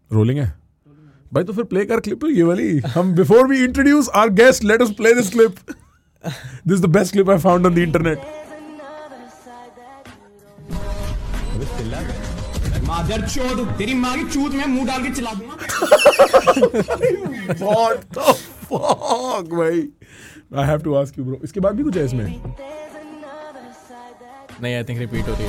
Rolling है भाई, तो फिर प्ले कर क्लिप ये वाली. हम before we introduce our guest, let us play this clip. This is the best clip I found on the internet. मादर चोद, तेरी माँ की चूत में मुंह डाल के चिल्ला दूंगा. What the fuck भाई. I have to ask you bro, इसके बाद भी कुछ है इसमें? नहीं, आई थिंक रिपीट हो रही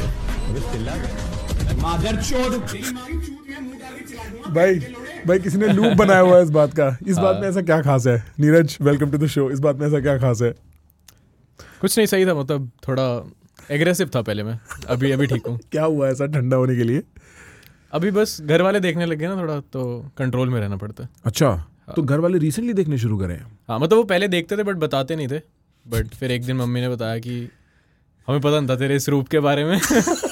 है. मादर चोद, तेरी माँ की चूत में मुंह डाल के चिल्ला दूंगा. भाई किसी ने लूप बनाया हुआ है इस बात का. इस बात में ऐसा क्या खास है? Neeraj, welcome to the show. इस बात में ऐसा क्या खास है? कुछ नहीं, सही था. मतलब थोड़ा एग्रेसिव था पहले मैं, अभी ठीक हूँ. क्या हुआ ऐसा ठंडा होने के लिए? अभी बस घर वाले देखने लगे ना थोड़ा, तो कंट्रोल में रहना पड़ता है. अच्छा, तो घर वाले रिसेंटली देखने शुरू करे हैं? हाँ, मतलब वो पहले देखते थे बट बताते नहीं थे. बट फिर एक दिन मम्मी ने बताया कि हमें पता नहीं था तेरे इस रूप के बारे में.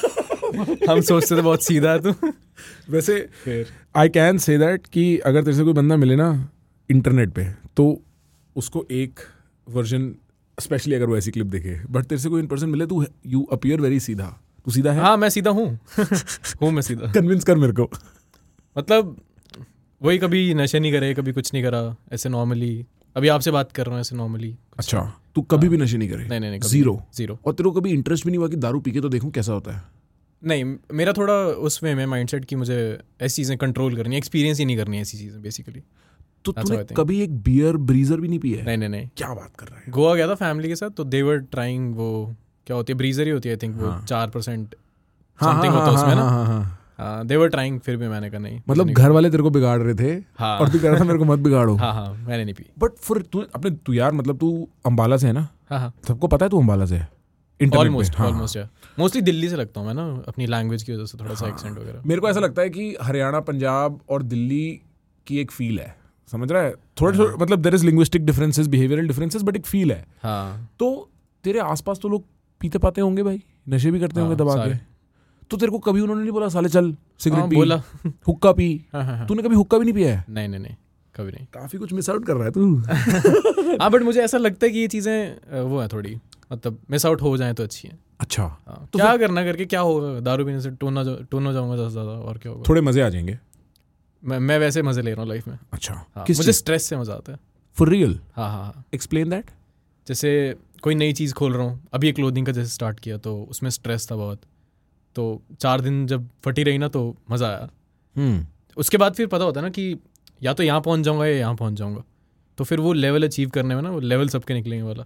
हम सोचते थे बहुत सीधा है तू. वैसे आई कैन से दैट कि अगर तेरे से कोई बंदा मिले ना इंटरनेट पे, तो उसको एक वर्जन, स्पेशली अगर वो ऐसी क्लिप देखे, बट तेरे से कोई इन पर्सन मिले तो यू अपीयर वेरी सीधा. तू सीधा है? हाँ, मैं सीधा हूँ. हूँ मैं सीधा. कन्विंस कर मेरे को. मतलब वही, कभी नशे नहीं करे, कभी कुछ नहीं करा, ऐसे नॉर्मली. अभी आपसे बात कर रहा हूँ ऐसे नॉर्मली. अच्छा, तू कभी भी नशे नहीं करे? नहीं, जीरो. और तेरे को कभी इंटरेस्ट भी नहीं हुआ कि दारू पी के तो देखूं कैसा होता है? नहीं, मेरा थोड़ा उसमें मैं माइंडसेट कि मुझे ऐसी चीज़ें कंट्रोल करनी है, एक्सपीरियंस ही नहीं करनी है ऐसी चीज़ें बेसिकली. तो तूने कभी एक बियर ब्रीजर भी नहीं पिया है? नहीं. क्या बात कर रहा है? गोवा गया था फैमिली के साथ, तो दे वर ट्राइंग. वो क्या होती है, ब्रीजर ही होती है आई थिंक. वो 4% समथिंग होता है उसमें ना. दे वर ट्राइंग, फिर भी मैंने कहा नहीं. मतलब घर वाले तेरे को बिगाड़ रहे थे. हाँ. और तू कह रहा था मेरे को मत बिगाड़ो. हाँ, मैंने नहीं पी. बट फिर तू यार, मतलब तू अम्बाला से है ना? हाँ. सबको पता है तू अम्बाला से है? ऑलमोस्ट मोस्टली दिल्ली से लगता हूँ मैं ना, अपनी लैंग्वेज की वजह से थोड़ा सा एक्सेंट वगैरह. मेरे को ऐसा लगता है कि हरियाणा, पंजाब और दिल्ली की एक फील है, समझ रहा है? थोड़ा मतलब there is linguistic differences, behavioural differences, but एक फील है. हाँ. तो तेरे आसपास तो लोग पीते पाते होंगे भाई, नशे भी करते होंगे दबा के. तो तेरे को कभी उन्होंने नहीं बोला साले चल सिगरेट पी, बोला हुक्का पी? तूने कभी हुक्का भी नहीं पिया है? नहीं, कभी नहीं. काफी कुछ मिस आउट कर रहा है तू. हाँ, बट मुझे ऐसा लगता है कि ये चीज़ें वो है थोड़ी, मतलब मिस आउट हो जाए तो अच्छी है. अच्छा. तो क्या करना करके क्या होगा, दारू पीने से टून हो जाऊंगा ज़्यादा, और क्या होगा? थोड़े मजे आ जाएंगे. मैं वैसे मजे ले रहा हूँ लाइफ में. अच्छा. मुझे स्ट्रेस से मजा आता है. For real? हाँ. Explain that. जैसे कोई नई चीज़ खोल रहा हूँ, अभी एक क्लोथिंग का जैसे स्टार्ट किया, तो उसमें स्ट्रेस था बहुत. तो 4 दिन जब फटी रही ना, तो मज़ा आया. उसके बाद फिर पता होता है ना कि या तो यहाँ पहुँच जाऊँगा या यहाँ पहुँच जाऊँगा. तो फिर वो लेवल अचीव करने में ना, वो लेवल सबके निकलेंगे वाला.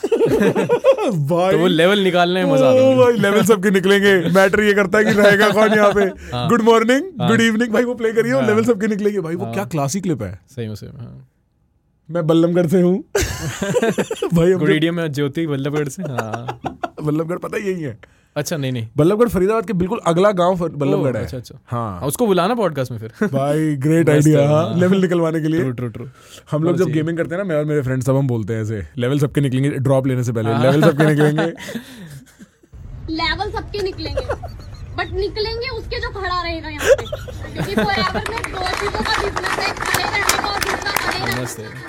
तो वो लेवल निकालने में मजा आता है भाई. लेवल सबके निकलेंगे. मैटर ये करता है कि रहेगा कौन यहाँ पे. गुड मॉर्निंग, गुड इवनिंग भाई, वो प्ले करिए और लेवल सबके निकलेंगे भाई. वो क्या क्लासिक क्लिप है. सही में. मैं बल्लभगढ़ से हूँ भाई. गुड़ीडिया में ज्योति बल्लभगढ़ से. हाँ, बल्लभगढ़ पता यही है. अच्छा. नहीं, बल्लभगढ़ फरीदाबाद के बिल्कुल अगला गांव बल्लभगढ़ है. अच्छा. हाँ, उसको बुलाना पॉडकास्ट में फिर. भाई ग्रेट आइडिया. लेवल निकलवाने के लिए. ट्रू. हम लोग जब गेमिंग करते हैं ना, मैं और मेरे फ्रेंड्स, सब हम बोलते हैं ऐसे, लेवल सबके निकलेंगे. ड्रॉप लेने से पहले लेवल सबके निकलेंगे. लेवल सबके निकलेंगे, बट निकलेंगे उसके जो खड़ा रहेगा यहाँ पे, क्योंकि फॉरएवर में 2 चीजों का बिजनेस है, खड़े रहने का और दूसरा खड़े रहने.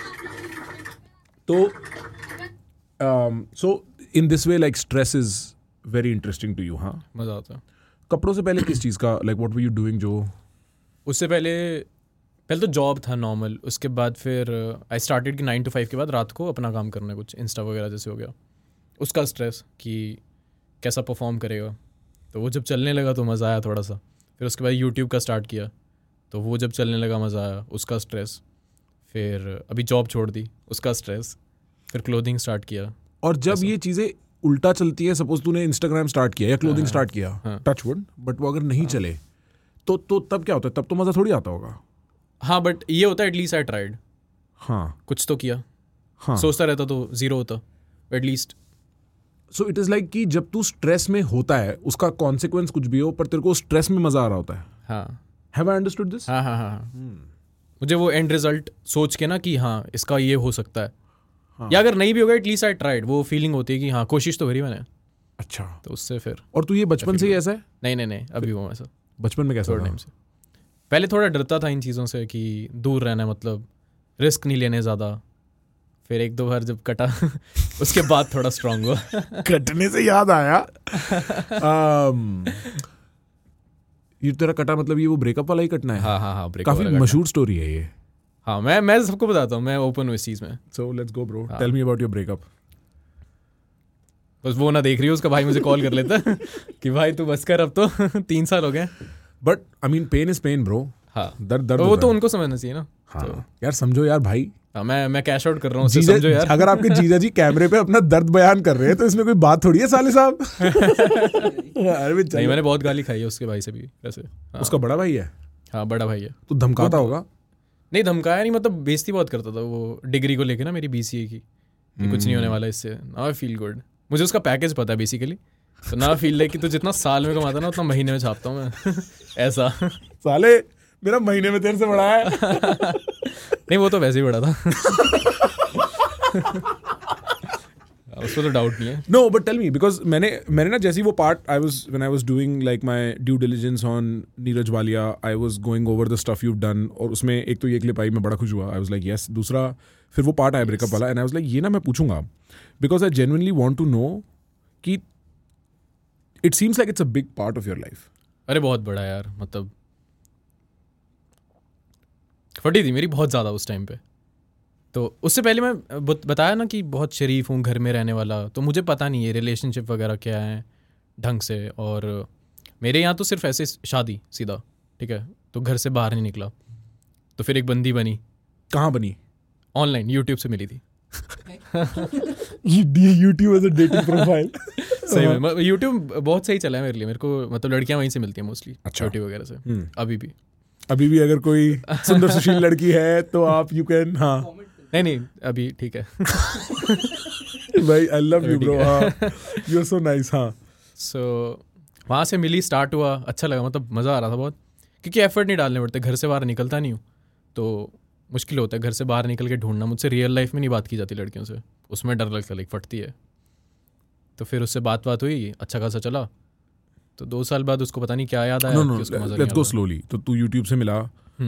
तो so in this way like stress is very interesting to you. हाँ, मजा आता है. कपड़ों से पहले किस चीज़ का, like what were you doing? जो उससे पहले तो जॉब था नॉर्मल. उसके बाद फिर आई स्टार्टेड कि 9 to 5 के बाद रात को अपना काम करना, कुछ इंस्टा वगैरह जैसे हो गया. उसका स्ट्रेस कि कैसा परफॉर्म करेगा, तो वो जब चलने लगा तो मज़ा आया थोड़ा सा. फिर उसके बाद यूट्यूब का स्टार्ट किया, तो वो जब चलने लगा मज़ा आया, उसका स्ट्रेस. फिर अभी जॉब छोड़ दी, उसका स्ट्रेस. फिर क्लोथिंग स्टार्ट किया. और जब ये चीज़ें उल्टा चलती है, सपोज तूने इंस्टाग्राम स्टार्ट किया या क्लोथिंग स्टार्ट किया, टच वुड, बट वो अगर नहीं चले तो तब क्या होता है? तब तो मज़ा थोड़ी आता होगा. हाँ, बट ये होता है एटलीस्ट आई ट्राइड. हाँ, कुछ तो किया. हाँ, सोचता रहता तो जीरो होता at least. So it is like कि जब तू स्ट्रेस में होता है, उसका कॉन्सिक्वेंस कुछ भी हो, पर तेरे को स्ट्रेस में मज़ा आ रहा होता है. हाँ. Have I understood this? हाँ. मुझे वो एंड रिजल्ट सोच के ना कि हाँ इसका ये हो सकता है. हाँ. या अगर नहीं भी होगा एटलीस्ट आई ट्राइड. वो फीलिंग होती है कि हाँ कोशिश तो करी मैंने. अच्छा. तो उससे फिर. और तू ये बचपन से ही ऐसा है? नहीं, अभी वो ऐसा. बचपन में कैसा टाइम से? पहले थोड़ा डरता था इन चीज़ों से कि दूर रहना, मतलब रिस्क नहीं लेने ज़्यादा. फिर 1-2 बार जब कटा उसके बाद थोड़ा स्ट्रांग हुआ. कटने से याद आया, ये तेरा कटा मतलब ये वो ब्रेकअप वाला ही कटना है? हाँ काफी मशहूर स्टोरी है ये। हाँ मैं सबको बताता हूँ, मैं ओपन हूँ इस चीज़ में। So let's go bro, tell me about your breakup. बस वो ना देख रही हो, उसका भाई मुझे कॉल कर लेता है कि भाई तू बस कर, अब तो 3 साल हो गए। But I mean pain is pain bro. हाँ दर्द वो तो उनको समझना चाहिए ना। हाँ तो, यार समझो यार भाई। हाँ मैं कैश आउट कर रहा हूँ, समझो यार। अगर आपके जीजा जी कैमरे पे अपना दर्द बयान कर रहे हैं तो इसमें कोई बात थोड़ी है साले साहब। नहीं मैंने बहुत गाली खाई है उसके भाई से भी वैसे। उसका बड़ा भाई है? हाँ बड़ा भाई है। तो धमकाता होगा? नहीं धमकाया नहीं, मतलब बेइज्जती बहुत करता था वो डिग्री को लेके ना, मेरी BCA की, कि कुछ नहीं होने वाला इससे। Now I feel good. मुझे उसका पैकेज पता है बेसिकली, तो ना फील लाइक कि तू जितना साल में कमाता ना उतना महीने में छापता हूँ मैं। ऐसा साले मेरा महीने में तेरे से बड़ा है। नहीं वो तो वैसे ही बड़ा था। उसको तो डाउट नहीं है। No but tell me, because मैंने ना जैसे वो part when I was doing like my due diligence on Neeraj Walia, I was going over the stuff you done, और उसमें एक तो ये क्लिप आई, मैं बड़ा खुश हुआ, आई वाज लाइक यस। दूसरा फिर वो पार्ट आया ब्रेकअप वाला, एंड आई वाज लाइक ये ना मैं पूछूंगा, because I genuinely want to know कि it seems like it's a big part of your life. अरे बहुत बड़ा यार, मतलब फटी थी मेरी बहुत ज़्यादा उस टाइम पे। तो उससे पहले मैं बताया ना कि बहुत शरीफ हूँ, घर में रहने वाला, तो मुझे पता नहीं है रिलेशनशिप वगैरह क्या है ढंग से। और मेरे यहाँ तो सिर्फ ऐसे शादी सीधा, ठीक है, तो घर से बाहर नहीं निकला। तो फिर एक बंदी बनी। कहाँ बनी? ऑनलाइन यूट्यूब से मिली थी। YouTube as a dating profile. सही में यूट्यूब बहुत सही चला है मेरे लिए। मेरे को मतलब लड़कियां वहीं से मिलती हैं मोस्टली, छोटी वगैरह से। अभी भी अगर कोई सुंदर सुशील लड़की है तो आप यू कैन। हाँ नहीं अभी ठीक है। भाई I love you bro, you are so nice. हाँ सो वहाँ से मिली, स्टार्ट हुआ, अच्छा लगा, मतलब मज़ा आ रहा था बहुत, क्योंकि एफर्ट नहीं डालने पड़ते। घर से बाहर निकलता नहीं हूँ तो मुश्किल होता है घर से बाहर निकल के ढूंढना। मुझसे रियल लाइफ में नहीं बात की जाती लड़कियों से, उसमें डर लगता है, लाइक फटती है। तो फिर उससे बात हुई, अच्छा खासा चला। तो 2 साल बाद उसको पता नहीं क्या याद आया। Let's go slowly. तो तू यूट्यूब से मिला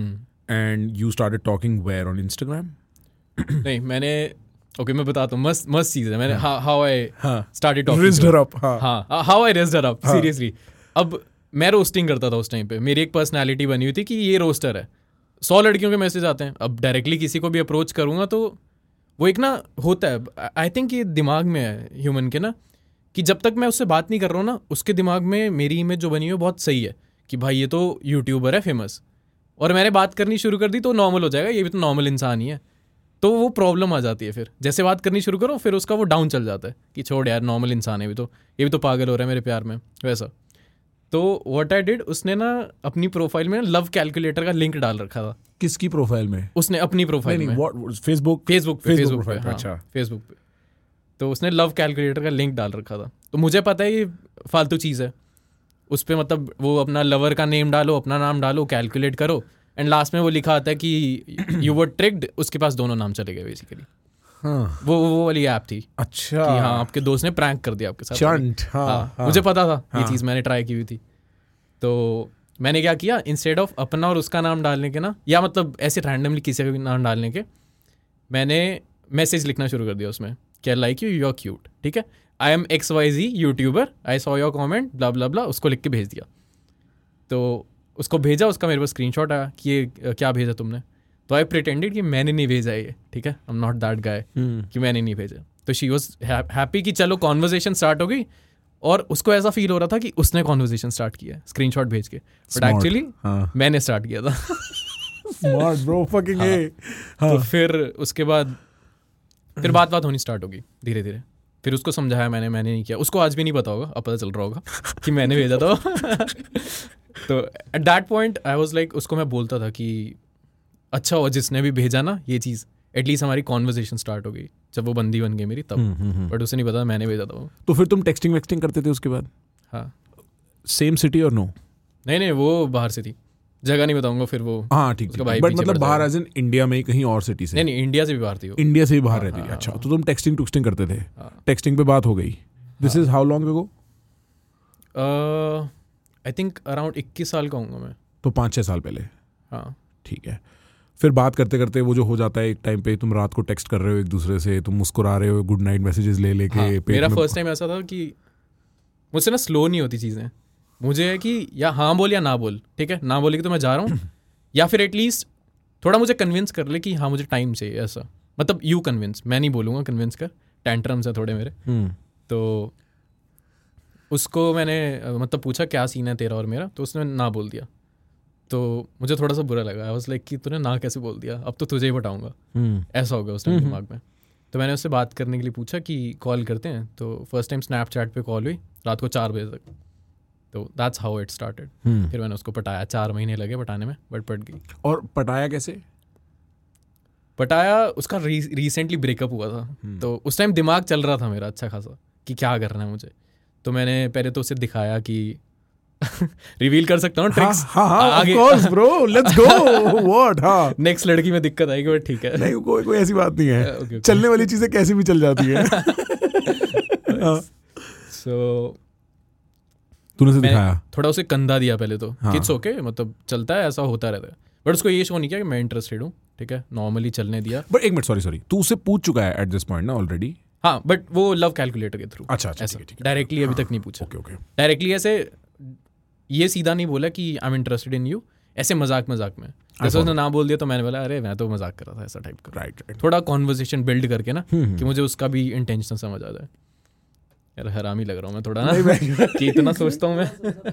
and you started talking where, on Instagram? नहीं मैंने मैं बताता हूँ, मस्त चीज़ है। मैंने how I started talking, raised her up. हाँ how I raised her up, seriously. अब मैं रोस्टिंग करता था उस टाइम पे, मेरी एक पर्सनैलिटी बनी हुई थी कि ये रोस्टर है। 100 लड़कियों के मैसेज आते हैं, अब डायरेक्टली किसी को भी अप्रोच करूँगा तो वो एक ना होता है, आई थिंक ये दिमाग में है ह्यूमन के ना, कि जब तक मैं उससे बात नहीं कर रहा हूँ ना, उसके दिमाग में मेरी इमेज जो बनी हुई है बहुत सही है कि भाई ये तो यूट्यूबर है फेमस, और मैंने बात करनी शुरू कर दी तो नॉर्मल हो जाएगा, ये भी तो नॉर्मल इंसान ही है। तो वो प्रॉब्लम आ जाती है फिर, जैसे बात करनी शुरू करो फिर उसका वो डाउन चल जाता है कि छोड़ यार नॉर्मल इंसान है, ये भी तो पागल हो रहा है मेरे प्यार में, वैसा। तो व्हाट आई डिड, उसने ना अपनी प्रोफाइल में लव कैलकुलेटर का लिंक डाल रखा था। किसकी प्रोफाइल में? उसने अपनी प्रोफाइल में। फेसबुक पे। फेसबुक पे तो उसने लव कैलकुलेटर का लिंक डाल रखा था। तो मुझे पता है ये फालतू चीज़ है, उस पर मतलब वो अपना लवर का नेम डालो, अपना नाम डालो, कैलकुलेट करो, एंड लास्ट में वो लिखा आता है कि यू वर ट्रिक्ड, उसके पास दोनों नाम चले गए बेसिकली। हाँ। वो वाली ऐप थी। अच्छा। कि हाँ आपके दोस्त ने प्रैंक कर दिया आपके साथ। चंट। हाँ। मुझे पता था ये चीज़, मैंने ट्राई की हुई थी। तो मैंने क्या किया, इंस्टेड ऑफ अपना और उसका नाम डालने के ना, या मतलब ऐसे रैंडमली किसी का भी नाम डालने के, मैंने मैसेज लिखना शुरू कर दिया उसमें, क्या लाइक यू आर क्यूट, ठीक है, I am XYZ YouTuber, I saw your comment blah blah blah, उसको लिख के भेज दिया। तो उसको भेजा, उसका मेरे पास स्क्रीनशॉट आया कि ये क्या भेजा तुमने। तो आई प्रिटेंडेड कि मैंने नहीं भेजा ये, ठीक है, I am not that guy कि मैंने नहीं भेजा। तो शी वॉज हैप्पी कि चलो कॉन्वर्जेशन स्टार्ट हो गई, और उसको ऐसा फील हो रहा था कि उसने कॉन्वर्जेशन स्टार्ट किया स्क्रीनशॉट भेज के, बट एक्चुअली मैंने स्टार्ट किया था। Smart bro, fucking A. तो फिर उसके बाद फिर बात होनी स्टार्ट होगी धीरे धीरे। फिर उसको समझाया मैंने नहीं किया। उसको आज भी नहीं पता होगा, अब पता चल रहा होगा कि मैंने भेजा था। तो at that point I was like, उसको मैं बोलता था कि अच्छा हुआ जिसने भी भेजा ना ये चीज़, एटलीस्ट हमारी कॉन्वर्जेशन स्टार्ट हो गई जब वो बंदी बन गई मेरी तब। बट उसे नहीं पता मैंने भेजा था वो। तो फिर तुम टेक्सटिंग वेक्सटिंग करते थे उसके बाद? हाँ। सेम सिटी और नो? नहीं वो बाहर से थी, जगह नहीं बताऊंगा फिर वो। हाँ ठीक है, बट मतलब बाहर एज इन इंडिया में कहीं और सिटी से? नहीं इंडिया से भी बाहर थी वो। इंडिया से भी बाहर रहती थी। अच्छा, तो तुम टेक्सटिंग टुक्सटिंग करते थे? टेक्सटिंग पे बात हो गई। This is how long ago? I think around 21 साल का हूँगा मैं। तो 5-6 साल पहले। हाँ ठीक है। फिर बात करते करते वो जो हो जाता है एक टाइम पे, तुम रात को टेक्स्ट कर रहे हो एक दूसरे से, तुम मुस्कुरा रहे हो, गुड नाइट मैसेजेस ले लेके। मेरा फर्स्ट टाइम ऐसा था कि मुझसे ना स्लो नहीं होती चीज़ें, मुझे है कि या हाँ बोल या ना बोल, ठीक है, ना बोलेगी तो मैं जा रहा हूँ, या फिर एटलीस्ट थोड़ा मुझे कन्विंस कर ले कि हाँ मुझे टाइम चाहिए, ऐसा मतलब यू कन्विंस, मैं नहीं बोलूँगा कन्विंस कर, टेंट्रम्स है थोड़े मेरे। तो उसको मैंने मतलब पूछा क्या सीन है तेरा और मेरा, तो उसने ना बोल दिया। तो मुझे थोड़ा सा बुरा लगा, आई वाज लाइक कि तूने ना कैसे बोल दिया, अब तो तुझे ही पटाऊंगा, ऐसा हो गया उस टाइम दिमाग में। तो मैंने उससे बात करने के लिए पूछा कि कॉल करते हैं, तो फर्स्ट टाइम स्नैपचैट पे कॉल हुई रात को 4 बजे तक। तो दैट्स हाउ इट स्टार्टेड। फिर मैंने उसको पटाया, 4 महीने लगे पटाने में, बट पट गई। और पटाया कैसे? पटाया, उसका रिसेंटली ब्रेकअप हुआ था, तो उस टाइम दिमाग चल रहा था मेरा अच्छा खासा कि क्या करना है मुझे। तो मैंने पहले तो उसे दिखाया कि रिवील कर सकता हूँ ट्रिक्स, आगे ब्रो लेट्स गो व्हाट, हाँ नेक्स्ट लड़की में दिक्कत आएगी, बट ठीक है, नहीं कोई ऐसी बात नहीं है, okay. चलने वाली चीजें कैसे भी चल जाती है। सो तूने उसे दिखाया, थोड़ा उसे कंधा दिया पहले तो, किड्स ओके मतलब चलता है, ऐसा होता रहता है, बट उसको ये शो नहीं किया कि मैं इंटरेस्टेड हूँ, ठीक है, नॉर्मली चलने दिया। बट एक मिनट, सॉरी तू उसे पूछ चुका है एट दिस पॉइंट ना ऑलरेडी? हाँ, बट वो लव कैलकुलेटर के थ्रू। अच्छा, ऐसा डायरेक्टली अभी तक नहीं पूछा। ओके डायरेक्टली ऐसे ये सीधा नहीं बोला कि I am interested in you, ऐसे मजाक में। जैसे उसने ना बोल दिया तो मैंने बोला अरे मैं तो मजाक कर रहा था, ऐसा टाइप का। राइट। थोड़ा कॉन्वर्सेशन बिल्ड करके ना, कि मुझे उसका भी इंटेंशन समझ आ जाए। यार हरामी लग रहा हूँ मैं थोड़ा ना कि इतना सोचता हूँ मैं।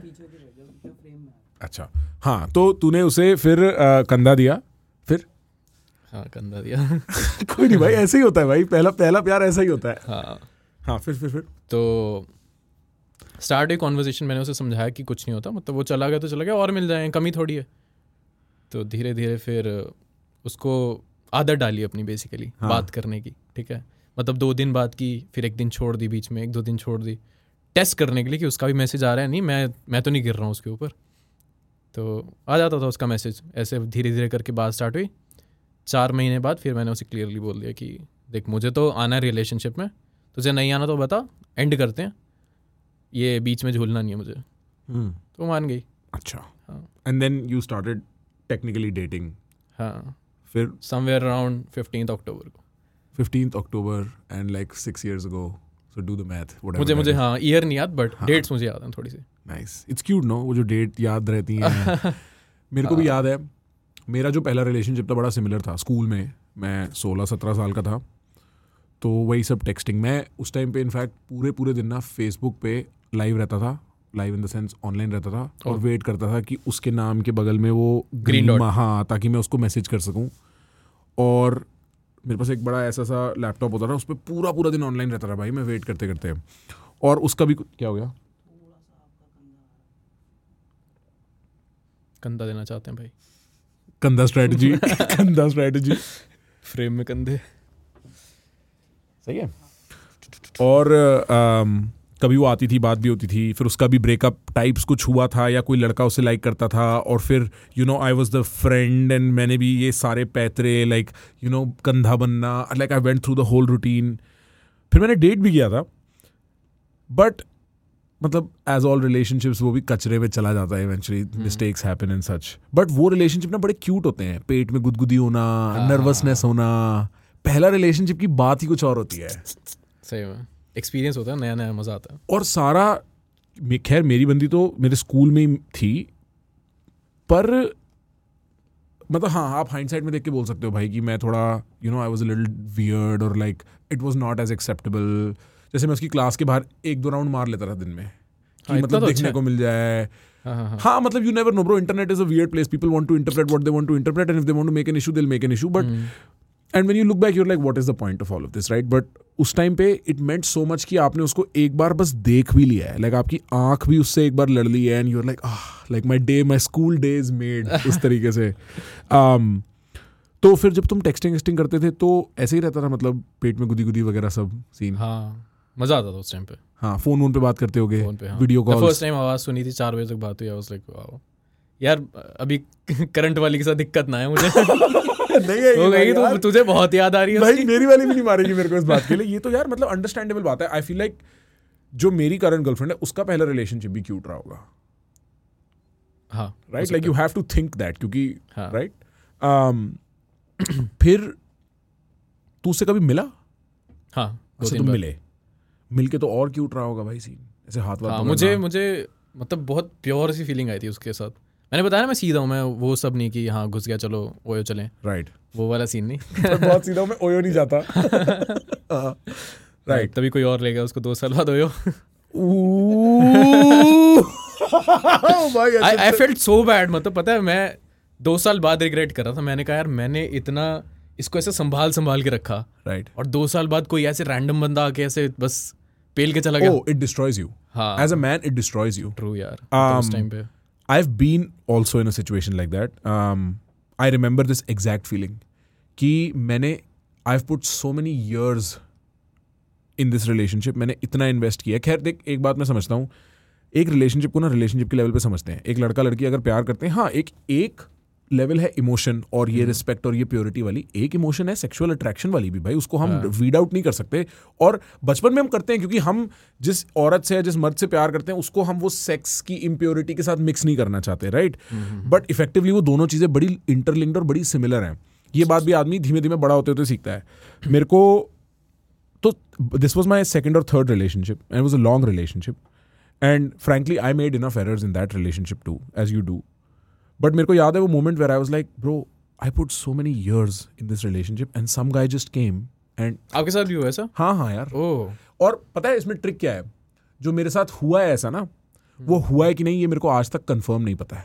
अच्छा, हाँ, तो तूने उसे फिर कंधा दिया, फिर? हाँ, कंधा दिया। कोई नहीं भाई, ऐसे ही होता है भाई, पहला प्यार ऐसा ही होता है। हाँ, फिर तो स्टार्ट हुई कॉन्वर्सेशन, मैंने उसे समझाया कि कुछ नहीं होता, मतलब वो चला गया तो चला गया, और मिल जाए, कमी थोड़ी है। तो धीरे धीरे फिर उसको आदत डाली अपनी बेसिकली बात करने की, ठीक है, मतलब 2 दिन बात की, फिर 1 दिन छोड़ दी, बीच में 1-2 दिन छोड़ दी, टेस्ट करने के लिए कि उसका भी मैसेज आ रहा है, नहीं मैं तो नहीं गिर रहा हूँ उसके ऊपर। तो आ जाता था उसका मैसेज, ऐसे धीरे धीरे करके बात स्टार्ट हुई। 4 महीने बाद फिर मैंने उसे क्लियरली बोल दिया कि देख मुझे तो आना है रिलेशनशिप में, तुझे नहीं आना तो बता, एंड करते हैं, ये बीच में झूलना नहीं है मुझे। तो मान गई। अच्छा, and then you started technically dating? हाँ, फिर समवेयर अराउंड 15th अक्टूबर को। 15th October and like 6 years ago, so do the math, whatever। मुझे हाँ ईयर नहीं याद, बट डेट्स मुझे याद है थोड़ी सी। नाइस, इट्स क्यूट नो, वो जो डेट याद रहती हैं। मेरे को भी याद है, मेरा जो पहला रिलेशनशिप था बड़ा सिमिलर था। स्कूल में मैं 16-17 साल का था, तो वही सब टेक्सटिंग। मैं उस टाइम पे इनफैक्ट पूरे दिन ना फेसबुक पे लाइव रहता था, live in the sense online रहता था, और वेट करता था कि उसके नाम के बगल में वो ग्रीन डॉट, हाँ, ताकि मैं उसको मैसेज कर सकूं। और मेरे पास एक बड़ा ऐसा सा लैपटॉप होता था, उस पर पूरा दिन ऑनलाइन रहता था भाई, मैं वेट करते करते। और उसका भी क्या हो गया? कंधा देना चाहते हैं भाई, कंधा स्ट्रेटजी। कंधा स्ट्रेटजी, फ्रेम में कंधे, सही है। और कभी वो आती थी, बात भी होती थी, फिर उसका भी ब्रेकअप टाइप्स कुछ हुआ था, या कोई लड़का उसे लाइक करता था, और फिर I was the friend, and मैंने भी ये सारे पैतरे लाइक कंधा बनना, like I went through the whole routine. फिर मैंने डेट भी किया था, बट मतलब एज ऑल रिलेशनशिप्स वो भी कचरे में चला जाता है eventually, mistakes happen and such. But वो रिलेशनशिप ना बड़े क्यूट होते हैं, पेट में गुदगुदी होना, नर्वसनेस होना, पहला रिलेशनशिप की बात ही कुछ और होती है। सही में एक्सपीरियंस होता है, नया नया मजा आता है। और सारा, खैर मेरी बंदी तो मेरे स्कूल में ही थी, पर मतलब हाँ, आप हाइंडसाइड में देख के बोल सकते हो भाई कि मैं थोड़ा I was a little weird, और like it was not as acceptable. जैसे मैं उसकी क्लास के बाहर 1-2 राउंड मार लेता था दिन में, कि मतलब देखने को मिल जाए। हाँ, मतलब you never know bro, internet is a weird place, people want to interpret what they want to interpret, and if they want to make an issue, they will make an issue, but and when you look back, you are like what is the point of all of this, right? But उस time पे it meant so much कि आपने उसको एक बार बस देख भी लिया है, लाइक आपकी आंख भी उससे एक बार लड़ ली है, and you are like my school day is made, उस तरीके से। तो फिर जब तुम टेक्सटिंग करते थे तो ऐसे ही रहता था, मतलब पेट में गुदी वगैरह सब सीन? हाँ, मजा आता था उस टाइम पे। हाँ, फोन पे बात करते होगे, हाँ। Video call. फर्स्ट टाइम आवाज सुनी थी, 4 बजे तक बात हुई, आई वाज लाइक वाओ यार, अभी करंट वाली के साथ दिक्कत ना है मुझे। नहीं हो गई तो तुझे बहुत याद आ रही है भाई, मेरी वाली भी नहीं मारेगी मेरे को इस बात के लिए। ये तो यार मतलब अंडरस्टैंडेबल बात है। आई फील लाइक जो मेरी करंट गर्लफ्रेंड है उसका पहला रिलेशनशिप भी क्यूट रहा होगा। हाँ, right, like you have to think that, क्योंकि राइट। फिर तू उससे कभी मिला? हाँ, अच्छा, तुम मिले, मिलके तो और क्यूट रहा होगा भाई सीन, ऐसे हाथ वाथ। हाँ, मुझे मतलब बहुत प्योर सी फीलिंग आई थी उसके साथ. मैंने बताया ना मैं सीधा हूँ, मैं वो सब नहीं कि हाँ घुस गया चलो ओयो चलें, राइट. वो वाला सीन नहीं. बहुत सीधा हूँ मैं, ओयो नहीं जाता. राइट. तभी कोई और ले गया उसको 2 साल बाद OYO. I felt so bad. मतलब पता है मैं 2 साल बाद रिग्रेट कर रहा था. मैंने कहा यार मैंने इतना इसको ऐसे संभाल के रखा, राइट. और 2 साल बाद कोई ऐसे रैंडम बंदा आके ऐसे बस पेल के चला गया. Oh, it destroys you. हाँ. As a man, it destroys you. True यार. तो उस टाइम पे I've been also in a situation like that. I remember this exact feeling कि मैंने I've put so many years in this relationship. मैंने इतना invest किया. खैर देख, एक बात मैं समझता हूँ, एक रिलेशनशिप को ना रिलेशनशिप के लेवल पे समझते हैं. एक लड़का लड़की अगर प्यार करते हैं, हाँ एक लेवल है इमोशन और ये रिस्पेक्ट और ये प्योरिटी वाली. एक इमोशन है सेक्सुअल अट्रैक्शन वाली भी भाई, उसको हम वीड आउट नहीं कर सकते. और बचपन में हम करते हैं क्योंकि हम जिस औरत से जिस मर्द से प्यार करते हैं उसको हम वो सेक्स की इम्प्योरिटी के साथ मिक्स नहीं करना चाहते, राइट. बट इफेक्टिवली वो दोनों चीज़ें बड़ी इंटरलिंक्ड और बड़ी सिमिलर हैं. ये बात भी आदमी धीमे धीमे बड़ा होते होते सीखता है. मेरे को तो दिस वॉज माई सेकेंड और third relationship and it was a long relationship. And frankly I made enough errors in that relationship too, as you do. But मेरे को याद है वो moment where I was like bro I put so many years in this relationship and some guy just came and. आपके साथ भी हुआ ऐसा? हाँ यार. ओह. और पता है इसमें ट्रिक क्या है, जो मेरे साथ हुआ है ऐसा ना, वो हुआ है कि नहीं ये मेरे को आज तक कंफर्म नहीं पता है.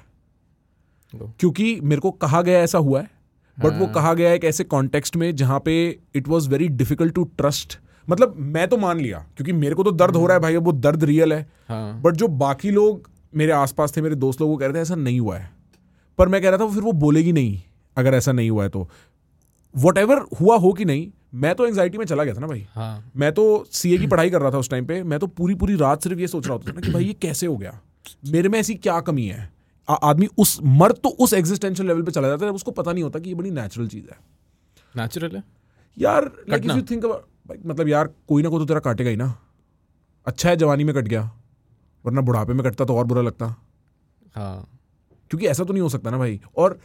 क्योंकि मेरे को कहा गया ऐसा हुआ है, बट वो कहा गया है एक ऐसे कॉन्टेक्स्ट में जहाँ पे it was very difficult to trust. मतलब मैं तो मान लिया क्योंकि मेरे को तो दर्द हो रहा है भाई, अब वो दर्द रियल है. बट जो बाकी लोग मेरे आसपास थे, मेरे दोस्त लोग, वो कह रहे थे ऐसा नहीं हुआ है. पर मैं कह रहा था फिर वो बोलेगी नहीं अगर ऐसा नहीं हुआ है तो. वट एवर हुआ हो कि नहीं, मैं तो एंग्जाइटी में चला गया था ना भाई. हाँ. मैं तो सीए की पढ़ाई कर रहा था उस टाइम पे. मैं तो पूरी रात सिर्फ ये सोच रहा होता था ना कि भाई ये कैसे हो गया, मेरे में ऐसी क्या कमी है. आदमी उस मर्द तो उस एग्जिस्टेंशियल लेवल पे चला जाता है, उसको पता नहीं होता कि ये बड़ी नेचुरल चीज है. नेचुरल है यार. लाइक इफ यू थिंक मतलब यार कोई ना कोई तो तेरा काटेगा ही ना. अच्छा है जवानी में कट गया, वरना बुढ़ापे में कटता तो और बुरा लगता. हाँ. क्योंकि ऐसा तो नहीं हो सकता ना भाई. और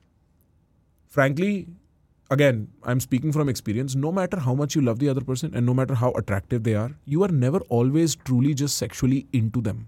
frankly again I am speaking from experience, no matter how much you love the other person and no matter how attractive they are, you are never always truly just sexually into them,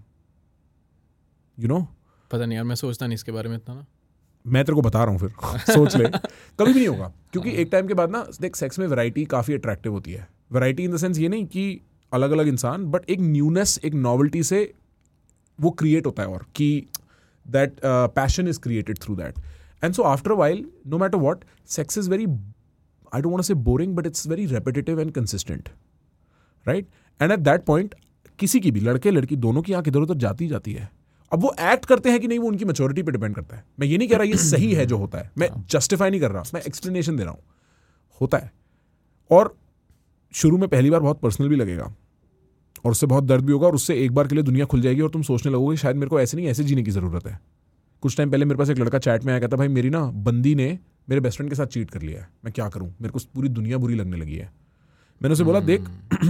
you know. पता नहीं यार, मैं सोचता नहीं इसके बारे में इतना ना. मैं तेरे को बता रहा हूँ फिर सोच ले. कभी भी नहीं होगा क्योंकि एक टाइम के बाद ना देख सेक्स में वैरायटी काफ़ी अट्रैक्टिव होती है. वैरायटी इन द सेंस ये नहीं कि अलग अलग इंसान, बट एक न्यूनेस, एक नॉवेल्टी से वो क्रिएट होता है और कि that passion is created through that. And so after a while no matter what, sex is very, I don't want to say boring, but it's very repetitive and consistent, right. And at that point किसी की भी, लड़के लड़की दोनों की आंख इधर उधर जाती जाती है. अब वो एक्ट करते हैं कि नहीं, वो उनकी मैच्योरिटी पे डिपेंड करता है. मैं ये नहीं कह रहा ये सही है जो होता है, मैं जस्टिफाई नहीं कर रहा, मैं एक्सप्लेनेशन दे रहा हूँ. होता है और शुरू में पहली बार बहुत पर्सनल भी लगेगा और उससे बहुत दर्द भी होगा और उससे एक बार के लिए दुनिया खुल जाएगी और तुम सोचने लगोगे शायद मेरे को ऐसे नहीं ऐसे जीने की ज़रूरत है. कुछ टाइम पहले मेरे पास एक लड़का चैट में आया, कहता भाई मेरी ना बंदी ने मेरे बेस्ट फ्रेंड के साथ चीट कर लिया है, मैं क्या करूँ, मेरे को पूरी दुनिया बुरी लगने लगी है. मैंने उसे बोला देख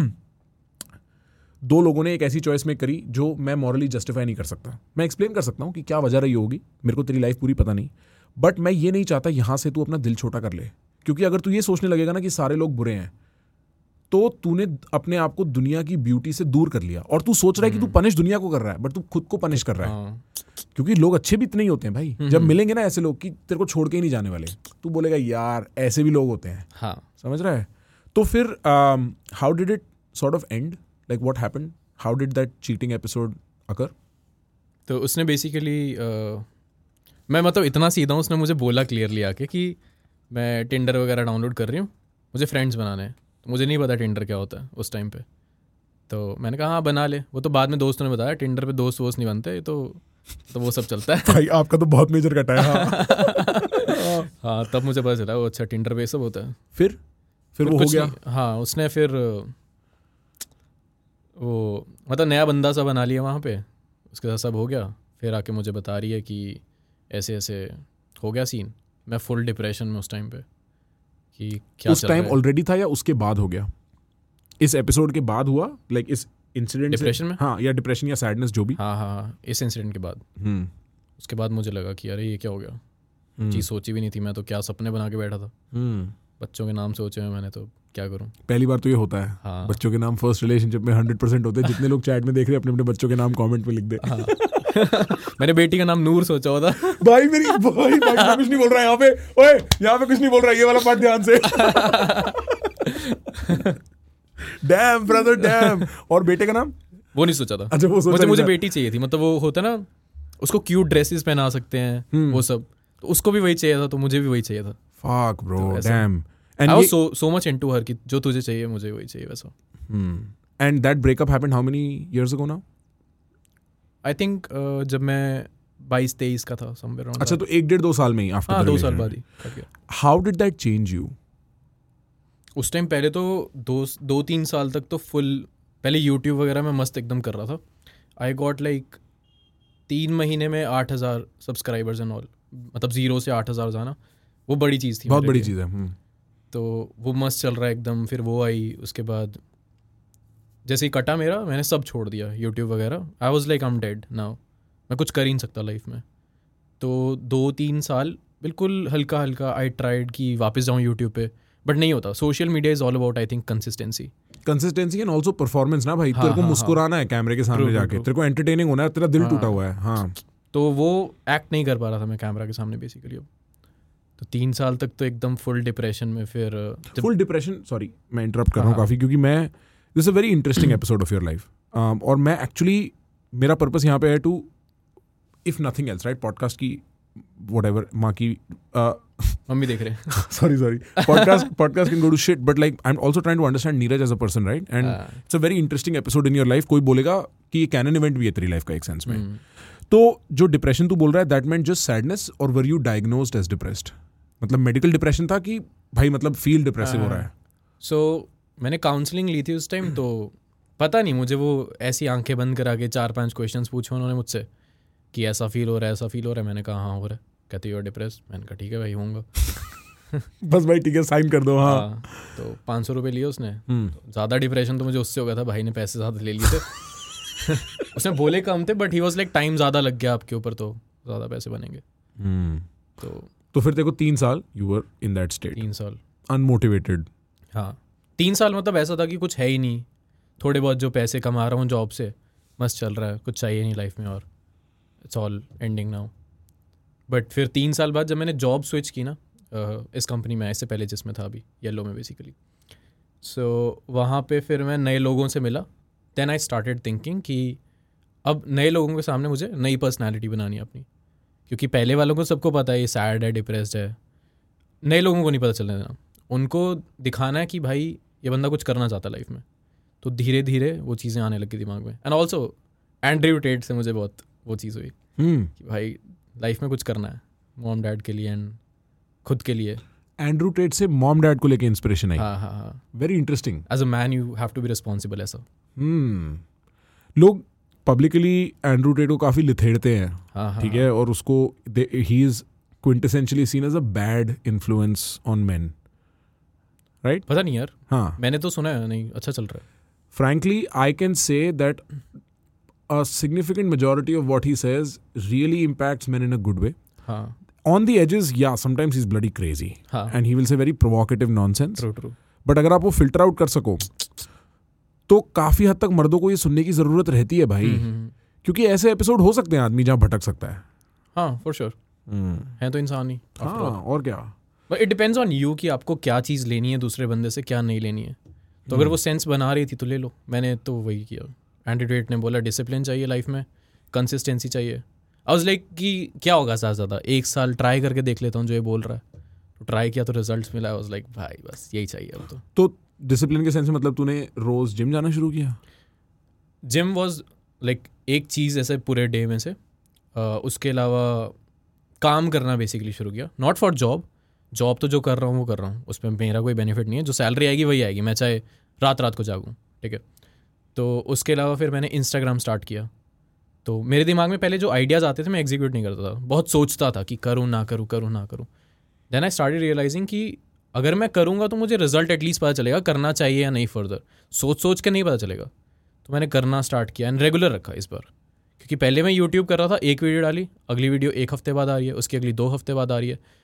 2 लोगों ने एक ऐसी चॉइस में करी जो मैं मॉरली जस्टिफाई नहीं कर सकता. मैं एक्सप्लेन कर सकता हूँ कि क्या वजह रही होगी, मेरे को तेरी लाइफ पूरी पता नहीं, बट मैं ये नहीं चाहता यहाँ से तू अपना दिल छोटा कर ले. क्योंकि अगर तू ये सोचने लगेगा ना कि सारे लोग बुरे हैं, तो तूने अपने आप को दुनिया की ब्यूटी से दूर कर लिया. और तू सोच रहा है कि तू पनिश दुनिया को कर रहा है, बट तू खुद को पनिश कर रहा है. क्योंकि लोग अच्छे भी इतने ही होते हैं भाई. जब मिलेंगे ना ऐसे लोग कि तेरे को छोड़ के ही नहीं जाने वाले, तू बोलेगा यार ऐसे भी लोग होते हैं. हाँ. समझ रहा है. तो फिर how did it sort of end, like what happened, how did that cheating episode occur? तो उसने बेसिकली मैं मतलब इतना सीधा हूँ, उसने मुझे बोला क्लियरली आके कि मैं टिंडर वगैरह डाउनलोड कर रही हूँ, मुझे फ्रेंड्स बनाने हैं. मुझे नहीं पता टिंडर क्या होता है उस टाइम पे. तो मैंने कहा हाँ बना ले. वो तो बाद में दोस्तों ने बताया टिंडर पे दोस्त वोस्त नहीं बनते, तो वो सब चलता है. भाई आपका तो बहुत मेजर कटा है. हाँ तब मुझे पता चला वो अच्छा टिंडर पे सब होता है. फिर वो हो गया. हाँ उसने फिर वो मतलब नया बंदा सा बना लिया वहाँ पे, उसके साथ सब हो गया. फिर आके मुझे बता रही है कि ऐसे ऐसे हो गया सीन. मैं फुल डिप्रेशन में उस टाइम पे कि क्या उस टाइम ऑलरेडी था या उसके बाद हो गया? इस एपिसोड के बाद हुआ, लाइक इस इंसिडेंट डिप्रेशन में? हाँ, या डिप्रेशन या सैडनेस जो भी. हाँ इस इंसिडेंट के बाद. उसके बाद मुझे लगा कि अरे ये क्या हो गया. चीज़ सोची भी नहीं थी मैं तो, क्या सपने बना के बैठा था. बच्चों के नाम सोचे हुए मैंने तो. क्या करूँ. पहली बार तो ये होता है. हाँ. बच्चों के नाम फर्स्ट रिलेशनशिप में 100% होते हैं. जितने लोग चैट में देख रहे हैं अपने अपने बच्चों के नाम कमेंट में लिख दे. हाँ. मैंने बेटी का नाम नूर सोचा हुआ था. भाई मैं कुछ नहीं बोल रहा है यहाँ पे. ओए यहाँ पे कुछ नहीं बोल रहा है, ये वाला पार्ट ध्यान से. Damn brother damn. और बेटे का नाम वो नहीं सोचा था. अच्छा वो सोचा मुझे बेटी चाहिए थी. मतलब वो होता ना, उसको क्यूट ड्रेसेस पहना सकते हैं वो सब, तो उसको भी वही चाहिए था, तो मुझे भी वही चाहिए था. Fuck bro, तो damn. I was so much into her कि जो तुझे चाहिए मुझे वही चाहिए वैसा. And that breakup happened how many years ago now? I think जब मैं 22-23 का था somewhere around. अच्छा तो 1-1.5-2 साल में ही after हाँ, the 2 साल relationship. बाद ही कर गया. How did that change you? उस टाइम पहले तो 2-3 साल तक तो फुल पहले YouTube वगैरह में मस्त एकदम कर रहा था. आई गॉट लाइक 3 महीने में 8,000 सब्सक्राइबर्स एंड ऑल. मतलब 0 से 8,000 जाना वो बड़ी चीज़ थी. बहुत बड़ी चीज़ है. तो वो मस्त चल रहा है एकदम. फिर वो आई, उसके बाद जैसे ही कटा मेरा, मैंने सब छोड़ दिया यूट्यूब वगैरह. I was like I am dead now. मैं कुछ कर ही नहीं सकता लाइफ में. तो 2-3 साल बिल्कुल हल्का हल्का आई ट्राइड कि वापस जाऊँ यूट्यूब पे, बट नहीं होता. Social media is all about I think consistency and also performance ना भाई. हाँ, तेरे को हाँ, मुस्कुराना है कैमरे के सामने जाके. तेरे को एंटरटेनिंग होना है. तेरा दिल टूटा हुआ है. हाँ. तो वो एक्ट नहीं कर पा रहा था मैं कैमरा के सामने बेसिकली. अब तो 3 साल तक तो एकदम फुल डिप्रेशन में. फिर फुल डिप्रेशन. सॉरी मैं इंटरप्ट कर रहा हूँ काफ़ी, क्योंकि मैं this a very interesting episode of your life. और मैं एक्चुअली मेरा पर्पस यहाँ पे है to, if nothing else right, podcast की whatever माँ की मम्मी देख रहे हैं. sorry podcast can go to shit, but like I'm also trying to understand Neeraj as a person, right? And it's a very interesting episode in your life. कोई बोलेगा कि ये कैनन इवेंट भी है तेरी लाइफ का एक सेंस में. तो जो डिप्रेशन तू बोल रहा है दैट मेंट जस्ट सैडनेस, और were you diagnosed as depressed? मतलब मेडिकल डिप्रेशन था कि भाई मतलब फील डिप्रेसिव हो रहा है? सो मैंने काउंसलिंग ली थी उस टाइम. तो पता नहीं, मुझे वो ऐसी आंखें बंद करा के 4-5 क्वेश्चंस पूछे उन्होंने मुझसे कि ऐसा फील हो रहा है, ऐसा फील हो रहा है. मैंने कहा हाँ हो रहा है. कहते यू आर डिप्रेस्ड. मैंने कहा ठीक है भाई होऊंगा. बस भाई ठीक है साइन कर दो. हाँ. तो 500 रुपये लिए उसने. तो ज़्यादा डिप्रेशन तो मुझे उससे हो गया था. भाई ने पैसे ज़्यादा ले लिए थे. उसने बोले कम थे, but he was like time ज़्यादा लग गया आपके ऊपर, तो ज़्यादा पैसे बनेंगे. तो फिर तेरे को 3 साल you were in that state. 3 साल अनमोटिवेटेड. हाँ 3 साल मतलब ऐसा था कि कुछ है ही नहीं. थोड़े बहुत जो पैसे कमा रहा हूँ जॉब से, मस्त चल रहा है, कुछ चाहिए नहीं लाइफ में, और it's all ending now. But फिर 3 साल बाद जब मैंने जॉब स्विच की ना इस कंपनी में, इससे पहले जिसमें था अभी येलो में बेसिकली, सो वहाँ पे फिर मैं नए लोगों से मिला. देन आई स्टार्टेड थिंकिंग कि अब नए लोगों के सामने मुझे नई पर्सनैलिटी बनानी है अपनी. क्योंकि पहले वालों को सबको पता है ये सैड है, डिप्रेस्ड है. नए लोगों को नहीं पता चलने देना. उनको दिखाना है कि भाई ये बंदा कुछ करना चाहता है लाइफ में. तो धीरे धीरे वो चीज़ें आने लगी दिमाग में. एंड ऑल्सो एंड्रयू टेट से मुझे बहुत वो चीज़ हुई कि भाई लाइफ में कुछ करना है मॉम डैड के लिए एंड खुद के लिए. एंड्रू टेट से मॉम डैड को लेके इंस्पिरेशन आई. हाँ. Very interesting. As a man you have to be responsible. ऐसा लोग पब्लिकली एंड्रू टेट को काफ़ी लिथेड़ते हैं. ठीक है. और उसको he is quintessentially seen as a bad influence on men, right? पता नहीं यार. हाँ मैंने तो सुना है नहीं अच्छा चल रहा है. Frankly, I can say that a significant majority of what he says really impacts men in a good way. हाँ. On the edges, yeah, sometimes he's bloody crazy. हाँ. And he will say very provocative nonsense. True. But अगर आप वो filter out कर सको तो काफ़ी हद तक मर्दों को ये सुनने की ज़रूरत रहती है भाई. क्योंकि ऐसे एपिसोड हो सकते हैं आदमी जहाँ भटक सकता है. हाँ फॉर श्योर. है तो इंसान ही. हाँ और क्या. But it depends on you कि आपको क्या चीज़ लेनी है दूसरे बंदे से, क्या नहीं लेनी है. तो अगर वो सेंस बना रही थी तो ले लो. मैंने तो वही किया. एंड्रयू टेट ने बोला डिसिप्लिन चाहिए लाइफ में, कंसिस्टेंसी चाहिए. आई वाज लाइक कि क्या होगा ज़्यादा 1 साल ट्राई करके देख लेता हूँ जो ये बोल रहा है. तो ट्राई किया तो रिजल्ट्स मिला. आई वाज लाइक भाई बस यही चाहिए अब तो डिसिप्लिन के सेंस में मतलब तूने रोज़ जिम जाना शुरू किया? जिम वॉज लाइक एक चीज़ ऐसे पूरे डे में से. उसके अलावा काम करना बेसिकली शुरू किया. नॉट फॉर जॉब तो जो कर रहा हूँ वो कर रहा हूँ, उसमें मेरा कोई बेनिफिट नहीं है. जो सैलरी आएगी वही आएगी, मैं चाहे रात को जागूँ. ठीक है. तो उसके अलावा फिर मैंने इंस्टाग्राम स्टार्ट किया. तो मेरे दिमाग में पहले जो आइडियाज़ आते थे मैं एग्जीक्यूट नहीं करता था. बहुत सोचता था कि करूँ ना करूँ. देन आई स्टार्टेड रियलाइजिंग कि अगर मैं करूँगा तो मुझे रिजल्ट एटलीस्ट पता चलेगा करना चाहिए या नहीं. फर्दर सोच के नहीं पता चलेगा. तो मैंने करना स्टार्ट किया एंड रेगुलर रखा इस बार. क्योंकि पहले मैं यूट्यूब कर रहा था, एक वीडियो डाली, अगली वीडियो 1 हफ्ते बाद आ रही है, उसकी अगली 2 हफ्ते बाद आ रही है.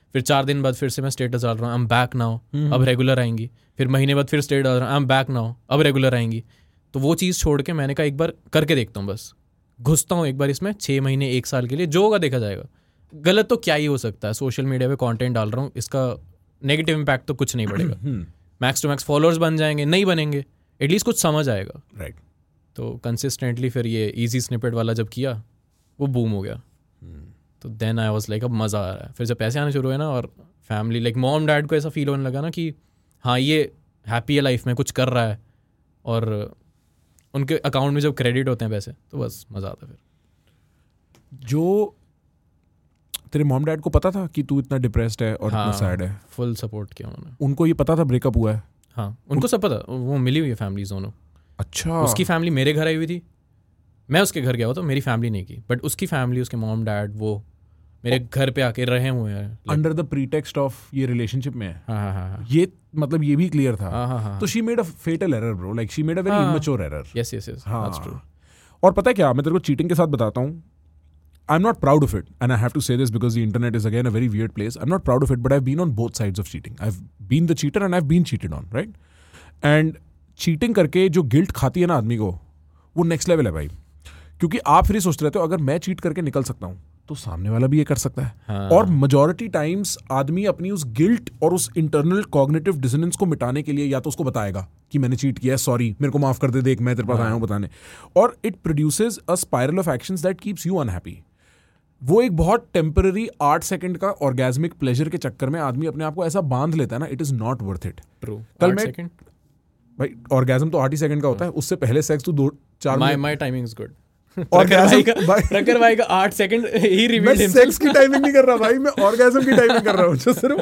फिर 4 दिन बाद फिर से मैं स्टेटस डाल रहा हूँ आई एम बैक नाउ, अब रेगुलर आएंगी। फिर महीने बाद फिर स्टेटस डाल रहा हूँ आई एम बैक नाउ, अब रेगुलर आएंगी। तो वो चीज़ छोड़ के मैंने कहा एक बार करके देखता हूँ, बस घुसता हूँ एक बार इसमें 6 महीने 1 साल के लिए, जो होगा देखा जाएगा। गलत तो क्या ही हो सकता है, सोशल मीडिया पे कंटेंट डाल रहा हूँ, इसका नेगेटिव इम्पैक्ट तो कुछ नहीं पड़ेगा। मैक्स टू मैक्स फॉलोअर्स बन जाएंगे, नहीं बनेंगे, एटलीस्ट कुछ समझ आएगा। राइट। तो कंसिस्टेंटली फिर ये इजी स्निपेट वाला जब किया वो बूम हो गया। तो देन आई वाज लाइक अब मज़ा आ रहा है। फिर जब पैसे आने शुरू हुए ना और फैमिली लाइक मॉम डैड को ऐसा फील होने लगा ना कि हाँ ये हैप्पी है लाइफ में, कुछ कर रहा है, और उनके अकाउंट में जब क्रेडिट होते हैं पैसे तो बस मज़ा आता है। फिर जो तेरे मॉम डैड को पता था कि तू इतना डिप्रेस्ड है और इतना सैड है? फुल सपोर्ट किया उन्होंने। उनको ये पता था ब्रेकअप हुआ है? हाँ उनको सब पता, वो मिली हुई है फैमिलीज दोनों। अच्छा। उसकी फैमिली मेरे घर आई हुई थी, मैं उसके घर गया हुआ, तो मेरी फैमिली नहीं की, बट उसकी फैमिली, उसके मॉम डैड, वो मेरे घर पे आके रहे हुए हैं अंडर द प्रीटेक्स्ट ऑफ ये रिलेशनशिप में है। हाँ। ये मतलब ये भी क्लियर था। हाँ। तो she made a fatal error bro, like she made a very immature error. Yes that's true. और पता है क्या, मैं तेरे को चीटिंग के साथ बताता हूँ, I am not proud of it and I have to say this because the internet is again a very weird place. I am not proud of it but I have been on both sides of cheating. I have been the cheater and I have been cheated on, right? And cheating करके जो guilt खाती है ना आदमी को, वो next level है भाई। क्योंकि आप फिर सोचते रहते हो अगर मैं चीट करके निकल सकता हूँ तो सामने वाला भी ये कर सकता है। हाँ। और मेजॉरिटी टाइम्स आदमी अपनी उस गिल्ट और उस इंटरनल कॉग्निटिव डिसोनेंस को मिटाने के लिए या तो उसको बताएगा कि मैंने चीट किया है, सॉरी मेरे को माफ कर दे, देख मैं तेरे पास आया हूँ बताने, और it produces a spiral of actions that keeps you unhappy. वो एक बहुत टेम्पररी 8 सेकंड का ऑर्गेजमिक प्लेजर के चक्कर में आदमी अपने आप को ऐसा बांध लेता है ना, it is not worth it. कल मैं भाई ऑर्गेजम तो 8 ही सेकंड का होता है, उससे पहले सेक्स तो 2-4 माय टाइमिंग इज गुड। प्रखर भाई का 8 सेकंड ही रिवील्ड मैं हिमसेल्फ। सेक्स की टाइमिंग नहीं कर रहा भाई, मैं ऑर्गेजम की टाइमिंग कर रहा हूँ। जो सिर्फ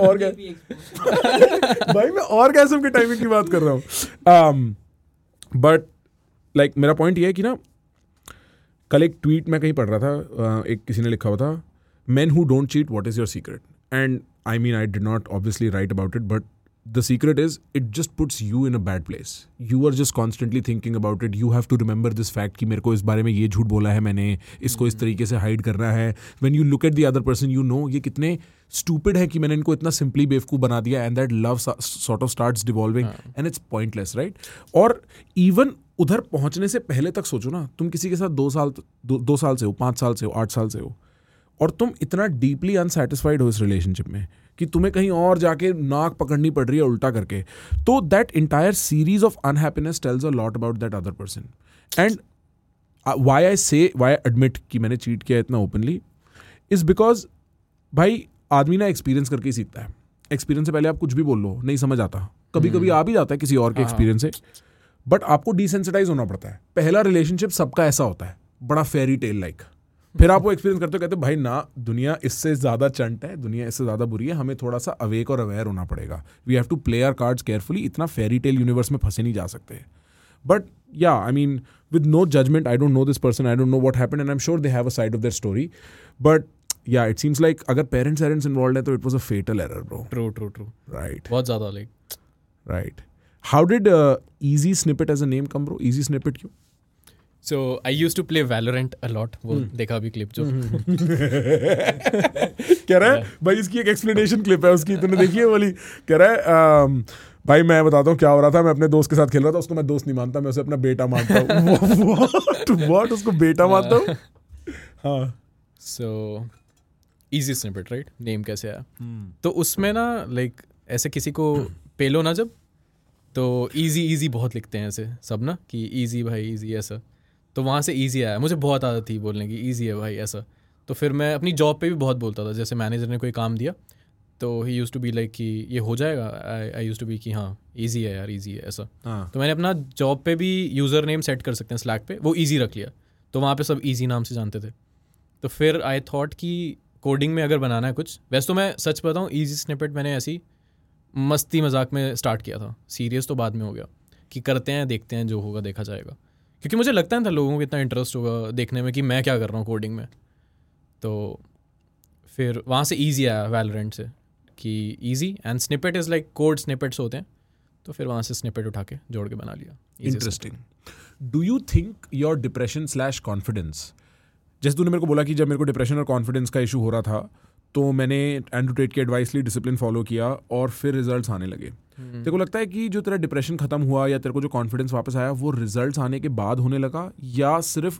भाई मैं ऑर्गेजम की टाइमिंग की बात कर रहा हूँ। बट लाइक मेरा पॉइंट ये है कि ना, कल एक ट्वीट मैं कहीं पढ़ रहा था, एक किसी ने लिखा हुआ था, men who don't cheat, what is your secret? And I mean, I did not obviously write about it, but the secret is it just puts you in a bad place. You are just constantly thinking about it. You have to remember this fact कि मेरे को इस बारे में ये झूठ बोला है मैंने, इसको इस तरीके से हाइड करना है. When you look at the other person, you know ये कितने stupid है कि मैंने इनको इतना simply बेवकूफ़ बना दिया, and that love sort of starts devolving and it's pointless, right? और even उधर पहुंचने से पहले तक सोचो ना, तुम किसी के साथ 2 साल से हो, 5 साल से हो, 8 साल से हो, और तुम इतना डीपली अनसेटिस्फाइड हो इस रिलेशनशिप में कि तुम्हें कहीं और जाके नाक पकड़नी पड़ रही है उल्टा करके, तो that entire series of unhappiness tells a lot about that other person. And why I admit कि मैंने चीट किया इतना ओपनली इज बिकॉज भाई आदमी ना एक्सपीरियंस करके ही सीखता है. एक्सपीरियंस से पहले आप कुछ भी बोल लो, नहीं समझ आता, कभी कभी आ भी जाता है किसी और के एक्सपीरियंस से, बट आपको डिसेंसिटाइज होना पड़ता है. पहला रिलेशनशिप सबका ऐसा होता है, बड़ा फेरी टेल लाइक. फिर आप वो एक्सपीरियंस करते हो, कहते हो भाई ना, दुनिया इससे ज़्यादा चंट है, दुनिया इससे ज़्यादा बुरी है, हमें थोड़ा सा अवेक और अवेयर होना पड़ेगा. We have to play our cards carefully. इतना फेरी टेल यूनिवर्स में फंसे नहीं जा सकते. But yeah I mean with no judgement, I don't know this person, I don't know what happened, and I am sure they have a side of their story. But yeah it seems like अगर parents involved है तो it was a fatal error bro. True right, बहुत ज़्यादा like right. How did Easy Snippet as a name come bro? Easy Snippet क्यों? So I used to play Valorant a lot. वो देखा अभी clip जो कह रहा है भाई, इसकी एक एक्सप्लेनेशन क्लिप है उसकी, तूने देखी है वाली? कह रहा है भाई मैं बताता हूँ क्या हो रहा था, मैं अपने दोस्त के साथ खेल रहा था, उसको मैं दोस्त नहीं मानता, मैं उसे अपना बेटा मानता हूँ. What? उसको बेटा मानता हूँ? हाँ. So Easy Snippet right? Name कैसे आया? तो उसमें ना लाइक ऐसे किसी को पेलो ना जब, तो इजी बहुत लिखते हैं ऐसे सब ना कि इजी भाई इजी ऐसा, तो वहाँ से इजी आया. मुझे बहुत आदत थी बोलने की इजी है भाई ऐसा. तो फिर मैं अपनी जॉब पे भी बहुत बोलता था. जैसे मैनेजर ने कोई काम दिया तो he used to be like कि ये हो जाएगा, आई यूज्ड टू बी कि हाँ इजी है यार, इजी है ऐसा. तो मैंने अपना जॉब पे भी यूज़र नेम सेट कर सकते हैं स्लैक पे, वो ईजी रख लिया, तो वहाँ पे सब ईजी नाम से जानते थे. तो फिर आई थॉट कि कोडिंग में अगर बनाना है कुछ, वैसे तो मैं सच बताऊँ ईजी स्निपेट मैंने ऐसी मस्ती मजाक में स्टार्ट किया था, सीरियस तो बाद में हो गया कि करते हैं देखते हैं जो होगा देखा जाएगा, क्योंकि मुझे लगता था लोगों को इतना इंटरेस्ट होगा देखने में कि मैं क्या कर रहा हूँ कोडिंग में. तो फिर वहाँ से इजी आया वैलोरेंट से कि easy and snippet is like code snippets होते हैं, तो फिर वहाँ से स्निपेट उठा के जोड़ के बना लिया. Interesting. Do you think your depression / confidence, जैसे तूने मेरे को बोला कि जब मेरे को डिप्रेशन और कॉन्फिडेंस का इशू हो रहा था तो मैंने एंड्रू टेट की एडवाइस ली, डिसिप्लिन फॉलो किया और फिर रिजल्ट्स आने लगे। तेरे को लगता है कि जो तेरा डिप्रेशन खत्म हुआ या तेरे को जो कॉन्फिडेंस वापस आया वो रिजल्ट्स आने के बाद होने लगा या सिर्फ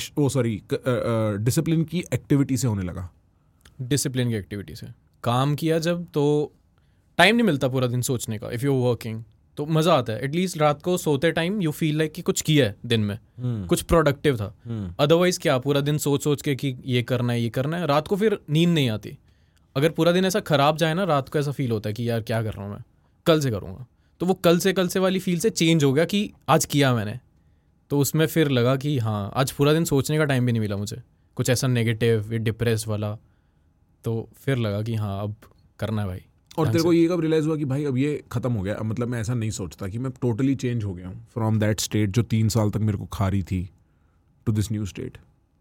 डिसिप्लिन की एक्टिविटी से होने लगा? डिसिप्लिन की एक्टिविटी से। काम किया जब तो टाइम नहीं मिलता पूरा दिन सोचने का, इफ़ यू वर्किंग तो मज़ा आता है। एटलीस्ट रात को सोते टाइम यू फील लाइक कि कुछ किया है दिन में, कुछ प्रोडक्टिव था। अदरवाइज क्या पूरा दिन सोच सोच के कि ये करना है ये करना है, रात को फिर नींद नहीं आती। अगर पूरा दिन ऐसा ख़राब जाए ना, रात को ऐसा फील होता है कि यार क्या कर रहा हूँ मैं, कल से करूँगा। तो वो कल से वाली फील से चेंज हो गया कि आज किया मैंने। तो उसमें फिर लगा कि हाँ आज पूरा दिन सोचने का टाइम भी नहीं मिला मुझे, कुछ ऐसा नेगेटिव डिप्रेस वाला। तो फिर लगा कि हाँ अब करना है भाई। और तेरे को ये कब रियलाइज़ हुआ कि भाई अब ये खत्म हो गया, अब मतलब मैं ऐसा नहीं सोचता कि मैं टोटली चेंज हो गया हूँ फ्रॉम दैट स्टेट जो 3 साल तक मेरे को खा रही थी टू दिस न्यू स्टेट?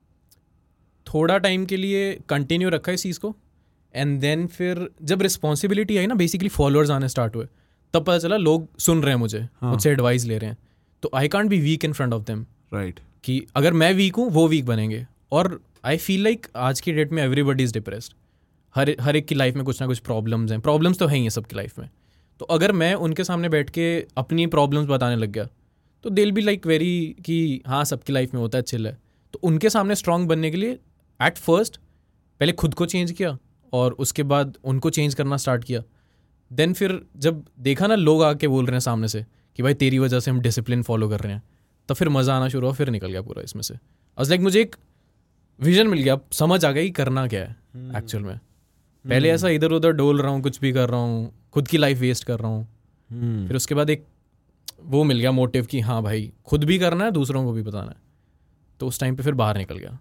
थोड़ा टाइम के लिए कंटिन्यू रखा इस चीज़ को, एंड देन फिर जब रिस्पॉन्सिबिलिटी आई ना, बेसिकली फॉलोअर्स आने स्टार्ट हुए, तब पता चला लोग सुन रहे हैं मुझसे एडवाइस ले रहे हैं। तो I can't be weak in front of them, right? कि अगर मैं वीक हूँ वो वीक बनेंगे। और आई फील लाइक आज की डेट में एवरीबडी इज़ डिप्रेस्ड। हर एक की लाइफ में कुछ ना कुछ प्रॉब्लम्स हैं, प्रॉब्लम्स तो हैं ही सबकी लाइफ में। तो अगर मैं उनके सामने बैठ के अपनी प्रॉब्लम्स बताने लग गया तो दिल बी लाइक वेरी कि हाँ सबकी लाइफ में होता है, चिल है। तो उनके सामने स्ट्रांग बनने के लिए एट फर्स्ट पहले खुद को चेंज किया और उसके बाद उनको चेंज करना स्टार्ट किया। देन फिर जब देखा ना लोग आके बोल रहे हैं सामने से कि भाई तेरी वजह से हम डिसिप्लिन फॉलो कर रहे हैं, तो फिर मज़ा आना शुरू हुआ, फिर निकल गया पूरा इसमें से। आज लाइक मुझे एक विजन मिल गया, समझ आ गया कि करना क्या है एक्चुअल में। पहले ऐसा इधर उधर डोल रहा हूँ, कुछ भी कर रहा हूँ, खुद की लाइफ वेस्ट कर रहा हूँ। फिर उसके बाद एक वो मिल गया मोटिव कि हाँ भाई खुद भी करना है, दूसरों को भी बताना है। तो उस टाइम पे फिर बाहर निकल गया।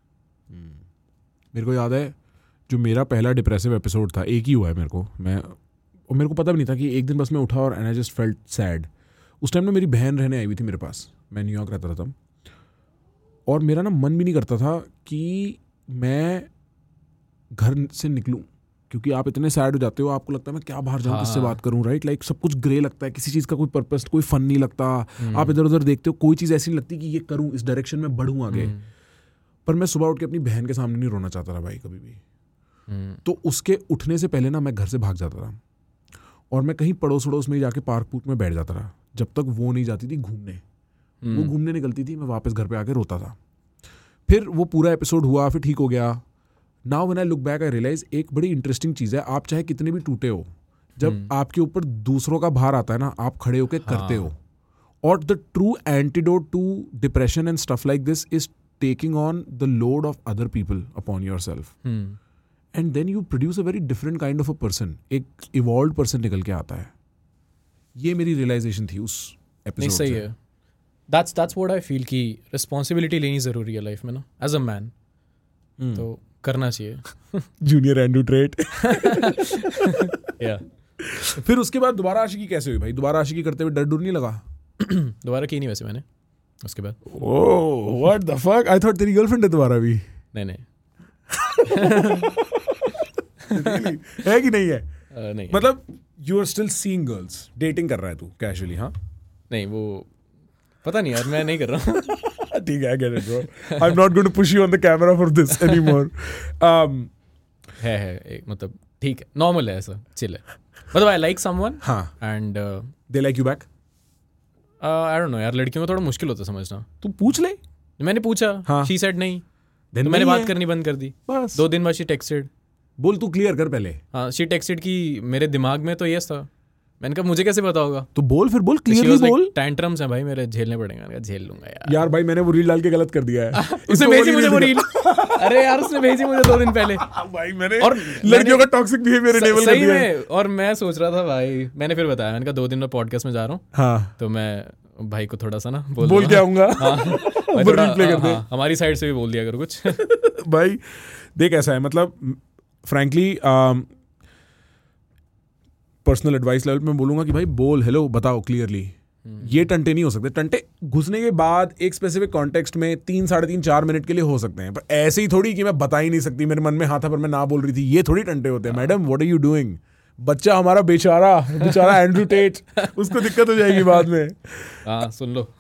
मेरे को याद है जो मेरा पहला डिप्रेसिव एपिसोड था, एक ही हुआ है मेरे को। मेरे को पता भी नहीं था कि एक दिन बस मैं उठा और आई जस्ट फेल्ट सैड। उस टाइम ना मेरी बहन रहने आई हुई थी मेरे पास, मैं न्यूयॉर्क रहता था तब, और मेरा ना मन भी नहीं करता था कि मैं घर से निकलूं, क्योंकि आप इतने सैड हो जाते हो, आपको लगता है मैं क्या बाहर जाऊं, किससे बात करूं, राइट? लाइक सब कुछ ग्रे लगता है, किसी चीज़ का कोई पर्पस, कोई फन नहीं लगता। आप इधर उधर देखते हो, कोई चीज़ ऐसी नहीं लगती कि ये करूं, इस डायरेक्शन में बढ़ूं आगे। पर मैं सुबह उठ के अपनी बहन के सामने नहीं रोना चाहता था भाई कभी भी। तो उसके उठने से पहले ना मैं घर से भाग जाता था और मैं कहीं पड़ोस वड़ोस में जाके पार्क पूर्क में बैठ जाता रहा जब तक वो नहीं जाती थी घूमने। वो घूमने निकलती थी, मैं वापस घर पे आके रोता था। फिर वो पूरा एपिसोड हुआ, फिर ठीक हो गया। Now when I look back I realize एक बड़ी इंटरेस्टिंग चीज़ है, आप चाहे कितने भी टूटे हो, जब आपके ऊपर दूसरों का भार आता है ना, आप खड़े होके करते हो। और the true antidote to depression and stuff like this is taking on the load of other people upon your self, and then you produce a very different kind of a person. एक evolved person निकल के आता है। ये मेरी realisation थी उस episode से। सही है। That's what I feel कि रिस्पॉन्सिबिलिटी लेनी ज़रूरी है लाइफ में ना, एज अ मैन। तो करना चाहिए। Junior Andrew Tate. या फिर उसके बाद दोबारा आशिकी कैसे हुई भाई? दोबारा आशिकी करते हुए डर डर नहीं लगा? दोबारा की नहीं वैसे मैंने उसके बाद। Oh what the fuck, I thought तेरी गर्लफ्रेंड है दोबारा भी। नहीं है कि नहीं है? नहीं मतलब you are still seeing girls, dating कर रहा है तू कैजुअली? हाँ नहीं, वो पता नहीं यार, मैं नहीं कर रहा हूँ। ठीक है, I get it bro. I'm not going to push you on the camera for this anymore. है मतलब ठीक है, नॉर्मल है, ऐसा चिल है। मतलब आई लाइक समवन, हाँ, and they like you back? I don't know यार, लड़कियों को थोड़ा मुश्किल होता है समझना। तू पूछ ले। मैंने पूछा, हाँ, शी सेड नहीं, तो मैंने बात करनी बंद कर दी। बस 2 दिन बाद शी टेक्स्टेड। बोल, तू क्लियर कर पहले। हाँ, शी टेक्स्टेड कि मेरे दिमाग में तो यस था। मैंने कहा मुझे कैसे पता होगा? तो बोल, फिर बोल, क्लियरली बोल। टैंट्रम्स हैं भाई मेरे, झेलने पड़ेंगे। मैंने कहा झेल लूंगा यार भाई मैंने वो रील डाल के गलत कर दिया है। उसने भेजी मुझे वो रील। अरे यार उसने भेजी मुझे 2 दिन पहले भाई, मैंने और लड़कियों का टॉक्सिक बिहेवियर इनेबल कर दिया है। और मैं सोच रहा था भाई, मैंने फिर बताया, मैंने कहा 2 दिन में पॉडकास्ट में जा रहा हूँ। हाँ, तो मैं भाई को थोड़ा सा ना बोल के आऊंगा। हमारी साइड से भी बोल दिया करो कुछ। भाई देख, ऐसा है, मतलब फ्रैंकली पर्सनल एडवाइस लेवल में बोलूंगा कि भाई बोल, हेलो, बताओ क्लियरली। ये टंटे नहीं हो सकते। टंटे घुसने के बाद एक स्पेसिफिक कॉन्टेक्स्ट में 3, 3.5, 4 मिनट के लिए हो सकते हैं, पर ऐसे ही थोड़ी कि मैं बता ही नहीं सकती, मेरे मन में हाँ था पर मैं ना बोल रही थी, ये थोड़ी टंटे होते हैं। Madam what are you doing? बच्चा हमारा बेचारा एंड्रू टेट, उसको दिक्कत हो जाएगी बाद में। हाँ सुन लो।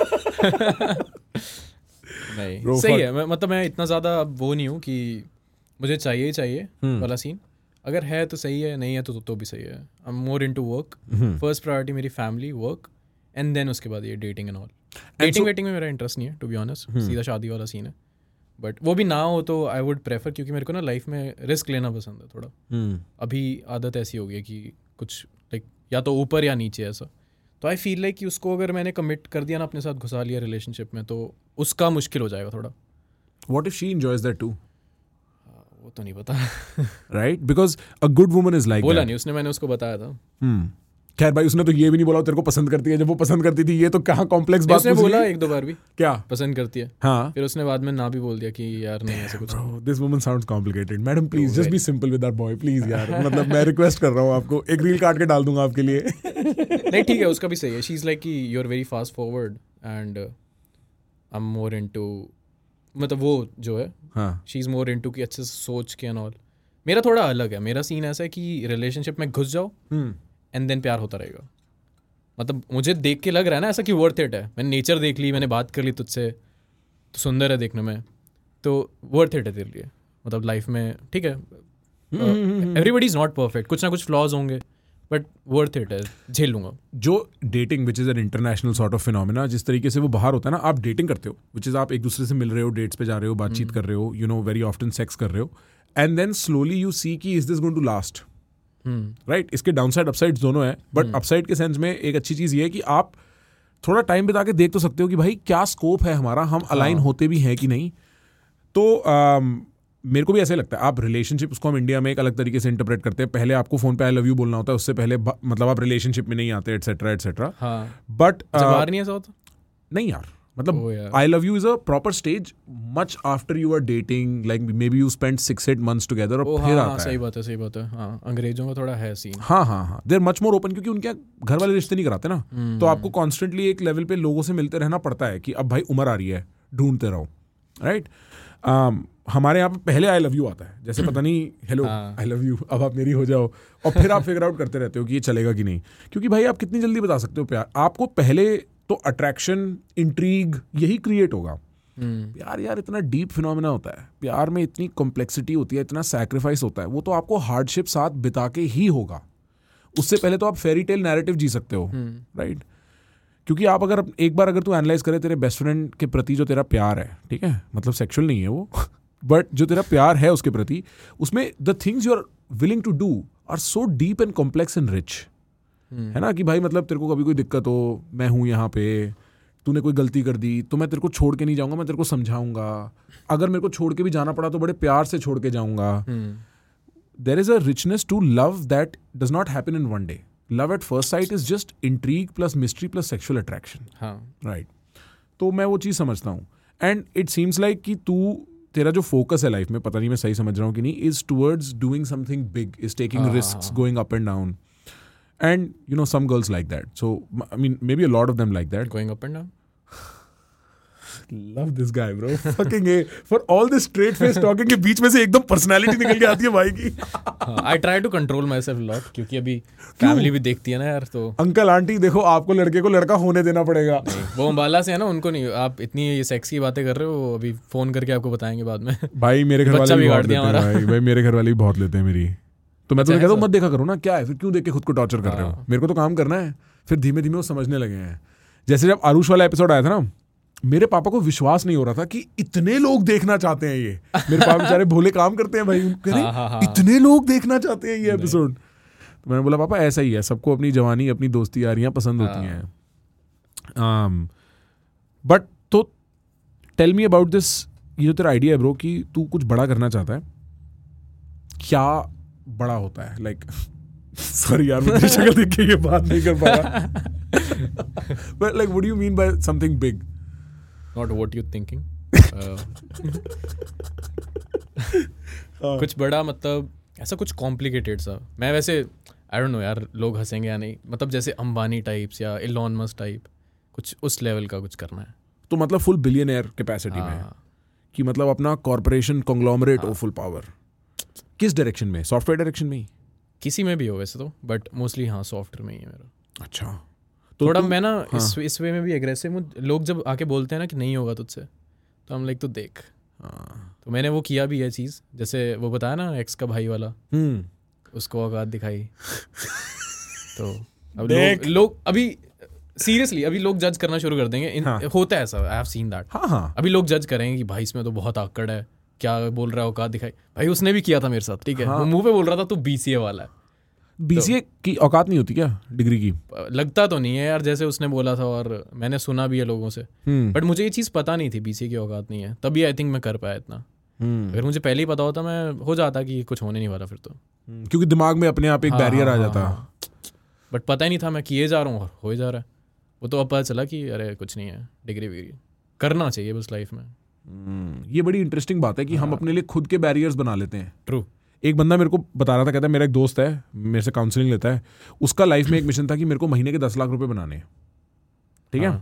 नहीं सही है, मतलब मैं इतना ज़्यादा वो नहीं हूँ कि मुझे चाहिए ही चाहिए वाला सीन, अगर है तो सही है, नहीं है तो भी सही है. I am more into work. First priority मेरी फैमिली, वर्क, एंड देन उसके बाद ये dating and all. Dating waiting में मेरा इंटरेस्ट नहीं है टू बी ऑनेस्ट, सीधा शादी वाला सीन है. बट वो भी ना हो तो आई वुड प्रेफर, क्योंकि मेरे को ना लाइफ में रिस्क लेना पसंद है थोड़ा. अभी आदत ऐसी हो गई है कि कुछ लाइक या तो ऊपर या नीचे ऐसा. तो आई फील लाइक कि उसको अगर मैंने कमिट कर दिया ना, अपने साथ घुसा लिया रिलेशनशिप में, तो उसका मुश्किल हो जाएगा थोड़ा. What if she enjoys that too? वो तो नहीं पता. Right? Because a good woman is like बोला that. नहीं उसने, मैंने उसको बताया था. खैर भाई उसने तो ये भी नहीं बोला तेरे को पसंद करती है. जब वो पसंद करती थी ये तो कहाँ कॉम्प्लेक्स बात उसने बोला 1-2 बार भी क्या पसंद करती है. हाँ. फिर उसने बाद में ना भी बोल दिया कि यार नहीं ऐसा कुछ. This woman sounds complicated. Madam please just be simple with our boy please यार. मतलब मैं रिक्वेस्ट कर रहा हूँ आपको, एक रील काट के डाल दूंगा आपके लिए. नहीं ठीक है, उसका भी सही है. शी इज लाइक कि you are very fast forward and I am more into, मतलब वो जो है शी इज मोर इनटू कि अच्छे से सोच के एंड ऑल. मेरा थोड़ा अलग है. मेरा सीन ऐसा है कि रिलेशनशिप में घुस जाओ एंड देन प्यार होता रहेगा. मतलब मुझे देख के लग रहा है ना ऐसा कि वर्थ इट है. मैंने नेचर देख ली, मैंने बात कर ली तुझसे, तो सुंदर है देखने में, तो वर्थ इट है तेरे लिए. मतलब लाइफ में ठीक है, एवरीबडी इज नॉट परफेक्ट, कुछ ना कुछ फ्लॉज होंगे, बट वर्थ इट है, झेल लूंगा. जो dating which is an international sort of phenomena, जिस तरीके से वो बाहर होता है ना, आप डेटिंग करते हो विच इज़ आप एक दूसरे से मिल रहे हो, डेट्स पे जा रहे हो, बातचीत कर रहे हो, you know very often sex कर रहे हो, and then slowly you see कि is this going to last. Right. इसके डाउनसाइड अपसाइड दोनों है, बट अपसाइड के सेंस में एक अच्छी चीज़ ये है कि आप थोड़ा टाइम बिता के देख तो सकते हो कि भाई क्या स्कोप है हमारा, हम अलाइन होते भी हैं कि नहीं. तो मेरे को भी ऐसे लगता है. आप रिलेशनशिप, उसको हम इंडिया में एक अलग तरीके से इंटरप्रेट करते हैं. पहले आपको फोन पे आई लव यू बोलना होता है, उससे पहले मतलब आप रिलेशनशिप में नहीं आते एटसेट्रा एटसेट्रा. बट बाहर नहीं ऐसा होता. नहीं यार, मतलब I love you is a proper stage much after you are dating, like maybe you spend 6-8 months together और फिर आता है. सही बात है, सही बात है. हाँ, अंग्रेजों का थोड़ा है सीन. हाँ देर मच मोर ओपन, क्योंकि उनके घर वाले रिश्ते नहीं कराते ना. तो आपको कॉन्स्टेंटली एक लेवल पे लोगों से मिलते रहना पड़ता है कि अब भाई उम्र आ रही है, ढूंढते रहो. राइट. हमारे यहाँ पे पहले आई लव यू आता है, जैसे पता नहीं हेलो आई लव यू, अब आप मेरी हो जाओ, और फिर आप फिगर आउट करते रहते हो कि ये चलेगा कि नहीं. क्योंकि भाई आप कितनी जल्दी बता सकते हो प्यार. आपको पहले तो अट्रैक्शन, इंट्रीग यही क्रिएट होगा. प्यार यार इतना डीप फिनोमेना होता है. प्यार में इतनी कॉम्प्लेक्सिटी होती है, इतना सैक्रिफाइस होता है. वो तो आपको हार्डशिप साथ बिता के ही होगा. उससे पहले तो आप फेरी टेल नैरेटिव जी सकते हो. राइट. क्योंकि आप अगर एक बार अगर तू एनालाइज करे तेरे बेस्ट फ्रेंड के प्रति जो तेरा प्यार है, ठीक है, मतलब सेक्सुअल नहीं है वो, बट जो तेरा प्यार है उसके प्रति, उसमें the things you are willing to do are so deep and complex and rich. है ना, कि भाई मतलब तेरे को कभी कोई दिक्कत हो, मैं हूँ यहाँ पे, तूने कोई गलती कर दी तो मैं तेरे को छोड़ के नहीं जाऊँगा, मैं तेरे को समझाऊंगा. अगर मेरे को छोड़ के भी जाना पड़ा तो बड़े प्यार से छोड़ के जाऊँगा. There is a richness to love that does not happen in one day. Love at first sight is just intrigue plus mystery plus sexual attraction. Right. तो मैं वो चीज़ समझता हूँ. एंड इट सीम्स लाइक कि तेरा जो फोकस है life में, पता नहीं मैं सही समझ रहा हूँ कि नहीं, is towards doing something big, is taking risks, going up and down. And you know some girls like that. So I mean maybe a lot of them like that. Going up and down. Love this guy bro. Fucking A. For all this straight face talking के बीच में से एकदम personality निकल के आती है भाई की. I try to control myself a lot क्योंकि अभी फैमिली भी देखती है ना यार. तो अंकल आंटी देखो, आपको लड़के को लड़का होने देना पड़ेगा. वो अम्बाला से है ना, उनको नहीं. आप इतनी ये सेक्स की बातें कर रहे हो, अभी फोन करके आपको बताएंगे बाद में. भाई मेरे घर वाले भी बहुत लेते हैं भाई मेरे घर वाले भी बहुत लेते हैं मेरी. तो मैं तो कहता हूँ मत देखा करो ना, क्या है फिर, क्यों देख के खुद को टॉर्चर कर रहे हो. मेरे को तो काम करना है. फिर धीमे धीमे वो समझने लगे हैं. जैसे जब आरुष वाला एपिसोड आया था ना, मेरे पापा को विश्वास नहीं हो रहा था कि इतने लोग देखना चाहते हैं ये. मेरे पापा बेचारे भोले काम करते हैं भाई, इतने लोग देखना चाहते हैं ये एपिसोड. तो मैंने बोला पापा ऐसा ही है, सबको अपनी जवानी, अपनी दोस्ती यारियां पसंद होती हैं. बट तो टेल मी अबाउट दिस, ये जो तेरा आइडिया है ब्रो कि तू कुछ बड़ा करना चाहता है, क्या बड़ा होता है? लाइक सॉरी यार मुझे शक्ल देख के ये बात नहीं कर पा रहा. But like what do you mean by something big? Not what you thinking. कुछ बड़ा मतलब ऐसा कुछ कॉम्प्लिकेटेड सा. मैं वैसे आई डोंट नो यार, लोग हंसेंगे या नहीं, मतलब जैसे अंबानी टाइप्स या इलॉन मस्क टाइप, कुछ उस लेवल का कुछ करना है. तो मतलब फुल बिलियनियर कैपेसिटी में, कि मतलब अपना कॉर्पोरेशन कॉन्ग्लोमरेट हो, फुल पावर. किस डायरेक्शन में? सॉफ्टवेयर डायरेक्शन में ही? किसी में भी हो वैसे तो, बट मोस्टली हाँ सॉफ्टवेयर में ही है मेरा. अच्छा. तो थोड़ा मैं ना इस वे में भी एग्रेसिव हूँ. लोग जब आके बोलते हैं ना कि नहीं होगा तुझसे, तो हम लाइक तो देख तो मैंने वो किया भी है चीज़, जैसे वो बताया ना एक्स का भाई वाला, उसको औकात दिखाई। तो अब लोग अभी सीरियसली अभी लोग जज करना शुरू कर देंगे। होता है ऐसा, आई हैव सीन दैट। अभी लोग जज करेंगे कि भाई इसमें तो बहुत आकड़ है, क्या बोल रहा है, औकात दिखाई। भाई उसने भी किया था मेरे साथ, ठीक है। वो मुंह पे बोल रहा था तू BCA वाला है। BCA की औकात नहीं होती क्या डिग्री की? लगता तो नहीं है यार, जैसे उसने बोला था और मैंने सुना भी है लोगों से, बट मुझे ये चीज़ पता नहीं थी BCA की औकात नहीं है, तभी आई थिंक मैं कर पाया इतना। अगर मुझे पहले ही पता होता मैं हो जाता कि कुछ होने नहीं वाला फिर तो, क्योंकि दिमाग में अपने आप एक बैरियर आ जाता। बट पता ही नहीं था, मैं किए जा रहा हूँ और हो ही जा रहा है। वो तो अब पता चला कि अरे कुछ नहीं है, डिग्री विग्री करना चाहिए बस लाइफ में। ये बड़ी इंटरेस्टिंग बात है कि हम अपने लिए खुद के बैरियर्स बना लेते हैं। ट्रू। एक बंदा मेरे को बता रहा था, कहता है मेरा एक दोस्त है, मेरे से काउंसलिंग लेता है, उसका लाइफ में एक मिशन था कि मेरे को महीने के 10 लाख रुपए बनाने हैं, ठीक है।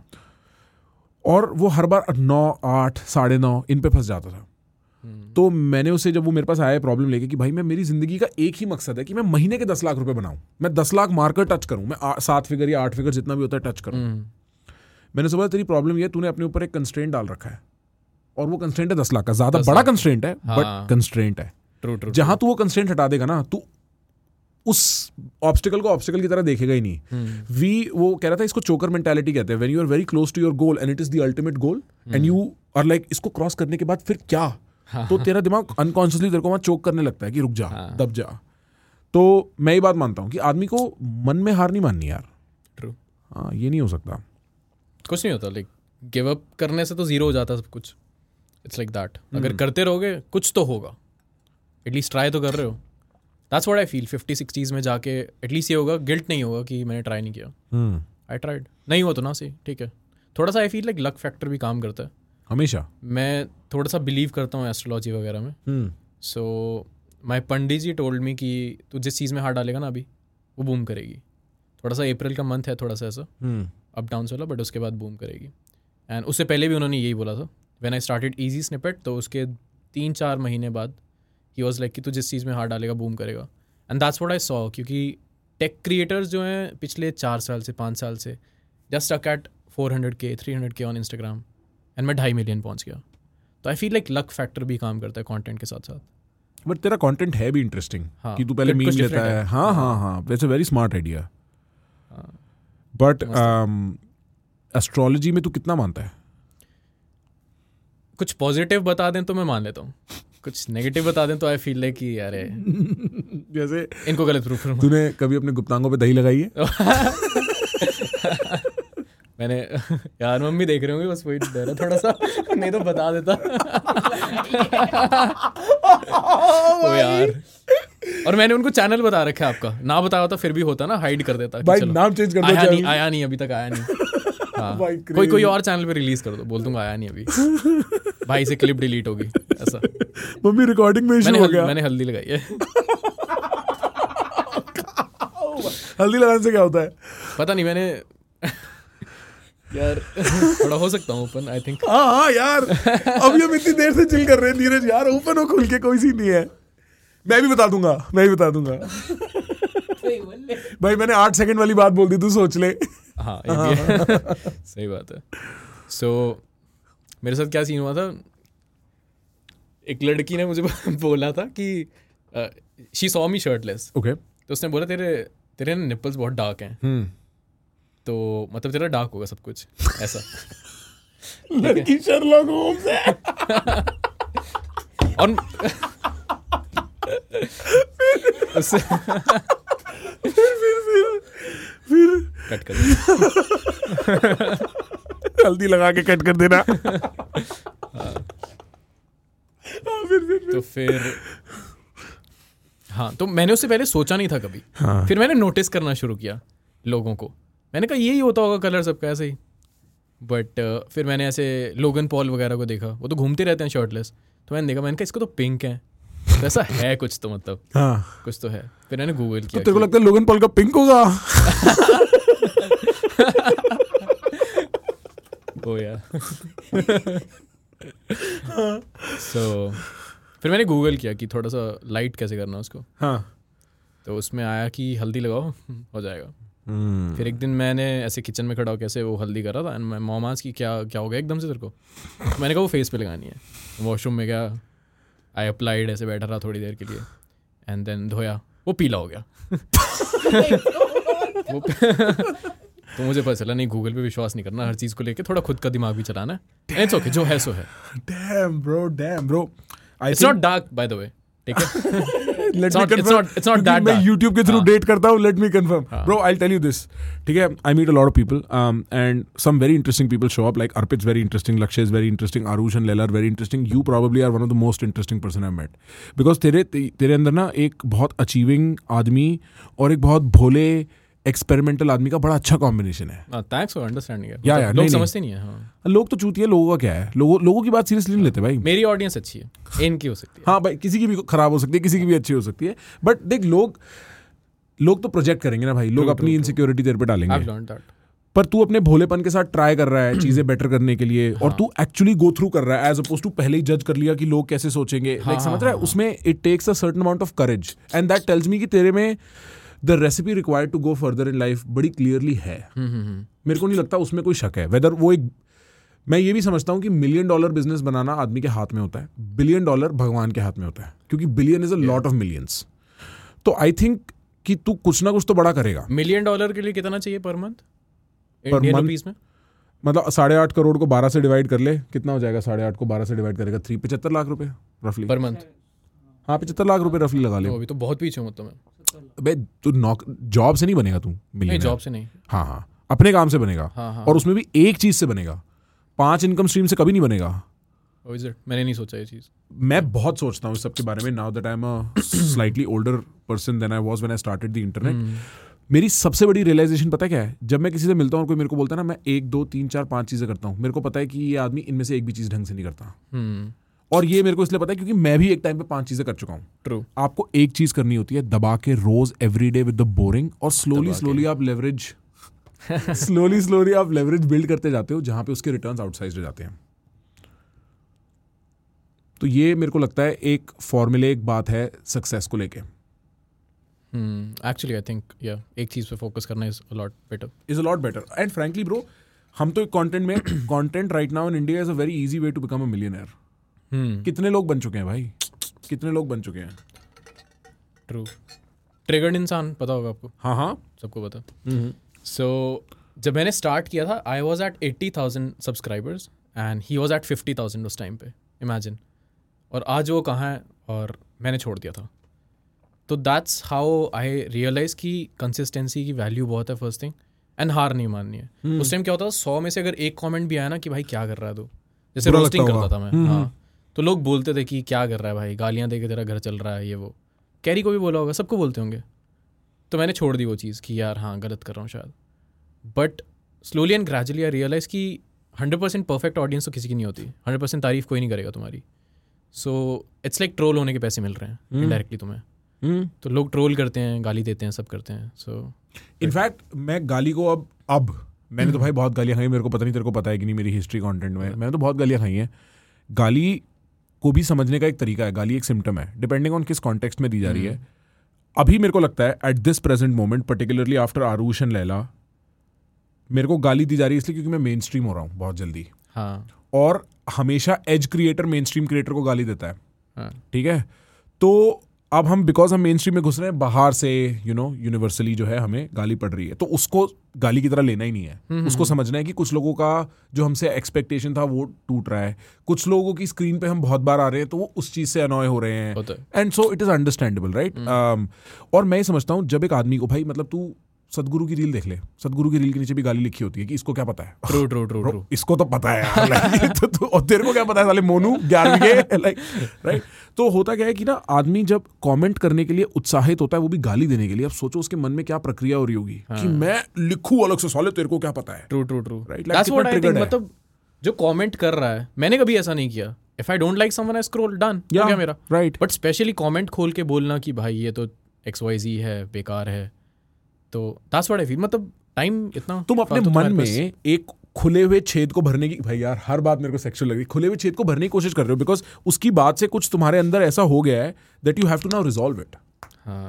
और वो हर बार 9, 8, 9.5 इन पे फंस जाता था। तो मैंने उसे, जब वो मेरे पास आया प्रॉब्लम लेके कि भाई मैं, मेरी जिंदगी का एक ही मकसद है कि मैं महीने के 10 लाख रुपए बनाऊं, मैं 10 लाख मार्कर टच करूं, मैं 7 फिगर या 8 फिगर जितना भी होता है टच करूं। मैंने सोचा तेरी प्रॉब्लम ये, तूने अपने ऊपर एक कंस्ट्रेंट डाल रखा है, और वो कंस्ट्रेंट है 10 लाख का। ज्यादा बड़ा कंस्ट्रेंट है, बट कंस्ट्रेंट है। जहां तू वो कंस्ट्रेंट हटा देगा ना, तू उस ऑब्स्टिकल को ऑब्स्टिकल की तरह देखेगा ही नहीं। वो कह रहा था, इसको चोकर मेंटालिटी कहते हैं, when you are very close to your goal and it is the ultimate goal and you are like, इसको क्रॉस करने के बाद फिर क्या, तो तेरा दिमाग अनकॉन्शियसली तेरे को वहां चोक करने लगता है कि रुक जा, दब जा। तो मैं ये बात मानता हूँ कि आदमी को मन में हार नहीं माननी यार। ट्रू। हाँ, ये नहीं हो सकता, कुछ नहीं होता, लाइक गिव अप करने से तो जीरो हो जाता सब कुछ। इट्स लाइक दैट, अगर करते रहोगे कुछ तो होगा, एटलीस्ट ट्राई तो कर रहे हो। That's what I feel. 50-60s में जाके एटलीस्ट ये होगा, गिल्ट नहीं होगा कि मैंने ट्राई नहीं किया। आई ट्राइड, नहीं हुआ तो ना सही, ठीक है। थोड़ा सा I feel like luck factor भी काम करता है हमेशा। मैं थोड़ा सा बिलीव करता हूँ एस्ट्रोलॉजी वगैरह में। So my Pandit ji told me कि तू जिस चीज़ में हाथ डालेगा ना अभी, वो बूम करेगी। थोड़ा सा अप्रैल का मंथ है, थोड़ा सा ऐसा अप डाउन वाला, बट उसके बाद बूम करेगी। एंड उससे पहले भी उन्होंने यही बोला था, when I started easy snippet, तो उसके 3-4 महीने बाद ही वाज लाइक कि तू जिस चीज़ में हाथ डालेगा बूम करेगा। And that's what I saw, क्योंकि टेक क्रिएटर्स जो हैं पिछले 4 साल से 5 साल से just stuck at 400K 300K on Instagram, and मैं 2.5 मिलियन पहुंच गया। तो I feel like luck factor भी काम करता है कंटेंट के साथ साथ। बट तेरा कंटेंट है भी इंटरेस्टिंग, कि तू पहले मीम लेता है। हाँ, that's a very smart idea. But astrology में तू कितना मानता है? कुछ पॉजिटिव बता दें तो मैं मान लेता हूँ, कुछ नेगेटिव बता दें तो आई फील लाइक कि यार जैसे इनको गलत प्रूफ करूँ। तूने कभी अपने गुप्तांगों पे दही लगाई है? मैंने यार मम्मी देख रहे होंगे, बस वही डर है थोड़ा सा, नहीं तो बता देता। तो यार, और मैंने उनको चैनल बता रखा है आपका, ना बताया होता फिर भी होता ना, हाइड कर देता। भाई नाम चेंज कर दो। आया नहीं अभी तक, आया नहीं। हाँ, कोई और चैनल पे रिलीज कर दो, बोल दूंगा आया नहीं अभी, भाई से क्लिप डिलीट होगी ऐसा। मम्मी रिकॉर्डिंग में इशू हो गया। मैंने हल्दी लगाई है। हल्दी लगाने से क्या होता है पता नहीं, मैंने यार थोड़ा हो सकता हूँ ओपन, आई थिंक। हाँ यार, अभी हम इतनी देर से चिल कर रहे हैं धीरज यार, ओपन हो खुल के, कोई सीन नहीं है। मैं भी बता दूंगा भाई, मैंने 8 सेकंड वाली बात बोल दी, तू सोच ले। हाँ, ये भी है। सही बात है। सो मेरे साथ क्या सीन हुआ था, एक लड़की ने मुझे बोला था कि she saw me shirtless. Okay. तो उसने बोला तेरे निपल्स बहुत डार्क हैं। तो मतलब तेरा डार्क होगा सब कुछ ऐसा। लड़की शर्लॉक होम्स है। और उससे फिर कट कर देना, हल्दी लगा के कट कर देना। फिर हाँ, तो मैंने उससे पहले सोचा नहीं था कभी। हाँ। फिर मैंने नोटिस करना शुरू किया लोगों को। मैंने कहा यही होता होगा कलर सबका ऐसे ही। बट फिर मैंने ऐसे लोगन पॉल वगैरह को देखा, वो तो घूमते रहते हैं शर्टलेस। तो मैंने कहा इसको तो पिंक है, तो ऐसा है कुछ तो, मतलब हाँ, कुछ तो है। फिर मैंने गूगल किया। तो तेरे को लगता है लोगन पॉल का पिंक होगा? ओ यार। सो फिर मैंने गूगल किया कि थोड़ा सा लाइट कैसे करना उसको। हाँ। तो उसमें आया कि हल्दी लगाओ हो जाएगा। फिर एक दिन मैंने ऐसे किचन में खड़ा होकर ऐसे वो हल्दी कर रहा था एंड मैं मॉम आस्क्ड कि क्या हो गया एकदम से तेरे को. मैंने कहा वो फेस पे लगानी है. वॉशरूम में गया, आई अप्लाइड, ऐसे बैठा रहा थोड़ी देर के लिए एंड देन धोया, वो पीला हो गया. तो मुझे पता चला नहीं, गूगल पे विश्वास नहीं करना, हर चीज़ को लेके थोड़ा खुद का दिमाग भी चलाना है. इट्स ओके, जो है सो है. Damn bro. It's not dark by the way. ठीक है. Let It's me not confirm. that मैं dark. YouTube के थ्रू हाँ. डेट करता हूँ. Let me confirm. Bro, I'll tell you this. ठीक है. I meet a lot of people and some very interesting people show up. Like Arpit's very interesting, Lakshay is very interesting, Arush and Leila are very interesting. You probably are one of the most interesting person I've met. Because तेरे अंदर ना एक बहुत achieving आदमी और एक बहुत भोले experimental आदमी का बड़ा अच्छा कॉम्बिनेशन है. Thanks for understanding. या लोग समझते नहीं है. हाँ. लोग तो चूतिए, लोगों का क्या है, लोगों की बात सीरियसली नहीं लेते भाई. मेरी ऑडियंस अच्छी है, इनकी हो सकती है. हाँ भाई, किसी की भी खराब हो सकती है, किसी की भी अच्छी हो सकती है. बट देख, लोग तो प्रोजेक्ट करेंगे ना भाई. लोग अपनी इनसिक्योरिटी तेरे पे डालेंगे. I've learned that. पर तू अपने भोलेपन के साथ ट्राई कर रहा है चीजें बेटर करने के लिए, और तू एक्चुअली गो थ्रू कर रहा है एज अपोज टू पहले ही जज कर लिया कि लोग कैसे सोचेंगे. लाइक समझ रहा है, उसमें it takes a certain amount of courage and that tells me कि तेरे में the recipe required to go further in life बड़ी क्लियरली है. मेरे को नहीं लगता उसमें कोई शक है. वेदर वो एक, मैं ये भी समझता हूँ कि $1 मिलियन बिजनेस बनाना आदमी के हाथ में होता है, $1 बिलियन भगवान के हाथ में होता है, क्योंकि billion is a lot of millions. तो आई थिंक कि तू कुछ ना कुछ तो बड़ा करेगा. $1 मिलियन के लिए कितना चाहिए पर मंथ पर इंडियन month? रुपीस में? मतलब 8.5 करोड़ को 12 से डिवाइड कर ले, कितना हो जाएगा? 8.5 को 12 से डिवाइड करेगा 75 लाख रुपए रफली पर मंथ. हाँ 75 लाख रुपए रफली लगा ले. अभी तो बहुत पीछे हूँ मतलब मैं. बे तू जॉब से नहीं बनेगा तू नहीं, मिलियनेयर. जॉब से नहीं. हाँ अपने काम से बनेगा. हाँ. और उसमें भी एक चीज से बनेगा. 5 इनकम स्ट्रीम से कभी नहीं बनेगा. Oh, is it? मैंने नहीं सोचा ये चीज़. मैं बहुत सोचता हूँ इस सब के बारे में now that I am a slightly older person than I was when I started the internet. मेरी सबसे बड़ी रियलाइजेशन पता है क्या है? जब मैं किसी से मिलता हूँ और कोई मेरे को बोलता है ना, मैं 1 2 3 4 5 चीजें करता हूँ, मेरे को पता है कि ये आदमी इनमें से एक भी चीज ढंग से नहीं करता. और ये मेरे को इसलिए पता है क्योंकि मैं भी एक टाइम पे 5 चीजें कर चुका हूँ. ट्रू. आपको एक चीज करनी होती है, दबा के रोज every day with the boring, और स्लोली आप लेवरेज स्लोली आप लेवरेज बिल्ड करते जाते हो, जहां पे उसके रिटर्न्स आउटसाइज्ड हो जाते हैं. तो ये मेरे को लगता है एक फॉर्मूलेक बात है सक्सेस को लेके. एक्चुअली आई थिंक या एक चीज़ पे फोकस करना is a lot better. And frankly bro, हम तो कंटेंट में content right now in India is a very easy way to become a millionaire. कितने लोग बन चुके हैं भाई, कितने लोग बन चुके हैं. ट्रू. ट्रिगर्ड इंसान पता होगा आपको. हाँ सबको पता. सो जब मैंने स्टार्ट किया था, I was at 80,000 subscribers and he was at 50,000 उस टाइम पे. इमेजिन. और आज वो कहाँ है और मैंने छोड़ दिया था. तो दैट्स हाउ आई रियलाइज कि कंसिस्टेंसी की वैल्यू बहुत है फर्स्ट थिंग, एंड हार नहीं माननी है. उस टाइम क्या होता था, 100 में से अगर एक कमेंट भी आया ना कि भाई क्या कर रहा है, तो जैसे रोस्टिंग करता था मैं. हाँ. तो लोग बोलते थे कि क्या कर रहा है भाई, गालियाँ दे के तेरा घर चल रहा है, ये वो. कैरी को भी बोला होगा, सबको बोलते होंगे. तो मैंने छोड़ दी वो चीज़ कि यार हाँ गलत कर रहा हूँ शायद. But slowly and gradually I realise कि 100% परफेक्ट ऑडियंस तो किसी की नहीं होती. 100% तारीफ कोई नहीं करेगा तुम्हारी. सो इट्स लाइक ट्रोल होने के पैसे मिल रहे हैं इनडायरेक्टली तुम्हें. तो लोग ट्रोल करते हैं, गाली देते हैं, सब करते हैं. सो इनफैक्ट मैं गाली को अब मैंने तो भाई बहुत गालियाँ खाई. मेरे को पता नहीं तेरे को पता है कि नहीं मेरी हिस्ट्री कंटेंट में, मैंने तो बहुत गालियाँ खाई हैं. गाली को भी समझने का एक तरीका है. गाली एक सिम्टम है, डिपेंडिंग ऑन किस कॉन्टेक्स्ट में दी जा रही है. अभी मेरे को लगता है at this present moment, particularly after Aarush and Laila, मेरे को गाली दी जा रही है इसलिए क्योंकि मैं मेन स्ट्रीम हो रहा हूँ बहुत जल्दी. हाँ. और हमेशा as creator mainstream creator को गाली देता है. हाँ. ठीक है. तो अब हम बिकॉज हम मेन स्ट्रीम में घुस रहे हैं, बाहर से यूनिवर्सली जो है हमें गाली पड़ रही है, तो उसको गाली की तरह लेना ही नहीं है. उसको समझना है कि कुछ लोगों का जो हमसे एक्सपेक्टेशन था वो टूट रहा है. कुछ लोगों की स्क्रीन पे हम बहुत बार आ रहे हैं तो वो उस चीज से अनॉय हो रहे हैं. And so it is understandable, right. और मैं ये समझता हूँ जब एक आदमी को, भाई मतलब तू सदगुरु की रील देख ले, सदगुरु की रील के नीचे भी गाली लिखी होती है कि इसको क्या पता है. ट्रू. इसको तो पता है यार. तो और तेरे को क्या पता है साले मोनू 11वीं के, लाइक, राइट. तो होता क्या है कि ना, आदमी जब कमेंट करने के लिए उत्साहित होता है, वो भी गाली देने के लिए, अब सोचो उसके मन में क्या प्रक्रिया हो रही होगी कि मैं लिखूं अलग से, साले तेरे को क्या पता है. True. Right. That's what I think. मतलब जो कमेंट कर रहा है, मैंने कभी ऐसा नहीं किया. If I don't like someone I scroll, done हो गया मेरा. राइट. बट स्पेशली कमेंट खोल के बोलना कि भाई ये तो XYZ है, बेकार है, तो दैट्स व्हाट आई फील. मतलब टाइम इतना तुम अपने मन में एक खुले हुए छेद को भरने की, भाई यार हर बात मेरे को सेक्सुअल लग रही, खुले हुए छेद को भरने की कोशिश कर रहे हो बिकॉज उसकी बात से कुछ तुम्हारे अंदर ऐसा हो गया है that you have to now resolve it. हाँ.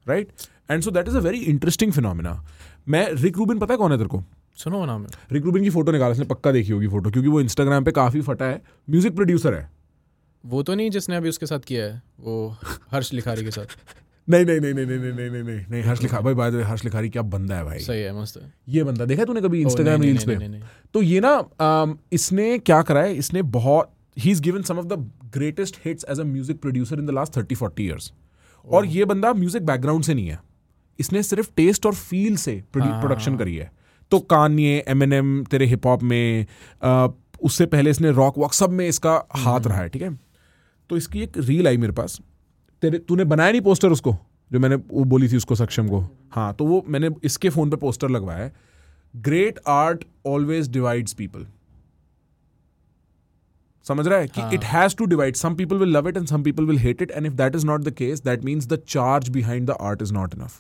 Right? And so that is a very interesting phenomena. मैं रिक रूबिन, पता है कौन है तेरे को? सुनो नाम है. रिक रूबिन की फोटो निकाला, इसने पक्का देखी होगी फोटो, क्योंकि वो इंस्टाग्राम पे काफी फटा है. म्यूजिक प्रोड्यूसर है. वो तो नहीं जिसने अभी उसके साथ किया है, वो हर्ष लिखारी के साथ. नहीं, हर्ष लिखारी भाई, बाय द वे हर्ष लिखारी क्या बंदा है भाई. सही है, मस्त है. ये बंदा देखा है तूने कभी इंस्टाग्राम रील्स पे? तो ये ना इसने क्या करा है, इसने बहुत, ही is given some of the greatest hits as a music producer in the last 30-40 years. और ये बंदा म्यूजिक बैकग्राउंड से नहीं है, इसने सिर्फ टेस्ट और फील से प्रोडक्शन करी है. तो कान्ये, एमिनेम, तेरे हिप हॉप में, उससे पहले इसने रॉक वॉक सब में इसका हाथ रहा है. ठीक है, तो इसकी एक रील आई मेरे पास. तूने बनाया नहीं पोस्टर उसको, जो मैंने वो बोली थी उसको, सक्षम को? हाँ, तो वो मैंने इसके फोन पे पोस्टर लगवाया है. Great art always divides people. समझ रहा है कि it has to divide. Some people will love it and some people will hate it, and if that is not the case, that means the charge behind the art is not enough.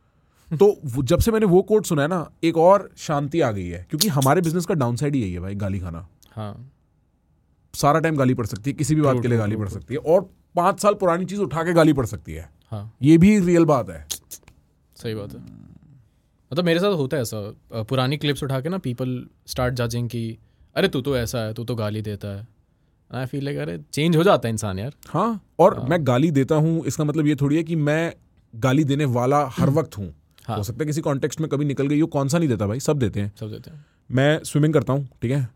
तो जब से मैंने वो coat सुना है ना, एक और शांति आ गई है, क्योंकि हमारे बिजनेस का डाउन साइड यही है भाई, गाली खाना. हाँ, सारा टाइम गाली पड़ सकती है, किसी भी बात के लिए गाली पड़ सकती है, और 5 साल पुरानी चीज उठा के गाली पड़ सकती है. हाँ, ये भी रियल बात है. सही बात है. मतलब मेरे साथ होता है ऐसा, पुरानी क्लिप्स उठा के ना पीपल स्टार्ट जजिंग कि अरे तू तो ऐसा है, तू तो गाली देता है. आई फील लाइक अरे चेंज हो जाता है इंसान यार. हाँ, और मैं गाली देता हूँ इसका मतलब ये थोड़ी है कि मैं गाली देने वाला हर वक्त हूँ. हो सकता है किसी कॉन्टेक्स्ट में कभी निकल गई हो. कौन सा नहीं देता भाई, सब देते हैं. सब देते हैं. मैं स्विमिंग करता हूँ, ठीक है,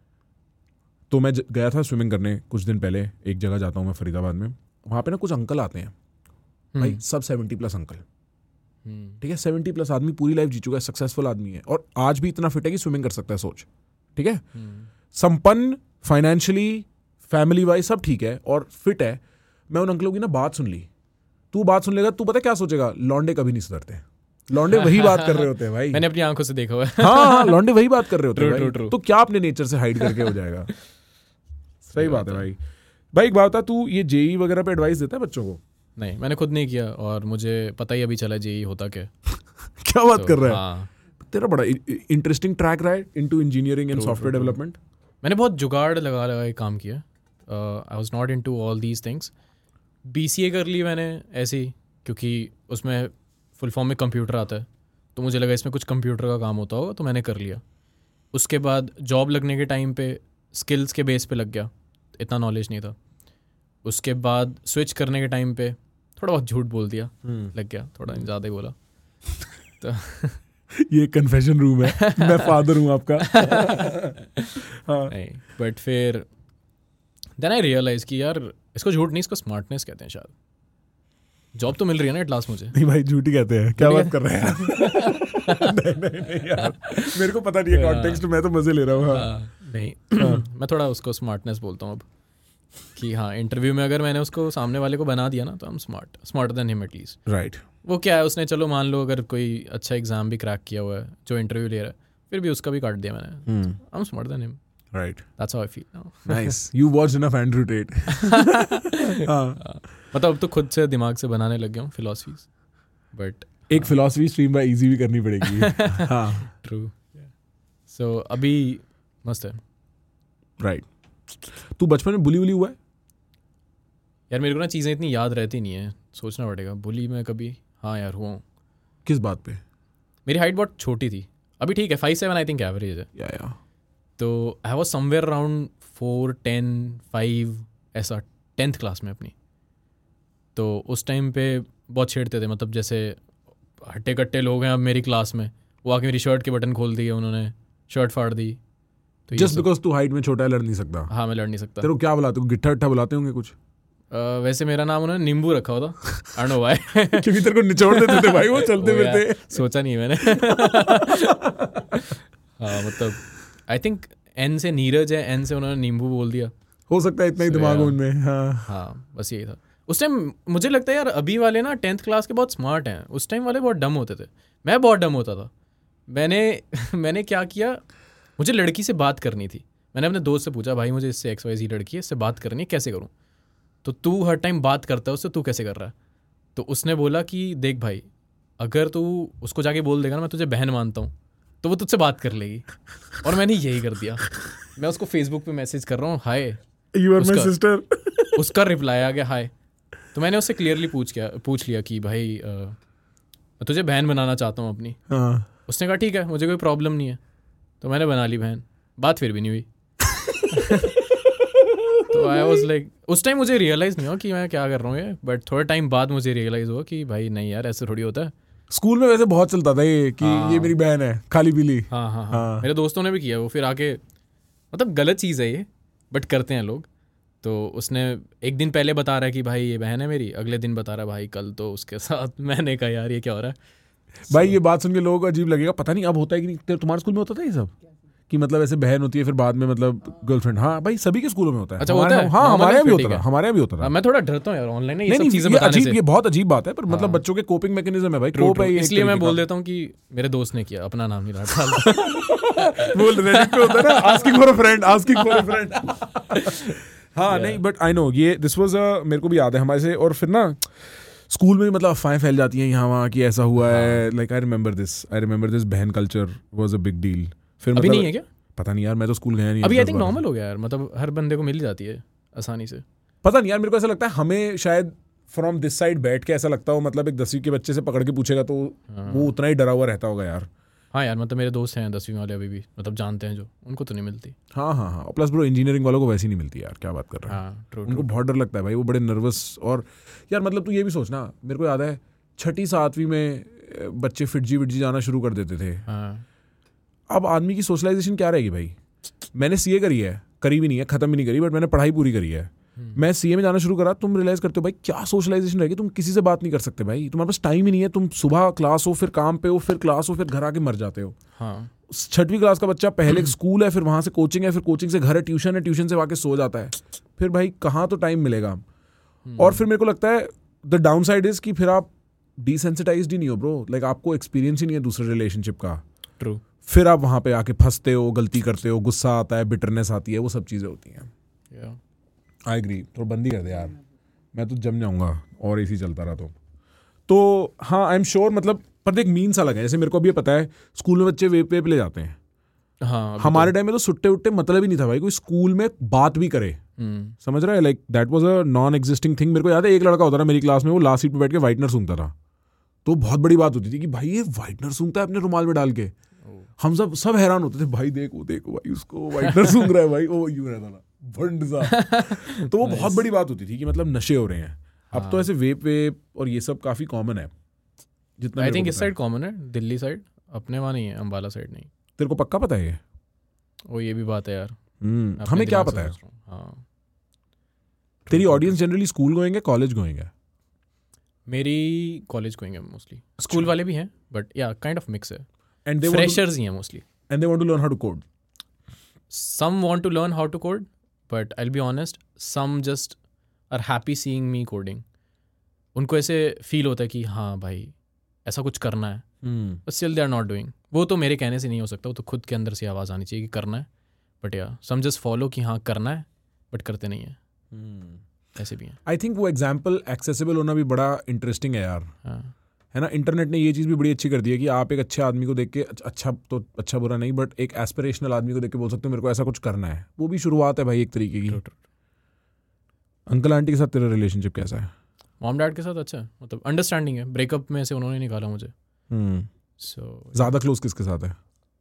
तो मैं गया था स्विमिंग करने कुछ दिन पहले. एक जगह जाता हूँ मैं फरीदाबाद में, वहाँ पे ना कुछ अंकल आते हैं भाई, सब 70+ अंकल. ठीक है, 70+ आदमी पूरी लाइफ जी चुका है, सक्सेसफुल आदमी है, और आज भी इतना फिट है कि स्विमिंग कर सकता है. सोच, ठीक है, संपन्न, फाइनेंशियली, फैमिली वाइज सब ठीक है और फिट है. मैं उन अंकलों की ना बात सुन ली. तू बात सुन लेगा, तू पता क्या सोचेगा? लौंडे कभी नहीं सुधरते. लौंडे वही बात कर रहे होते हैं भाई. मैंने अपनी आंखों से देखा हुआ है. हाँ, लौंडे वही बात कर रहे होते हैं. True. तो क्या अपने नेचर से हाइड करके हो जाएगा? सही बात है भाई. भाई एक बात बता, तू ये जेई वगैरह पे एडवाइस देता है बच्चों को? नहीं, मैंने खुद नहीं किया, और मुझे पता ही अभी चला जेई होता क्या. क्या बात कर रहा है? हाँ, तेरा बड़ा इंटरेस्टिंग ट्रैक रहा है into engineering and software development. मैंने बहुत जुगाड़ लगा के काम किया. I was not into all these things. BCA कर ली मैंने ऐसे ही, क्योंकि उसमें फुल फॉर्म में कंप्यूटर आता है, तो मुझे लगा इसमें कुछ कंप्यूटर का काम होता होगा, तो मैंने कर लिया. उसके बाद जॉब लगने के टाइम पे स्किल्स के बेस पे लग गया, इतना नॉलेज नहीं था. उसके बाद स्विच करने के टाइम पे थोड़ा बहुत झूठ बोल दिया, लग गया, थोड़ा ज़्यादा ही बोला. तो ये कन्फेशन रूम है, मैं फादर हूँ आपका. हाँ. नहीं, बट फिर देन आई रियलाइज कि यार इसको झूठ नहीं, इसको स्मार्टनेस कहते हैं शायद. जॉब तो मिल रही है ना एट लास्ट मुझे. नहीं भाई, झूठी कहते हैं. क्या बात कर रहे हैं नहीं यार, मेरे को पता नहीं है कॉन्टेक्स्ट, मैं तो मजे ले रहा हूँ. नहीं, मैं थोड़ा उसको स्मार्टनेस बोलता हूँ अब, कि हाँ इंटरव्यू में अगर मैंने उसको सामने वाले को बना दिया ना, तो हम smarter than him at least. Right. वो क्या है, उसने चलो मान लो अगर कोई अच्छा एग्जाम भी क्रैक किया हुआ है जो इंटरव्यू ले रहा है, फिर भी उसका भी काट दिया मैंने. I am smarter than him. Right. That's how I feel now. Nice. You watched enough Andrew Tate. मतलब अब तो खुद से दिमाग से बनाने लग गया हूँ फिलॉसफीज. बट एक फिलॉसफी स्ट्रीम बाय इजी भी करनी पड़ेगी. हाँ, ट्रू. सो अभी मस्त है. राइट. तू बचपन में बुली हुआ है? यार मेरे को ना चीज़ें इतनी याद रहती नहीं है, सोचना पड़ेगा. बुली में कभी, हाँ यार हुआ. किस बात पे? मेरी हाइट बहुत छोटी थी. अभी ठीक है, 5'7" आई थिंक एवरेज है. या तो आई वॉज समवेयर अराउंड 4, 10, 5 ऐसा 10th क्लास में अपनी. तो उस टाइम पे बहुत छेड़ते थे, मतलब जैसे हट्टे कट्टे लोग हैं अब मेरी क्लास में, वो आके मेरी शर्ट के बटन खोल दिए उन्होंने, शर्ट फाड़ दी. तो जस्ट बिकॉज तू हाइट में छोटा है, लड़ नहीं सकता. हाँ, मैं लड़ नहीं सकता. तेरे को क्या बुलाते हो? गिट्ठा उट्ठा बुलाते होंगे कुछ? वैसे मेरा नाम उन्होंने नींबू रखा हुआ था. I don't know why. क्योंकि तेरे को निचोड़ देते थे भाई वो चलते फिरते. सोचा नहीं मैंने. हाँ, मतलब आई थिंक एन से नीरज है, एन से उन्होंने नींबू बोल दिया. हो सकता है इतना ही दिमाग उनमें. हाँ, बस यही था. उस टाइम मुझे लगता है यार अभी वाले ना 10th क्लास के बहुत स्मार्ट हैं, उस टाइम वाले बहुत डम होते थे. मैं बहुत डम होता था. मैंने क्या किया, मुझे लड़की से बात करनी थी. मैंने अपने दोस्त से पूछा, भाई मुझे इससे XYZ लड़की है, इससे बात करनी है, कैसे करूँ? तो तू हर टाइम बात करता है उससे, तू कैसे कर रहा है? तो उसने बोला कि देख भाई, अगर तू उसको जाके बोल देगा ना मैं तुझे बहन मानता हूँ, तो वो तुझसे बात कर लेगी. और मैंने यही कर दिया. मैं उसको फेसबुक पे मैसेज कर रहा हूँ, hi you are my sister. उसका रिप्लाई आ गया हाय. तो मैंने उससे क्लियरली पूछ लिया कि भाई मैं तुझे बहन बनाना चाहता हूँ अपनी। हाँ उसने कहा ठीक है, मुझे कोई प्रॉब्लम नहीं है। तो मैंने बना ली बहन, बात फिर भी नहीं हुई। तो आई वाज लाइक, उस टाइम मुझे रियलाइज़ नहीं हुआ कि मैं क्या कर रहा हूँ ये, बट थोड़े टाइम बाद मुझे रियलाइज़ हुआ कि भाई नहीं यार, ऐसे थोड़ी होता है। स्कूल में वैसे बहुत चलता था ये कि हाँ। ये मेरी बहन है खाली पीली। हाँ हाँ हाँ, हाँ। मेरे दोस्तों ने भी किया वो, फिर आके मतलब गलत चीज़ है ये, बट करते हैं लोग। तो उसने एक दिन पहले बता रहा है कि भाई ये बहन है मेरी, अगले दिन बता रहा है भाई कल तो उसके साथ। मैंने कहा यार ये क्या हो रहा है भाई ये बात सुन के लोगों को अजीब लगेगा, पता नहीं अब होता है कि नहीं। तुम्हारे स्कूल में होता था ये सब कि मतलब ऐसे बहन होती है फिर बाद में मतलब गर्लफ्रेंड? हाँ भाई सभी के स्कूलों में होता है। अच्छा, होता है? हाँ हमारे यहाँ भी फिर होता ठीक था, है। हमारे यहाँ भी होता था। मैं थोड़ा डरता हूँ यार ऑनलाइन ये नहीं सब नहीं चीज़ें ये बताने अजीब, से। ये बहुत अजीब बात है, पर मतलब हाँ। बच्चों के कोपिंग मैकेनिज्म है भाई। True, कोप है true. ये एक इसलिए मैं तरीके बोल का। देता हूँ कि मेरे दोस्त ने किया, अपना नाम नहीं रहा। बोल रेडिट पे होता है ना, asking for a friend, asking for a friend. हाँ नहीं बट आई नो ये दिस वाज मेरे को भी याद है हमारे से। और फिर ना स्कूल में भी मतलब अफवाहें फैल जाती हैं यहाँ वहाँ कि ऐसा हुआ है। लाइक आई रिमेंबर दिस बहन culture was a big deal. फिर अभी मतलब नहीं है क्या? पता नहीं यार, मैं तो स्कूल गया नहीं अभी आई 10 थिंक बार। नॉर्मल हो गया यार, मतलब हर बंदे को मिल जाती है आसानी से। पता नहीं यार, मेरे को ऐसा लगता है हमें शायद फ्रॉम दिस साइड बैठ के ऐसा लगता हो, मतलब एक 10वीं के बच्चे से पकड़ के पूछेगा तो वो उतना ही डरा हुआ रहता होगा यार। हाँ यार, मतलब मेरे दोस्त हैं 10वीं वाले अभी भी, मतलब जानते हैं जो, उनको तो नहीं मिलती। हाँ प्लस ब्रो इंजीनियरिंग वालों को वैसी नहीं मिलती यार, क्या बात कर रहा है। हाँ ट्रू, उनको बहुत डर लगता है भाई, वो बड़े नर्वस। और यार मतलब तू ये भी सोचना, मेरे को याद है 6ठी 7वीं में बच्चे फिटजी विटजी जाना शुरू कर देते थे। हाँ अब आदमी की सोशलाइजेशन क्या रहेगी भाई? मैंने सीए करी है, करी भी नहीं है, खत्म भी नहीं करी, बट मैंने पढ़ाई पूरी करी है। मैं सीए में जाना शुरू करा, तुम रियलाइज करते हो भाई क्या सोशलाइजेशन रहेगी। तुम किसी से बात नहीं कर सकते भाई, तुम्हारे पास टाइम ही नहीं है। तुम सुबह क्लास हो, फिर काम पे हो, फिर क्लास हो, फिर घर आके मर जाते हो। हाँ 6वीं क्लास का बच्चा पहले स्कूल है, फिर वहां से कोचिंग है, फिर कोचिंग से घर है, ट्यूशन से आके सो जाता है। फिर भाई कहाँ तो टाइम मिलेगा। और फिर मेरे को लगता है द डाउन साइड इज कि फिर आप डिसेंसिटाइज्ड ही नहीं हो ब्रो। लाइक आपको एक्सपीरियंस ही नहीं है दूसरे रिलेशनशिप का। ट्रू। फिर आप वहाँ पे आके फंसते हो, गलती करते हो, गुस्सा आता है, बिटरनेस आती है, वो सब चीज़ें होती हैं। I agree. थोड़ा बंदी कर दे यार, मैं तो जम जाऊंगा और ऐसे ही चलता रहा तो हाँ आई एम श्योर। मतलब पर देख मीन सा लगा है, जैसे मेरे को अभी ये पता है स्कूल में बच्चे वेप ले जाते हैं। हाँ हमारे टाइम में तो सुट्टे उट्टे मतलब ही नहीं था भाई, कोई स्कूल में बात भी करे। समझ रहा है? Like that was a non existing thing. मेरे को याद है एक लड़का होता था मेरी क्लास में, वो लास्ट सीट पे बैठ के वाइटनर सूंघता था। तो बहुत बड़ी बात होती थी कि भाई ये वाइटनर सूंघता है अपने रुमाल में डाल के। हम सब हैरान होते थे, भाई देखो भाई उसको वाइटनर सूंघ रहा है भाई। वो यूं रहता था भंड सा। तो वो बहुत बड़ी बात होती थी कि मतलब नशे हो रहे हैं। अब तो ऐसे वेप और ये सब काफी कॉमन है। जितना आई थिंक इस साइड कॉमन है, दिल्ली साइड, अपने वहाँ नहीं है, अम्बाला साइड नहीं। तेरे को पक्का पता है ये? वो ये भी बात है यार, हमें क्या पता है? हाँ तेरी ऑडियंस जनरली स्कूल गोइंग है, कॉलेज गोइंग है? मेरी कॉलेज गोइंग है मोस्टली, स्कूल वाले भी हैं but yeah kind of mix है। एंड दे फ्रेशर्स ही हैं mostly, and they want to learn how to code. some want to learn how to code, but I'll be honest, some just are happy seeing me coding. उनको ऐसे feel होता है कि हाँ भाई ऐसा कुछ करना है, but still they are not doing. वो तो मेरे कहने से नहीं हो सकता, वो तो खुद के अंदर से आवाज़ आनी चाहिए कि करना है। बट या some just follow कि हाँ करना है, बट करते नहीं है। ऐसे भी हैं। आई थिंक वो एग्जाम्पल एक्सेसिबल होना भी बड़ा इंटरेस्टिंग है यार। हाँ है ना, इंटरनेट ने ये चीज़ भी बड़ी अच्छी कर दी है कि आप एक अच्छे आदमी को देख के, अच्छा बुरा नहीं, बट एक एस्पिरेशनल आदमी को देख के बोल सकते हो मेरे को ऐसा कुछ करना है। वो भी शुरुआत है भाई एक तरीके की। अंकल आंटी के साथ तेरा रिलेशनशिप कैसा है? मॉम डैड के साथ अच्छा है, मतलब अंडरस्टैंडिंग है। ब्रेकअप में से उन्होंने निकाला मुझे। सो ज़्यादा क्लोज किसके साथ है?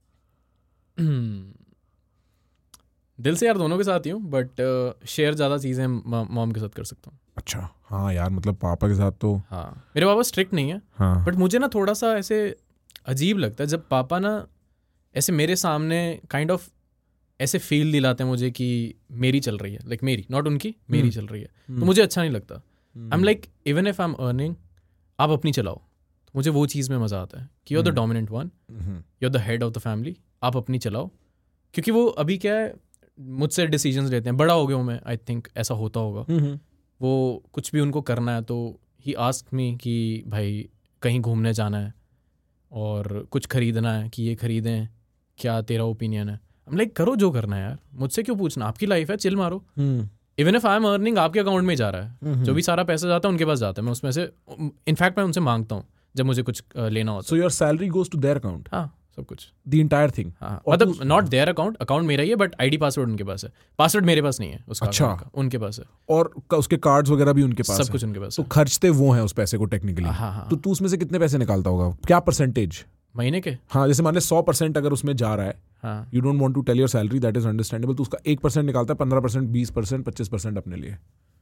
दिल से यार दोनों के साथ ही हूँ, बट शेयर ज़्यादा चीज़ें मॉम के साथ कर सकता हूँ। अच्छा हाँ यार, मतलब पापा के साथ तो हाँ, मेरे पापा स्ट्रिक्ट नहीं है, हाँ। बट मुझे ना थोड़ा सा ऐसे अजीब लगता है जब पापा ना ऐसे मेरे सामने काइंड ऑफ ऐसे फील दिलाते हैं मुझे कि मेरी चल रही है, लाइक मेरी, नॉट उनकी, मेरी चल रही है। तो मुझे अच्छा नहीं लगता। I am like even if I am earning, आप अपनी चलाओ। तो मुझे वो चीज़ में मज़ा आता है कि you are the dominant one, you are the head of the family, आप अपनी चलाओ। क्योंकि वो अभी क्या है, मुझसे डिसीजंस लेते हैं, बड़ा हो गया हूँ मैं, आई थिंक ऐसा होता होगा। वो कुछ भी उनको करना है तो ही आस्क मी कि भाई कहीं घूमने जाना है और कुछ ख़रीदना है कि ये ख़रीदें, क्या तेरा ओपिनियन है? हम लाइक करो जो करना है यार, मुझसे क्यों पूछना, आपकी लाइफ है, चिल मारो। Even if I am earning, आपके अकाउंट में जा रहा है, जो भी सारा पैसा जाता है उनके पास जाता है, मैं उसमें से इनफैक्ट मैं उनसे मांगता हूँ जब मुझे कुछ लेना होता है। So your salary goes to their account? हाँ, सब कुछ। The entire thing. हाँ, मतलब नॉट देयर अकाउंट मेरा ही है, बट आईडी पासवर्ड उनके पास है। पासवर्ड मेरे पास नहीं है उसका। अच्छा। account का, उनके पास है। और उसके कार्ड्स वगैरह भी उनके पास सब है। कुछ उनके पास तो है। खर्चते वो हैं उस पैसे को टेक्निकली। हाँ। तो तू उसमें से कितने पैसे निकालता होगा, क्या परसेंटेज? महीने के? हाँ, जैसे मान ले 100% अगर उसमें जा रहा है, हाँ, you don't want to tell your salary, that is understandable, तो उसका 1% निकालता है, 15%, 20%, 25% अपने लिए।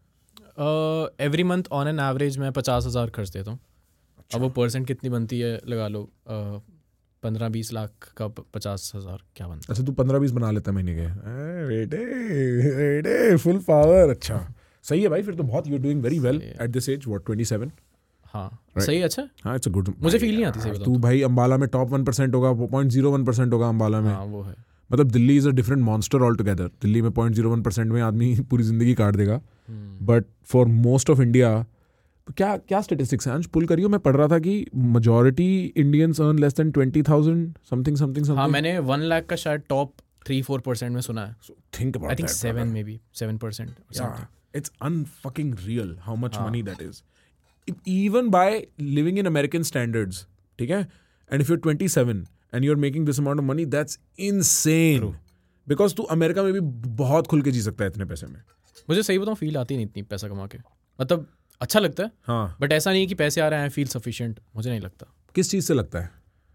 Every month on an average मैं 50,000 खर्च देता हूँ। अब वो परसेंट कितनी बनती है लगा लो, 15-20 लाख का 50,000 क्या बनता है? अच्छा, तू 15-20 बना लेता है महीने के? बेटे फुल पावर। अच्छा, सही है भाई, फिर तो बहुत you doing very well at this age, what 27? हाँ, Right. सही है। अच्छा, हाँ, इट्स अ गुड। मुझे फील नहीं आती सही बताऊं तू भाई अंबाला में टॉप 1% होगा, 0.01% होगा अंबाला में। हाँ, वो है। मतलब Delhi is a different monster all together. Delhi में 0.01% में आदमी पूरी जिंदगी काट देगा, but for most of India तो क्या स्टेटिस्टिक्स हैं? अंश पुल करियो, मैं पढ़ रहा था कि majority Indians earn less than 20,000 something. हाँ, मैंने 1 लाख का शायद टॉप 3-4% में सुना है। Think I think 7% Yeah, it's unfucking real how much money that is. Even by living in American standards, ठीक है? And if you're 27 and you're making this amount of money, that's insane. Because तू America में भी बहुत खुल के जी सकता है इतने पैसे में। मुझे सही बताऊं फील आती नहीं इतनी पैसा कमा के। मतलब अच्छा लगता है, हाँ, बट ऐसा नहीं कि पैसे आ रहे हैं फील सफिशिएंट, मुझे नहीं लगता। किस चीज़ से लगता है?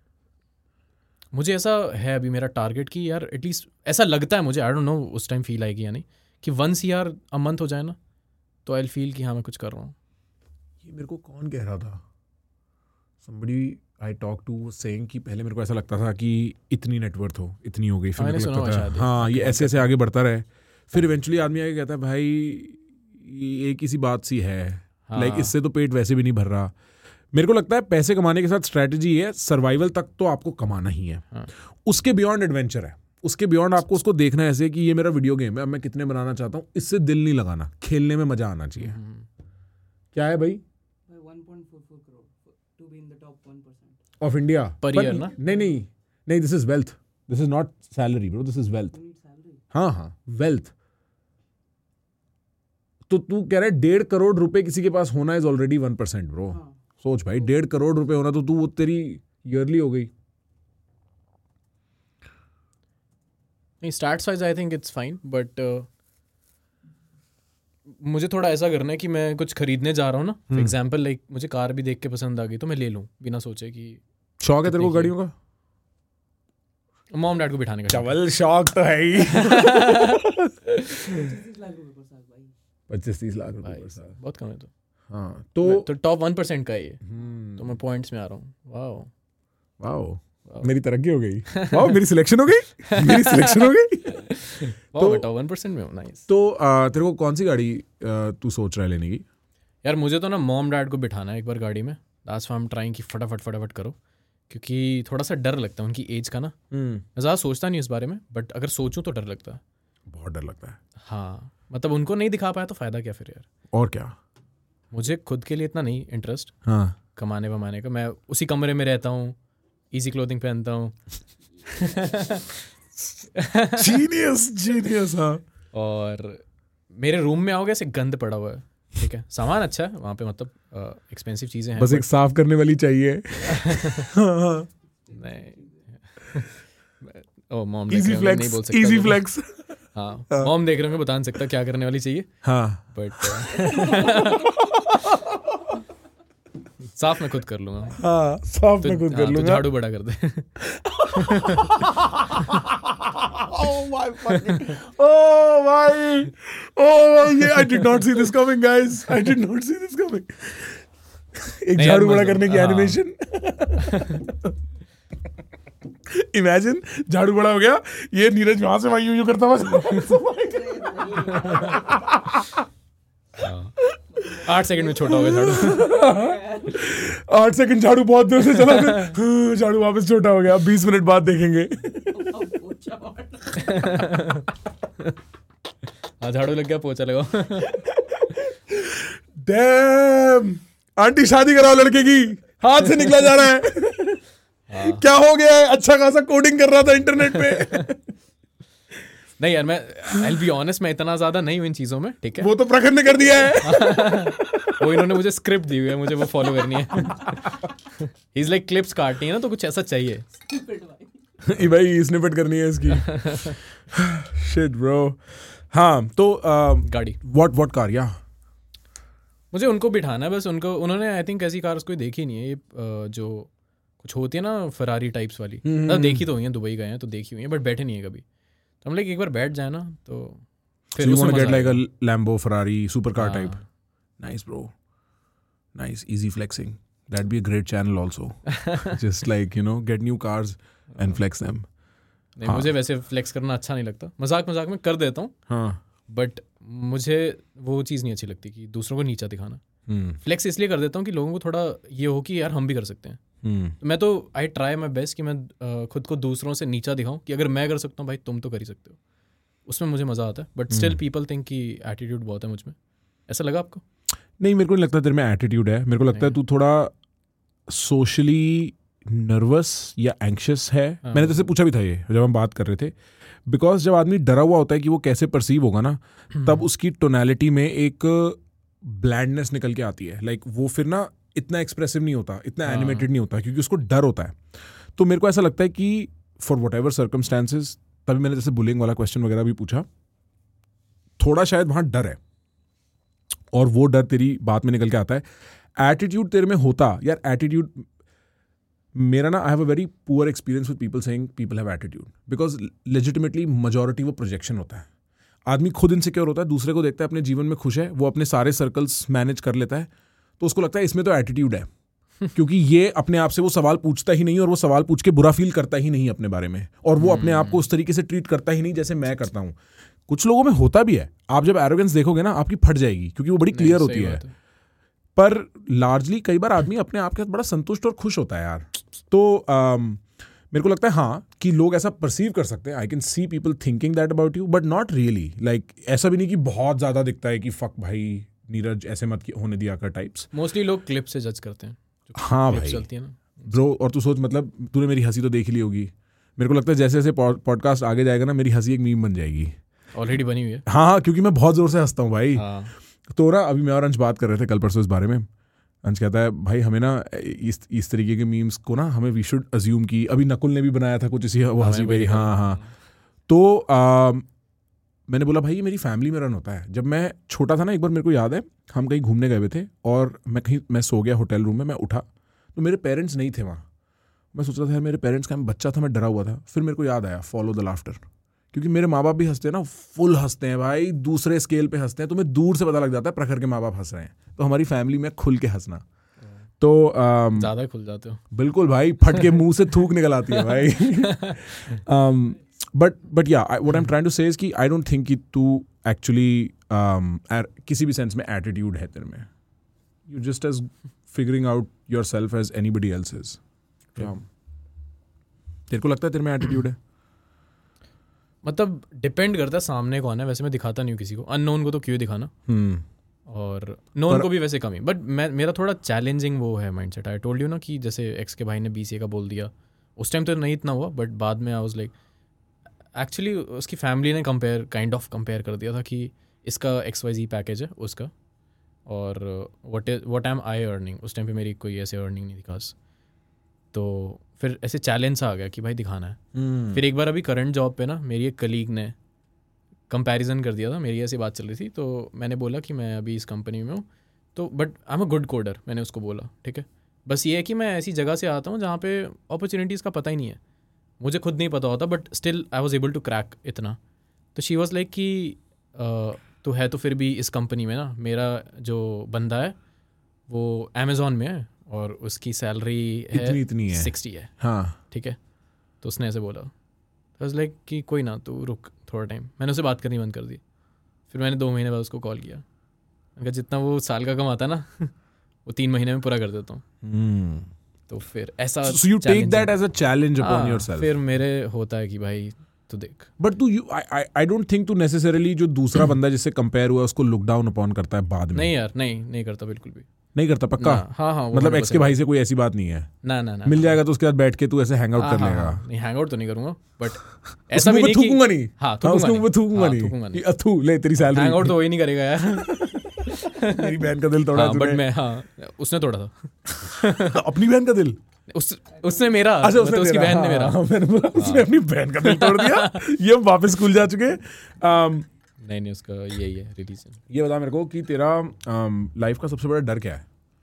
मुझे ऐसा है अभी मेरा टारगेट कि यार एटलीस्ट ऐसा लगता है मुझे, आई डोंट नो उस टाइम फील आएगी या नहीं, कि 1 CR अ मंथ हो जाए ना, तो आई फील कि हाँ मैं कुछ कर रहा हूँ। ये मेरे को कौन कह रहा था? somebody I talked to was saying कि पहले मेरे को ऐसा लगता था कि इतनी नेटवर्थ हो, इतनी हो गई, फिर मेरे को मैंने सुना लगता हुआ था शायद, हाँ ये ऐसे आगे बढ़ता रहे, फिर इवेंचुअली आदमी आगे कहता है भाई ये एक किसी बात सी है, लाइक इससे तो पेट वैसे भी नहीं भर रहा। मेरे को लगता है पैसे कमाने के साथ स्ट्रैटेजी है, सर्वाइवल तक तो आपको कमाना ही है, उसके बियॉन्ड एडवेंचर है, उसके बियॉन्ड आपको उसको देखना है ऐसे कि ये मेरा वीडियो गेम है, अब मैं कितने बनाना चाहता हूँ, इससे दिल नहीं लगाना, खेलने में मजा आना चाहिए। क्या है भाई? 1.44 crore to be in the top 1%. Of India Per year ना? नहीं, this is wealth, this is not salary bro, this is wealth. You need salary. हाँ, वेल्थ। तो तू कह रहा है 1.5 करोड़ रुपए किसी के पास होना इज ऑलरेडी 1% ब्रो। हाँ. सोच भाई, 1.5 करोड़ रुपए होना तो तू वो तेरी ईयरली हो गई। नहीं, starts wise I think it's fine, but मुझे थोड़ा ऐसा करना है कि मैं कुछ खरीदने जा रहा हूँ ना, फॉर एग्जांपल लाइक मुझे कार भी देख के पसंद आ गई तो मैं ले लूँ बिना सोचे कि शौक है तेरे को गाड़ियों का? मॉम डैड को बिठाने का शौक है। चवल शौक तो है ही। 25 लाख रुपए per साल भाई. 25-30 लाख रुपए भाई, पर साल। बहुत कम है। हाँ, तो टॉप 1% का है ये, तो मैं पॉइंट्स में आ रहा हूँ। वाओ, मेरी तरक्की हो गई। वाओ, मेरी सिलेक्शन हो गई, मेरी सिलेक्शन हो गई। तो टॉप 1% में हूँ। नाइस। तो तेरे को कौन सी गाड़ी तू सोच रहा है लेने की? यार मुझे तो ना मॉम डैड को बिठाना है एक बार गाड़ी में, that's why I am trying कि फटाफट करो, क्योंकि थोड़ा सा डर लगता है उनकी एज का ना। मैं ज़्यादा सोचता नहीं इस बारे में, बट अगर सोचूं तो डर लगता है। बहुत डर लगता है। हाँ, मतलब उनको नहीं दिखा पाया तो फ़ायदा क्या फिर यार। और क्या, मुझे खुद के लिए इतना नहीं इंटरेस्ट हाँ, कमाने वमाने का। मैं उसी कमरे में रहता हूँ, इजी क्लोथिंग पहनता हूँ। जीनियस। हाँ, और मेरे रूम में आओगे ऐसे गंद पड़ा हुआ है, ठीक है, सामान अच्छा है वहाँ पे, मतलब एक्सपेंसिव चीज़ें हैं, बस एक साफ करने वाली चाहिए। नहीं। ओ मॉम इजी नहीं बोल सकता, इजी फ्लेक्स। हाँ, मॉम देख रहे होंगे, बता नहीं सकता क्या करने वाली चाहिए, हाँ, बट साफ मैं खुद कर लूँगा। हाँ, साफ मैं खुद कर तो लूंगा। झाड़ू बड़ा कर दे। Oh भाई, ये I did not see this coming, guys. I did not see this coming. एक नहीं, झाड़ू यार, बड़ा मजा- करने की हाँ। एनिमेशन। इमेजिन झाड़ू बड़ा हो गया, ये नीरज वहां से वहीं यूं करता हुआ 8 सेकंड में छोटा हो गया झाड़ू। 8 सेकंड झाड़ू बहुत देर से चला, फिर झाड़ू वापस छोटा हो गया। अब 20 मिनट बाद देखेंगे। हाँ, झाड़ू लग गया, पोछा लगाओ। डैम, आंटी शादी कराओ लड़के की, हाथ से निकला जा रहा है। क्या हो गया है? अच्छा खासा कोडिंग कर रहा था इंटरनेट पे। नहीं यार, मैं आई विल बी ऑनेस्ट, मैं इतना ज्यादा नहीं हूँ इन चीजों में, ठीक है। वो तो प्रखर ने कर दिया है। वो इन्होंने मुझे स्क्रिप्ट दी हुई है, मुझे वो फॉलो करनी है। इज लाइक क्लिप्स काटनी है ना, तो कुछ ऐसा चाहिए। ये भाई स्निपेट करनी है इसकी. Shit bro. हाँ तो गाड़ी. What car? या मुझे उनको बिठाना है बस. उन्होंने आई थिंक ऐसी कार कोई देखी नहीं है. ये जो कुछ होती है ना फरारी टाइप्स वाली, देखी तो हुई है, दुबई गए हैं तो देखी हुई है, बट बैठे नहीं है कभी. तो हम लाइक एक बार बैठ जाए ना तो फिर you want to get like a Lambo, Ferrari, supercar type. Nice bro. Nice, easy flexing. That'd be a great channel also. Just like, get new cars and flex them. नहीं, मुझे वैसे फ्लेक्स करना अच्छा नहीं लगता. मजाक में कर देता हूँ. हाँ. बट मुझे वो चीज़ नहीं अच्छी लगती कि दूसरों को नीचा दिखाना. फ्लेक्स इसलिए कर देता हूँ कि लोगों को थोड़ा ये हो कि यार हम भी कर सकते हैं. तो मैं तो आई ट्राई माई बेस्ट कि मैं खुद को दूसरों से नीचा दिखाऊं कि अगर मैं कर सकता हूँ भाई तुम तो कर ही सकते हो. उसमें मुझे मज़ा आता है. बट स्टिल पीपल थिंक कि एटीट्यूड बहुत है मुझ में. ऐसा लगा आपको? नहीं, मेरे को नहीं लगता तेरे में एटीट्यूड है. मेरे को लगता है तू थोड़ा सोशली नर्वस या एंक्शस है. मैंने तुझसे पूछा भी था ये जब हम बात कर रहे थे. बिकॉज जब आदमी डरा हुआ होता है कि वो कैसे परसीव होगा ना, तब उसकी टोनैलिटी में एक ब्लैंडनेस निकल के आती है. लाइक वो फिर ना इतना एक्सप्रेसिव नहीं होता, इतना एनिमेटेड नहीं होता, क्योंकि उसको डर होता है. तो मेरे को ऐसा लगता है कि फॉर वट एवर सर्कमस्टांसेस, तभी मैंने जैसे बुलिंग वाला क्वेश्चन वगैरह भी पूछा, थोड़ा शायद वहाँ डर है और वो डर तेरी बात में निकल के आता है. एटीट्यूड तेरे में होता यार. एटीट्यूड मेरा ना, I have a very poor experience with people saying people have attitude, because legitimately majority वो प्रोजेक्शन होता है. आदमी खुद इनसिक्योर होता है, दूसरे को देखता है अपने जीवन में खुश है, वो अपने सारे सर्कल्स मैनेज कर लेता है, तो उसको लगता है इसमें तो एटीट्यूड है. क्योंकि ये अपने आप से वो सवाल पूछता ही नहीं और वो सवाल पूछ के बुरा फील करता ही नहीं अपने बारे में, और वो अपने आप को उस तरीके से ट्रीट करता ही नहीं जैसे मैं करता हूँ. कुछ लोगों में होता भी है. आप जब एरोगेंस देखोगे ना, आपकी फट जाएगी क्योंकि वो बड़ी क्लियर होती है. पर लार्जली कई बार आदमी अपने आप के साथ बड़ा संतुष्ट और खुश होता है यार. तो मेरे को लगता है हाँ कि लोग ऐसा परसीव कर सकते हैं. I can see people thinking that about you, but not really. Like ऐसा भी नहीं कि बहुत ज़्यादा दिखता है कि फक भाई नीरज ऐसे मत होने दिया कर टाइप्स. मोस्टली लोग क्लिप से जज करते हैं. हाँ भाई चलती है ना ब्रो. और तू सोच, मतलब तूने मेरी हंसी तो देख ली होगी. मेरे को लगता है जैसे जैसे पॉडकास्ट आगे जाएगा ना, मेरी हंसी एक मीम बन जाएगी. ऑलरेडी बनी हुई है. हाँ, क्योंकि मैं बहुत ज़ोर से हंसता हूँ भाई. तो ना अभी मैं और अंश बात कर रहे थे कल परसों इस बारे में. अंश कहता है भाई हमें ना इस तरीके के मीम्स को ना हमें वी शुड अज्यूम की. अभी नकुल ने भी बनाया था कुछ इसी वो हंसी भाई. हाँ. तो मैंने बोला भाई ये मेरी फैमिली में रन होता है. जब मैं छोटा था ना, एक बार मेरे को याद है हम कहीं घूमने गए हुए थे और मैं सो गया होटल रूम में. मैं उठा तो मेरे पेरेंट्स नहीं थे वहाँ. मैं सोच रहा था मेरे पेरेंट्स का, मैं बच्चा था, मैं डरा हुआ था. फिर मेरे को याद आया फॉलो द लाफ्टर, क्योंकि मेरे माँ बाप भी हंसते हैं ना, फुल हंसते हैं भाई, दूसरे स्केल पे हंसते हैं. तुम्हें दूर से पता लग जाता है प्रखर के माँ बाप हंस रहे हैं. तो हमारी फैमिली में खुल के हंसना, तो ज़्यादा खुल जाते हो. बिल्कुल भाई, फट के मुंह से थूक निकल आती है भाई. But yeah what I am trying to say is कि आई डोंट थिंक कि तू एक्चुअली किसी भी सेंस में एटीट्यूड है तेरे में. You just as figuring out yourself as anybody else is. तेरे को लगता है तेरे में एटीट्यूड है? मतलब डिपेंड करता है सामने कौन है. वैसे मैं दिखाता नहीं हूँ किसी को. अननोन को तो क्यों दिखाना, और नोन को भी वैसे कम ही. बट मेरा थोड़ा चैलेंजिंग वो है माइंडसेट. आई टोल्ड यू ना कि जैसे एक्स के भाई ने BCA का बोल दिया, उस टाइम तो नहीं इतना हुआ, बट बाद में आई वाज लाइक, एक्चुअली उसकी फैमिली ने कंपेयर कर दिया था कि इसका XYZ पैकेज है उसका, और व्हाट एम आई अर्निंग. उस टाइम पे मेरी कोई ऐसे अर्निंग नहीं थी खास. तो फिर ऐसे चैलेंज आ गया कि भाई दिखाना है. फिर एक बार अभी करंट जॉब पे ना मेरी एक कलीग ने कंपैरिजन कर दिया था. मेरी ऐसी बात चल रही थी, तो मैंने बोला कि मैं अभी इस कंपनी में हूँ, तो but I am a good coder. मैंने उसको बोला ठीक है, बस ये है कि मैं ऐसी जगह से आता हूँ जहाँ पे अपॉर्चुनिटीज़ का पता ही नहीं है. मुझे खुद नहीं पता होता, but still I was able to crack इतना. तो शी वॉज लाइक कि तो है तो फिर भी इस कंपनी में ना, मेरा जो बंदा है वो अमेज़ॉन में है और उसकी सैलरी है इतनी है 60 है. हाँ ठीक है. तो उसने ऐसे बोला. तो वाज लाइक कि कोई ना, तू रुक थोड़ा टाइम. मैंने उसे बात करनी बंद कर दी. फिर मैंने 2 महीने बाद उसको कॉल किया. अगर जितना वो साल का कमाता है ना वो 3 महीने में पूरा कर देता हूँ. तो फिर ऐसा so you take that as a challenge upon yourself. फिर मेरे होता है कि भाई तू देख. बट तू I don't think तू necessarily जो दूसरा बंदा जिससे कंपेयर हुआ उसको लुक डाउन अपॉन करता है बाद में. नहीं यार, नहीं करता बिल्कुल भी नहीं करता. पक्का? हाँ. मतलब एक्स के भाई से कोई ऐसी बात नहीं है? ना. मिल जाएगा तो उसके बाद बैठ के तू ऐसे हैंग आउट कर लेगा? नहीं, हैंग आउट तो नहीं करूंगा, बट ऐसा भी नहीं कि थूकूंगा नहीं. थूकूंगा नहीं. अथू ले तेरी सैलरी. हैंग आउट तो वही नहीं करेगा यार. मेरी बहन का दिल तोड़ा. बट मैं उसने तोड़ा था. अपनी बहन का दिल? उसने मेरा अच्छा मतलब उसकी बहन ने मेरा मैंने बोला उसने अपनी बहन का दिल तोड़ दिया ये हम वापस स्कूल जा चुके नहीं उसका यही है रिलीजन. ये बता मेरे को कि तेरा लाइफ का सबसे बड़ा डर क्या है?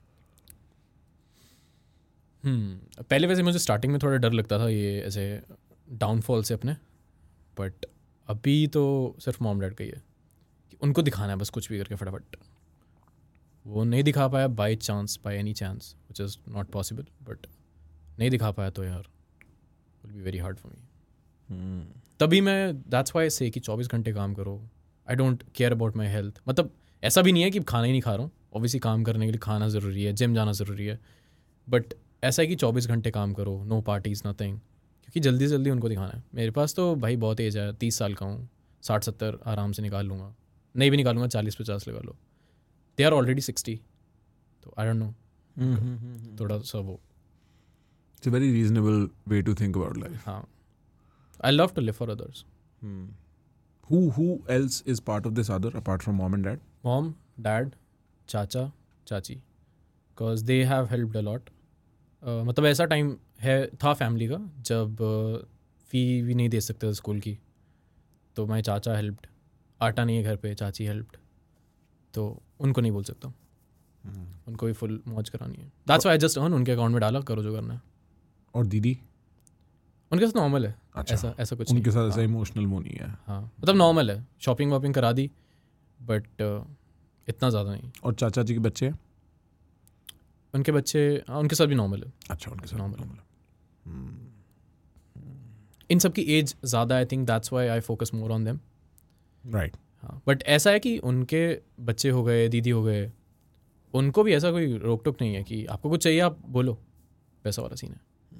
पहले वैसे मुझे स्टार्टिंग में थोड़ा डर लगता था ये ऐसे डाउनफॉल से अपने, बट अभी तो सिर्फ मॉम डैड का ही है कि उनको दिखाना है बस कुछ भी करके फटाफट. वो नहीं दिखा पाया by chance, by any chance, which is not possible, but नहीं दिखा पाया तो यार will be very hard for me. तभी मैं दैट्स वाई से कि 24 घंटे काम करो. I don't care about my health. मतलब ऐसा भी नहीं है कि खाना ही नहीं खा रहा हूँ, ऑब्वियसली काम करने के लिए खाना ज़रूरी है, जिम जाना ज़रूरी है, बट ऐसा है कि 24 घंटे काम करो, नो पार्टीज नथिंग, क्योंकि जल्दी जल्दी उनको दिखाना है. मेरे पास तो भाई बहुत एज है, 30 साल का हूँ, 60-70 आराम से निकाल लूँगा, नहीं भी निकालूंगा 40-50 लगा लो. दे आर ऑलरेडी 60, तो आई डोंट नो, थोड़ा सा वो. It's a very reasonable way to think about life. हाँ, I love to live for others. Who else is part of this other apart from mom and dad? Mom, dad, चाचा, चाची, because they have helped a lot. मतलब ऐसा time था family का जब फ़ी भी नहीं दे सकते थे स्कूल की, तो मैं चाचा हेल्प्ड. आटा नहीं है घर पे, चाची हेल्प्ड. तो उनको नहीं बोल सकता, उनको भी फुल मौज करानी है. That's why I just earn, उनके अकाउंट में डाला, करो जो करना है. और दीदी? उनके साथ नॉर्मल है. अच्छा, ऐसा कुछ उनके नहीं. साथ ऐसा इमोशनल वो नहीं है. हाँ, मतलब नॉर्मल है, शॉपिंग वॉपिंग करा दी, बट इतना ज़्यादा नहीं. और चाचा जी के बच्चे? उनके बच्चे उनके साथ भी नॉर्मल है. अच्छा, उनके साथ नॉर्मल है. नॉर्मल. इन सब की एज ज़्यादा, I think that's why I focus more on them. Right. हाँ, बट ऐसा है कि उनके बच्चे हो गए, दीदी हो गए, उनको भी ऐसा कोई रोक टोक नहीं है कि आपको कुछ चाहिए आप बोलो, पैसा वाला सीन है.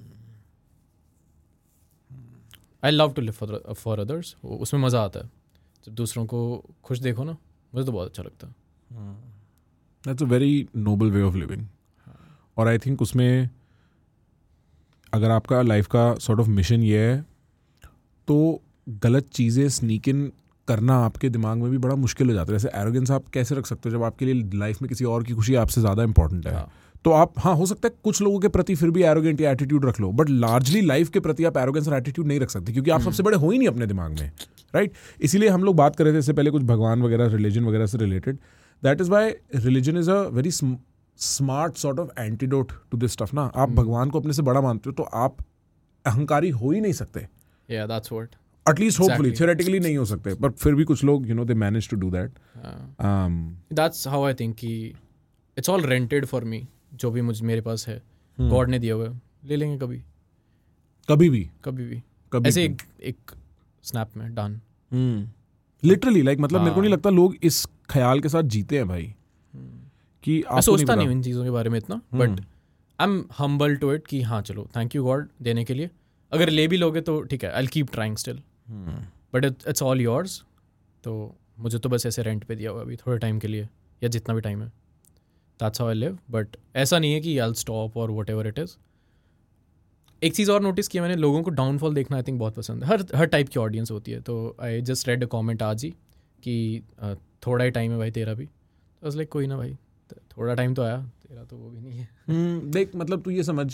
I love to live for others. उसमें मज़ा आता है जब दूसरों को खुश देखो ना, मुझे तो बहुत अच्छा लगता है. That's a very noble way of living. और आई थिंक उसमें अगर आपका लाइफ का सॉर्ट ऑफ मिशन ये है तो गलत चीज़ें स्नीक इन करना आपके दिमाग में भी बड़ा मुश्किल हो जाता है. जैसे एरोगेंस आप कैसे रख सकते हो जब आपके लिए लाइफ में किसी और की खुशी आपसे ज़्यादा इंपॉर्टेंट है. हाँ. तो आप, हाँ, हो सकता है कुछ लोगों के प्रति फिर भी एरोगेंट या एटीट्यूड रख लो, बट लार्जली लाइफ के प्रति आप एरोगेंस और एटीट्यूड नहीं रख सकते क्योंकि आप सबसे बड़े हो ही नहीं अपने दिमाग में. राइट. इसीलिए हम लोग बात कर रहे थे इससे पहले कुछ भगवान वगैरह, रिलीजन वगैरह से related. That is why religion is a very smart sort of antidote to this stuff ना. आप भगवान को अपने से बड़ा मानते हो तो आप अहंकारी हो ही नहीं सकते. Yeah, that's what. At least hopefully, Exactly. Theoretically नहीं हो सकते, बट फिर भी कुछ लोग they manage to do that. That's how I think कि it's all rented for me. जो भी मेरे पास है गॉड ने दिया हुआ है, ले लेंगे कभी कभी भी कभी ऐसे भी. एक स्नैप में डन. लिटरली लाइक मतलब मेरे को नहीं लगता लोग इस ख्याल के साथ जीते हैं भाई कि मैं सोचता नहीं हूँ इन चीज़ों के बारे में इतना, but I am humble to it कि हाँ चलो थैंक यू गॉड देने के लिए. अगर ले भी लोगे तो ठीक है, I will keep trying still, but it's all yours. तो मुझे तो बस ऐसे रेंट पे दिया हुआ अभी थोड़े टाइम के लिए या जितना भी टाइम है. That's how I live. But ऐसा नहीं है कि I will stop or whatever it is. एक चीज़ और नोटिस किया मैंने, लोगों को डाउनफॉल देखना आई थिंक बहुत पसंद है. हर टाइप की ऑडियंस होती है. तो I just read a comment आज ही कि थोड़ा ही टाइम है भाई तेरा भी. तो लाइक कोई ना भाई, थोड़ा टाइम तो आया, तेरा तो वो भी नहीं है. देख मतलब तू ये समझ,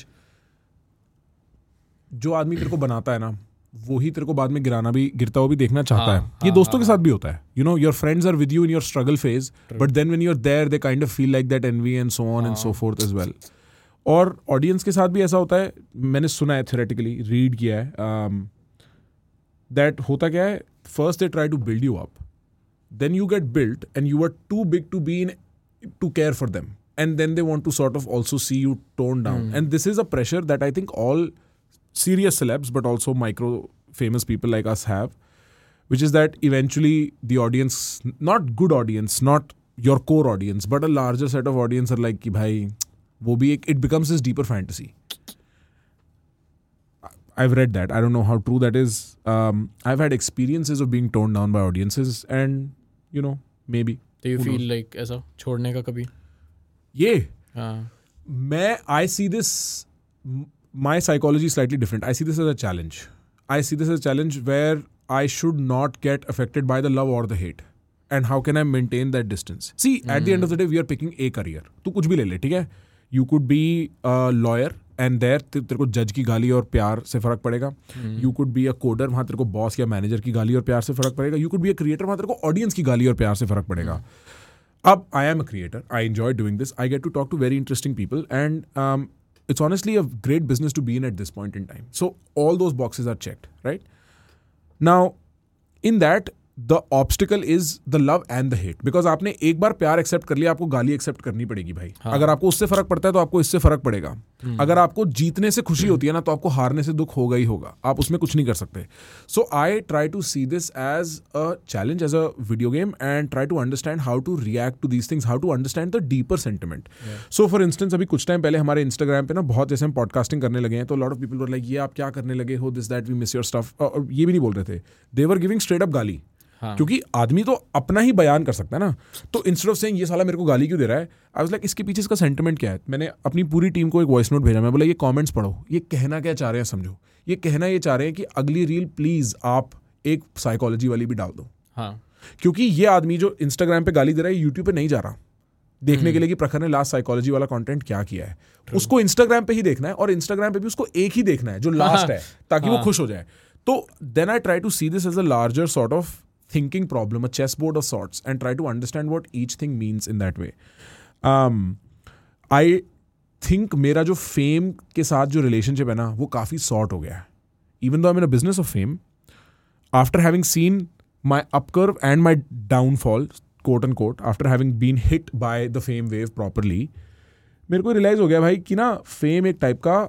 जो आदमी तेरे को बनाता है ना वो ही तेरे को बाद में गिरता हुआ भी देखना चाहता है. ये दोस्तों के साथ भी होता है. Your friends are with you in your struggle phase, but then when you are there they kind of feel like that envy and so on and so forth as well. और ऑडियंस के साथ भी ऐसा होता है, मैंने सुना है, थ्योरेटिकली रीड किया है, दैट होता क्या है, first they try to build you up, then you get built and you are too big to be in to care for them, and then they want to sort of also see you toned down. And this is a pressure that I think all serious celebs but also micro famous people like us have, which is that eventually the audience, not good audience, not your core audience, but a larger set of audience are like ki bhai wo bhi ek, it becomes this deeper fantasy. I've read that. I don't know how true that is. I've had experiences of being toned down by audiences, and maybe. Do you feel like ऐसा छोड़ने का कभी? ये हाँ. I see this, my psychology is slightly different. I see this as a challenge. I see this as a challenge where I should not get affected by the love or the hate. And how can I maintain that distance? See, at the end of the day, we are picking a career. तू कुछ भी ले ले, ठीक है? You could be a lawyer and there तेरे को जज की गाली और प्यार से फ़र्क पड़ेगा. You could be a coder, वहाँ तेरे को बॉस या मैनेजर की गाली और प्यार से फ़र्क पड़ेगा. You could be a creator, वहाँ तेरे को ऑडियंस की गाली और प्यार से फ़र्क पड़ेगा. अब I am a creator, I enjoy doing this, I get to talk to very interesting people and it's honestly a great business to be in at this point in time. So all those boxes are checked, right? Now, in that, the obstacle is the love and the hate. Because आपने एक बार प्यार accept कर लिया, आपको गाली accept करनी पड़ेगी भाई. हाँ. अगर आपको उससे फर्क पड़ता है तो आपको इससे फर्क पड़ेगा. अगर आपको जीतने से खुशी होती है ना, तो आपको हारने से दुख होगा ही होगा. आप उसमें कुछ नहीं कर सकते. So I try to see this as a challenge, as a video game, and try to understand how to react to these things, how to understand the deeper sentiment. Yeah. So for instance, अभी कुछ time पहले हमारे Instagram पे ना बहुत जैसे हम podcasting करने लगे हैं, तो lot of people were like, ये आप क्या करने लगे हो, this that we miss your stuff. और ये भी नहीं बोल रहे थे. They were giving straight up गाली. हाँ. क्योंकि आदमी तो अपना ही बयान कर सकता है ना. तो इंस्टेड ऑफ सेइंग ये साला मेरे को गाली क्यों दे रहा है, आई वाज लाइक इसके पीछे इसका सेंटिमेंट क्या है. मैंने अपनी पूरी टीम को एक वॉइस नोट भेजा. मैं बोला ये कमेंट्स पढ़ो, ये कहना क्या चाह रहे हैं समझो. ये कहना ये चाह रहे हैं कि अगली रील प्लीज आप एक साइकोलॉजी वाली भी डाल दो. हाँ. क्योंकि ये आदमी जो इंस्टाग्राम पे गाली दे रहा है, यूट्यूब पे नहीं जा रहा देखने के लिए कि प्रखर ने लास्ट साइकोलॉजी वाला कंटेंट क्या किया है. उसको इंस्टाग्राम पे ही देखना है, और इंस्टाग्राम पे भी उसको एक ही देखना है जो लास्ट है, ताकि वो खुश हो जाए. तो then I try to see this as a larger sort of thinking problem, a chessboard of sorts, and try to understand what each thing means in that way. I think मेरा जो fame के साथ जो relationship है ना, वो काफ़ी sort हो गया है. Even though I'm in a business of fame, after having seen my upcurve and my downfall, quote unquote, after having been hit by the fame wave properly, मेरे को realize हो गया भाई कि ना fame एक type का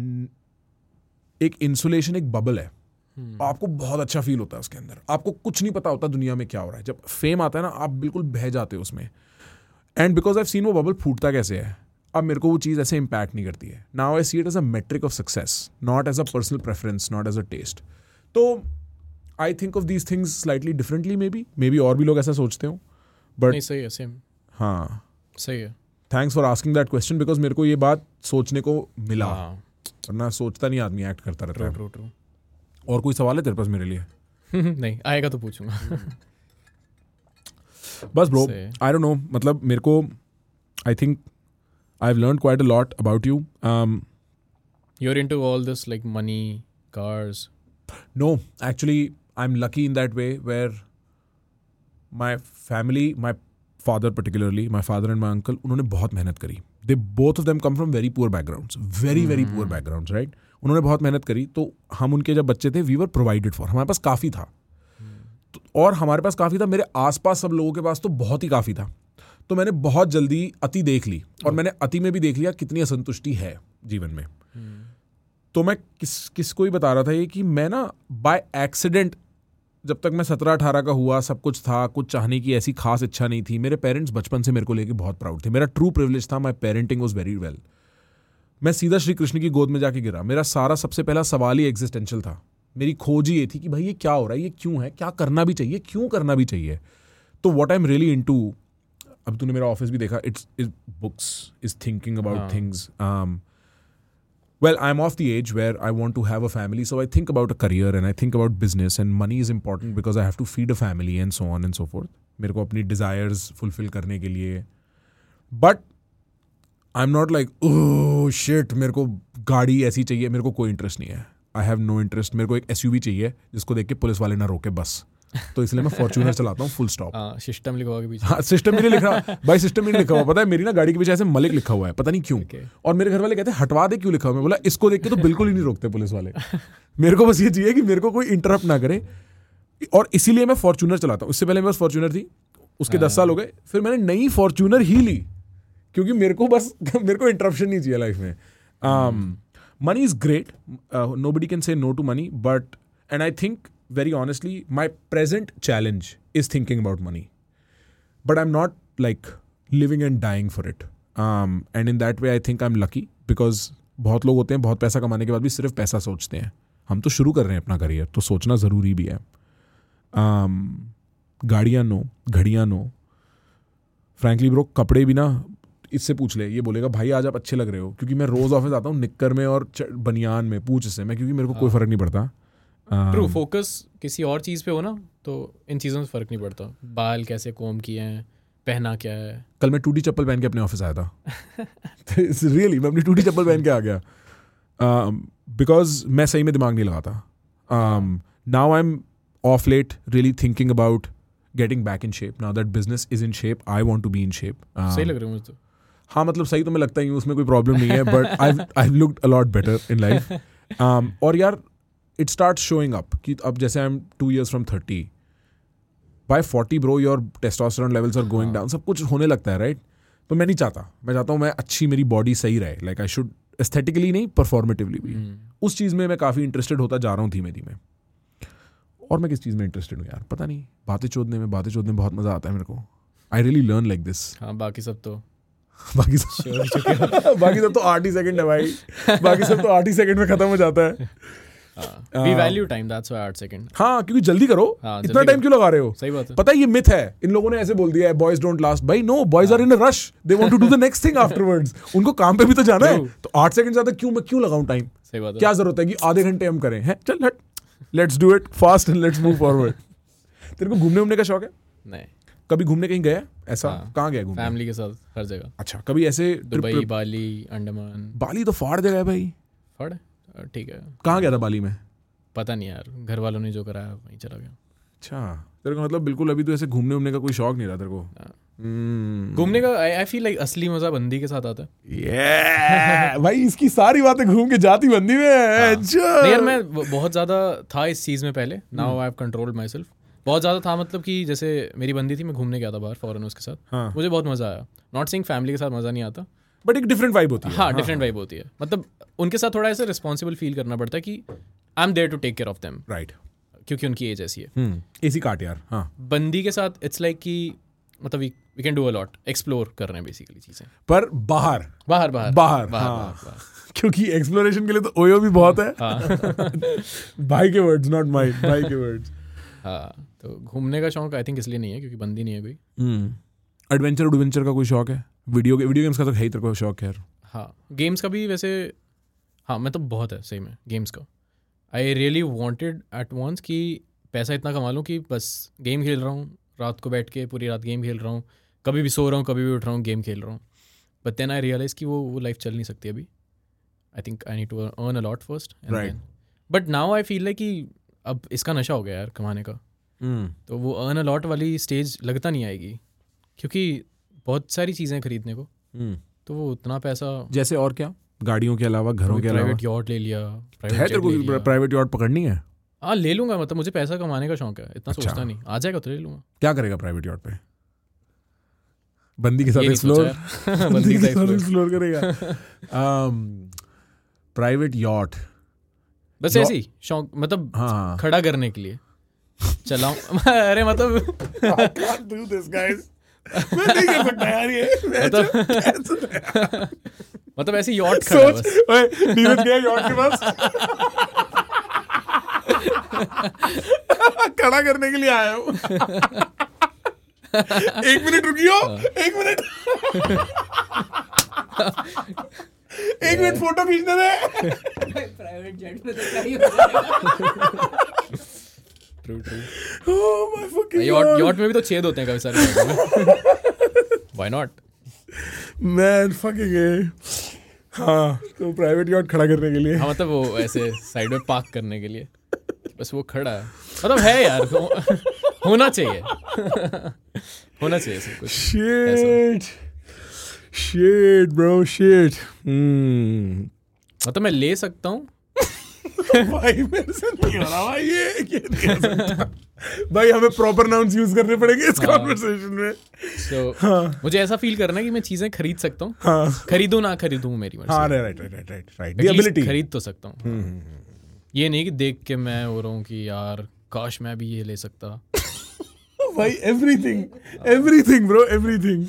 एक insulation, एक bubble है. आपको बहुत अच्छा फील होता है उसके अंदर, आपको कुछ नहीं पता होता दुनिया में क्या हो रहा है. जब फेम आता है ना, आप बिल्कुल बह जाते हो उसमें. एंड बिकॉज आई सीन वो बबल फूटता कैसे है, अब मेरे को वो चीज़ ऐसे इम्पैक्ट नहीं करती है. Now I see it as a metric of success, not as a personal preference, not as a test. तो I think of these things slightly differently. Maybe और भी लोग ऐसा सोचते हो, बट सही है, सेम. हाँ सही है. Thanks for asking that question, because मेरे को ये बात सोचने को मिला. वरना सोचता नहीं आदमी, एक्ट करता रहता है. ट्रू. और कोई सवाल है तेरे पास मेरे लिए? नहीं, आएगा तो पूछूंगा. बस ब्रो, आई डोंट नो, मतलब मेरे को I think I have learned quite a lot about you. You are into all this like money, cars? No, actually I am lucky in that way where my family, my father particularly, my father and my uncle, उन्होंने बहुत मेहनत करी. They both of them come from very poor backgrounds, very poor backgrounds, right. उन्होंने बहुत मेहनत करी, तो हम उनके जब बच्चे थे, वी वर प्रोवाइडेड फॉर, हमारे पास काफ़ी था. तो और हमारे पास काफ़ी था, मेरे आसपास सब लोगों के पास तो बहुत ही काफ़ी था. तो मैंने बहुत जल्दी अति देख ली, और मैंने अति में भी देख लिया कितनी असंतुष्टि है जीवन में. तो मैं किसको ही बता रहा था ये कि मैं ना बाय एक्सीडेंट, जब तक मैं 17-18 का हुआ, सब कुछ था, कुछ चाहने की ऐसी खास इच्छा नहीं थी. मेरे पेरेंट्स बचपन से मेरे को लेके बहुत प्राउड थे. मेरा ट्रू प्रिविलेज था, my parenting was very well. मैं सीधा श्री कृष्ण की गोद में जाके गिरा. मेरा सारा सबसे पहला सवाल ही एग्जिस्टेंशियल था. मेरी खोज ही ये थी कि भाई ये क्या हो रहा है, ये क्यों है, क्या करना भी चाहिए, क्यों करना भी चाहिए. तो what I am really into, अब तूने मेरा ऑफिस भी देखा, it's books, is thinking about things. Well, I'm of the age where I want to have a family, so I think about a career and I think about business, and money is important because I have to feed a family and so on and so forth. मेरे को अपनी desires fulfill करने के लिए. But I'm not like, oh shit, मेरे को गाड़ी ऐसी चाहिए, मेरे को कोई इंटरेस्ट नहीं है. I have no interest. मेरे को एक SUV चाहिए जिसको देख के पुलिस वाले ना रोके बस. तो इसलिए मैं फॉर्च्यूनर चलाता हूँ, फुल स्टॉप. सिस्टम लिखा हुआ के पीछे. हाँ, सिस्टम भी नहीं लिख रहा भाई, सिस्टम भी नहीं लिखा हुआ. पता है मेरी ना गाड़ी के पीछे ऐसे मलिक लिखा हुआ है, पता नहीं क्यों. और मेरे घर वाले कहते हैं हटवा दे, क्यों लिखा हुआ. मैं बोला इसको देख के तो बिल्कुल ही नहीं रोकते पुलिस वाले. मेरे को बस ये चाहिए कि मेरे को कोई इंटरप्ट ना करे, और इसीलिए मैं फॉर्च्यूनर चलाता हूँ. उससे पहले मेरे पास फॉर्च्यूनर थी, उसके 10 साल हो गए, फिर मैंने नई फॉर्च्यूनर ही ली, क्योंकि मेरे को इंटरप्शन नहीं चाहिए लाइफ में. Money is great, nobody can say no to money, but and I think very honestly, my present challenge is thinking about money, but I'm not like living and dying for it. And in that way, I think I'm lucky because बहुत लोग होते हैं बहुत पैसा कमाने के बाद भी सिर्फ पैसा सोचते हैं. हम तो शुरू कर रहे हैं अपना करियर, तो सोचना ज़रूरी भी है. गाड़ियाँ नो, घड़ियाँ नो. फ्रैंकली ब्रो, कपड़े भी ना इससे पूछ ले, ये बोलेगा भाई आज आप अच्छे लग रहे हो, क्योंकि मैं रोज़ ऑफिस आता हूँ निक्कर में और बनियान में, पूछ इससे मैं, क्योंकि मेरे को कोई फ़र्क नहीं पड़ता. ट्रू, फोकस किसी और चीज़ पे हो ना, तो इन चीज़ों से फ़र्क नहीं पड़ता. बाल कैसे कोम किए हैं, पहना क्या है. कल मैं टूटी चप्पल पहन के अपने ऑफिस आया था. रियली मैं अपनी टूटी चप्पल पहन के आ गया. बिकॉज मैं सही में दिमाग नहीं लगाता. Now I am of late really thinking about getting back in shape. Now that business is in shape, I want to be in shape. सही लग रहा है मुझे तो. हाँ मतलब सही तो मैं लगता ही हूँ, उसमें कोई प्रॉब्लम नहीं है, but I looked a lot better in life. और यार इट स्टार्ट शोइंग अप कि अब जैसे I am 2 years from 30, by 40 bro your testosterone levels are going down, सब कुछ होने लगता है राइट. तो मैं नहीं चाहता, मैं चाहता हूँ मैं अच्छी मेरी बॉडी सही रहे. लाइक आई शुड एस्थेटिकली नहीं परफॉर्मेटिवली भी. उस चीज़ में मैं काफ़ी इंटरेस्टेड होता जा रहा हूँ धीमे धीमे. और मैं किस चीज़ में इंटरेस्टेड हूँ यार पता नहीं. बातें चोदने में बहुत मज़ा आता है मेरे को. I really learn like this. हाँ बाकी सब तो बाकी सब तो 8 ही सेकंड है भाई. बाकी सब तो 8 ही सेकंड में खत्म हो जाता है. we value time, that's why 8 second. हाँ क्योंकि जल्दी करो. इतना टाइम क्यों लगा रहे हो? सही बात है. पता है ये मिथ है, इन लोगों ने ऐसे बोल दिया है बॉयज डोंट लास्ट. भाई no, boys are in a rush, they want to do the next thing afterwards. उनको काम पे भी तो जाना है. तो 8 सेकंड ज्यादा क्यों लगाऊं टाइम? सही बात है. क्या जरूरत है कि आधे घंटे हम करें? हैं चल हट, let's do it fast and let's move forward. तेरे को घूमने का शौक है? नहीं. कभी घूमने कहीं गया ऐसा? कहाँ गया घूमने? फैमिली के साथ हर जगह. अच्छा कभी ऐसे दुबई, बाली, अंडमान. बाली तो फाड़ जगह है भाई. फाड़ ठीक है. कहाँ गया था बाली में? पता नहीं यार, घर वालों ने जो कराया वहीं चला गया. अच्छा तेरे को मतलब बिल्कुल अभी तो ऐसे घूमने का कोई शौक नहीं रहा तेरे को? घूमने का आई फील लाइक असली मजा बंदी के साथ आता है. भाई इसकी सारी बातें घूम के जाती बंदी में. नहीं यार मैं बहुत ज्यादा था इस चीज में पहले. Now I have controlled myself. बहुत ज्यादा था मतलब कि जैसे मेरी बंदी थी, मैं घूमने गया था बाहर फॉरेन उसके साथ. हाँ. मुझे बहुत मजा आया. नॉट सेइंग फैमिली के साथ मजा नहीं आता, बट एक डिफरेंट वाइब होती है. हाँ डिफरेंट वाइब होती है. मतलब उनके साथ थोड़ा ऐसे रिस्पॉन्सिबल फील करना पड़ता है कि I am there to take care of them. Right. क्योंकि उनकी एज ऐसी है. एसी काट यार. हाँ बंदी के साथ इट्स लाइक कि मतलब we can do a lot, explore कर रहे हैं बेसिकली चीजें. पर बाहर. क्योंकि एक्सप्लोरेशन के लिए तो ओयो भी बहुत है. भाई के वर्ड्स, नॉट माय. भाई के वर्ड्स. हाँ तो घूमने का शौक आई थिंक इसलिए नहीं है क्योंकि बंदी नहीं है कोई. एडवेंचर का कोई शौक है? वीडियो गेम्स का तो है ही तेरे को शौक है. हाँ गेम्स का भी वैसे. हाँ मतलब बहुत है सही में गेम्स का. I really wanted at once कि पैसा इतना कमा लूँ कि बस गेम खेल रहा हूँ रात को बैठ के, पूरी रात गेम खेल रहा हूँ, कभी भी सो रहा हूँ कभी भी उठ रहा हूँ गेम खेल रहा हूँ. बट देन आई रियलाइज कि वो लाइफ चल नहीं सकती अभी. I think I need to earn a lot first. But now I feel like कि अब इसका नशा हो गया यार कमाने का. तो वो अर्न अ लॉट वाली स्टेज लगता नहीं आएगी क्योंकि बहुत सारी चीज़ें खरीदने को. तो वो उतना पैसा जैसे और क्या, गाड़ियों के अलावा, घरों के अलावा? प्राइवेट यॉट ले लिया. प्राइवेट यॉट पकड़नी है? हाँ ले लूंगा. मतलब मुझे पैसा कमाने का शौक है, इतना सोचता नहीं. आ जाएगा तो ले लूंगा. क्या करेगा प्राइवेट यॉट पे? बंदी के साथ एक्सप्लोर. बंदी के साथ एक्सप्लोर करेगा. प्राइवेट यॉट बस ऐसी शौक, मतलब हाँ. खड़ा करने के लिए चलाऊं. अरे मतलब do this guys. मैं नहीं कर सकता यार ये. मतलब ऐसे यॉट खड़ा बस. नीरज गया यॉट के पास खड़ा करने के लिए आया हूँ. 1 मिनट रुकियो. 1 मिनट. 1 मिनट फोटो खींचने दे. प्राइवेट जेट में तो क्या ही हो जाएगा. True. Oh my fucking yacht में भी तो छेद होते हैं काफी सारे. व्हाई नॉट मैन fucking हाँ. तो प्राइवेट यॉट खड़ा करने के लिए. हाँ मतलब वो ऐसे साइड में पार्क करने के लिए बस वो खड़ा है. मतलब है यार होना चाहिए. होना चाहिए सब कुछ. Shit bro shit. मतलब मैं ले सकता हूँ. भाई मेरे से नहीं हो रहा भाई ये नहीं हो सकता. भाई हमें प्रॉपर नाउन्स यूज करने पड़ेंगे इस कॉन्वर्सेशन में. So, मुझे ऐसा फील करना है कि मैं चीजें खरीद सकता हूँ. खरीदूं ना खरीदूं मेरी मर्जी. हाँ राइट. The ability. खरीद तो सकता हूँ. ये नहीं कि देख के मैं हो रहा हूँ कि यार काश मैं भी ये ले सकता. भाई everything bro, everything.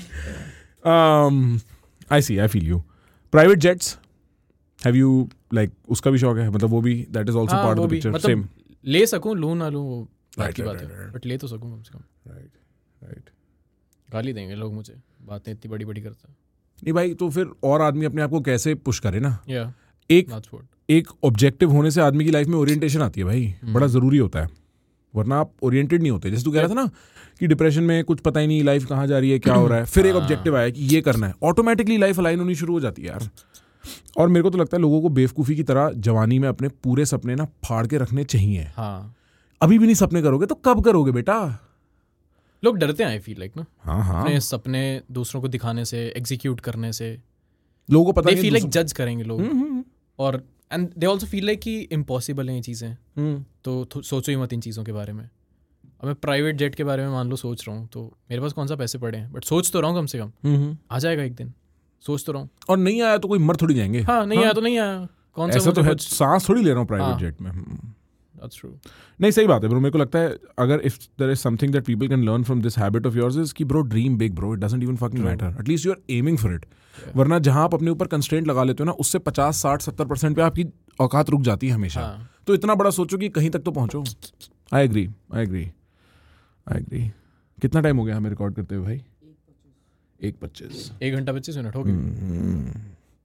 I see, I feel you. Private jets, have you like उसका भी शौक है? मतलब वो भी that is also part of the picture. मतलब Same. ले सकूं लूं ना लूं वो बात की Right, बात है. right. बट ले तो सकूं कम से कम. Right. गाली देंगे लोग मुझे, बातें इतनी बड़ी बड़ी करता है. नहीं भाई तो फिर और आदमी अपने आप को कैसे पुश करे ना. या एक ऑब्जेक्टिव होने से आदमी की लाइफ में ओरिएंटेशन आती है भाई. बड़ा जरूरी होता है, वरना आप ओरिएंटेड नहीं होते. जैसे तू कह रहा था ना कि डिप्रेशन में कुछ पता ही नहीं लाइफ कहाँ जा रही है, क्या हो रहा है. फिर एक ऑब्जेक्टिव आया कि ये करना है, ऑटोमेटिकली लाइफ अलाइन होनी शुरू हो जाती है यार. और मेरे को तो लगता है लोगों को बेवकूफ़ी की तरह जवानी में अपने पूरे सपने ना फाड़ के रखने चाहिए। हाँ, अभी भी नहीं सपने करोगे तो कब करोगे बेटा? लोग डरते हैं आई फील लाइक ना हाँ अपने सपने दूसरों को दिखाने से, एग्जीक्यूट करने से। लोगों को पता दे नहीं फील लाइक जज करेंगे लोग, और and they also feel like कि इम्पॉसिबल हैं ये चीज़ें, तो सोचो ही मत इन चीज़ों के बारे में। अब मैं प्राइवेट जेट के बारे में मान लो सोच रहा हूँ, तो मेरे पास कौन सा पैसे पड़े हैं, बट सोच तो रहा हूँ कम से कम आ जाएगा एक दिन, सोच तो रहा हूँ। और नहीं आया तो कोई मर थोड़ी जाएंगे। हाँ, नहीं आया तो नहीं आया, कौन सा ऐसा तो मुझे है, कुछ- सांस थोड़ी ले रहा हूँ प्राइवेट हाँ। जेट में। That's true. नहीं सही बात है ब्रो। मेरे को लगता है अगर if there is something that people can learn from this habit of yours is कि bro dream big bro, it doesn't even fucking matter, at least you are aiming for it. वरना जहां आप अपने ऊपर कंस्ट्रेंट लगा लेते हो ना, उससे 50-60-70% पे आपकी औकात रुक जाती है हमेशा। हाँ। तो इतना बड़ा सोचो कि कहीं तक तो पहुंचो। I agree. कितना टाइम हो गया हमें रिकॉर्ड करते हुए भाई? 1:25 1 घंटा 25 मिनट हो गए।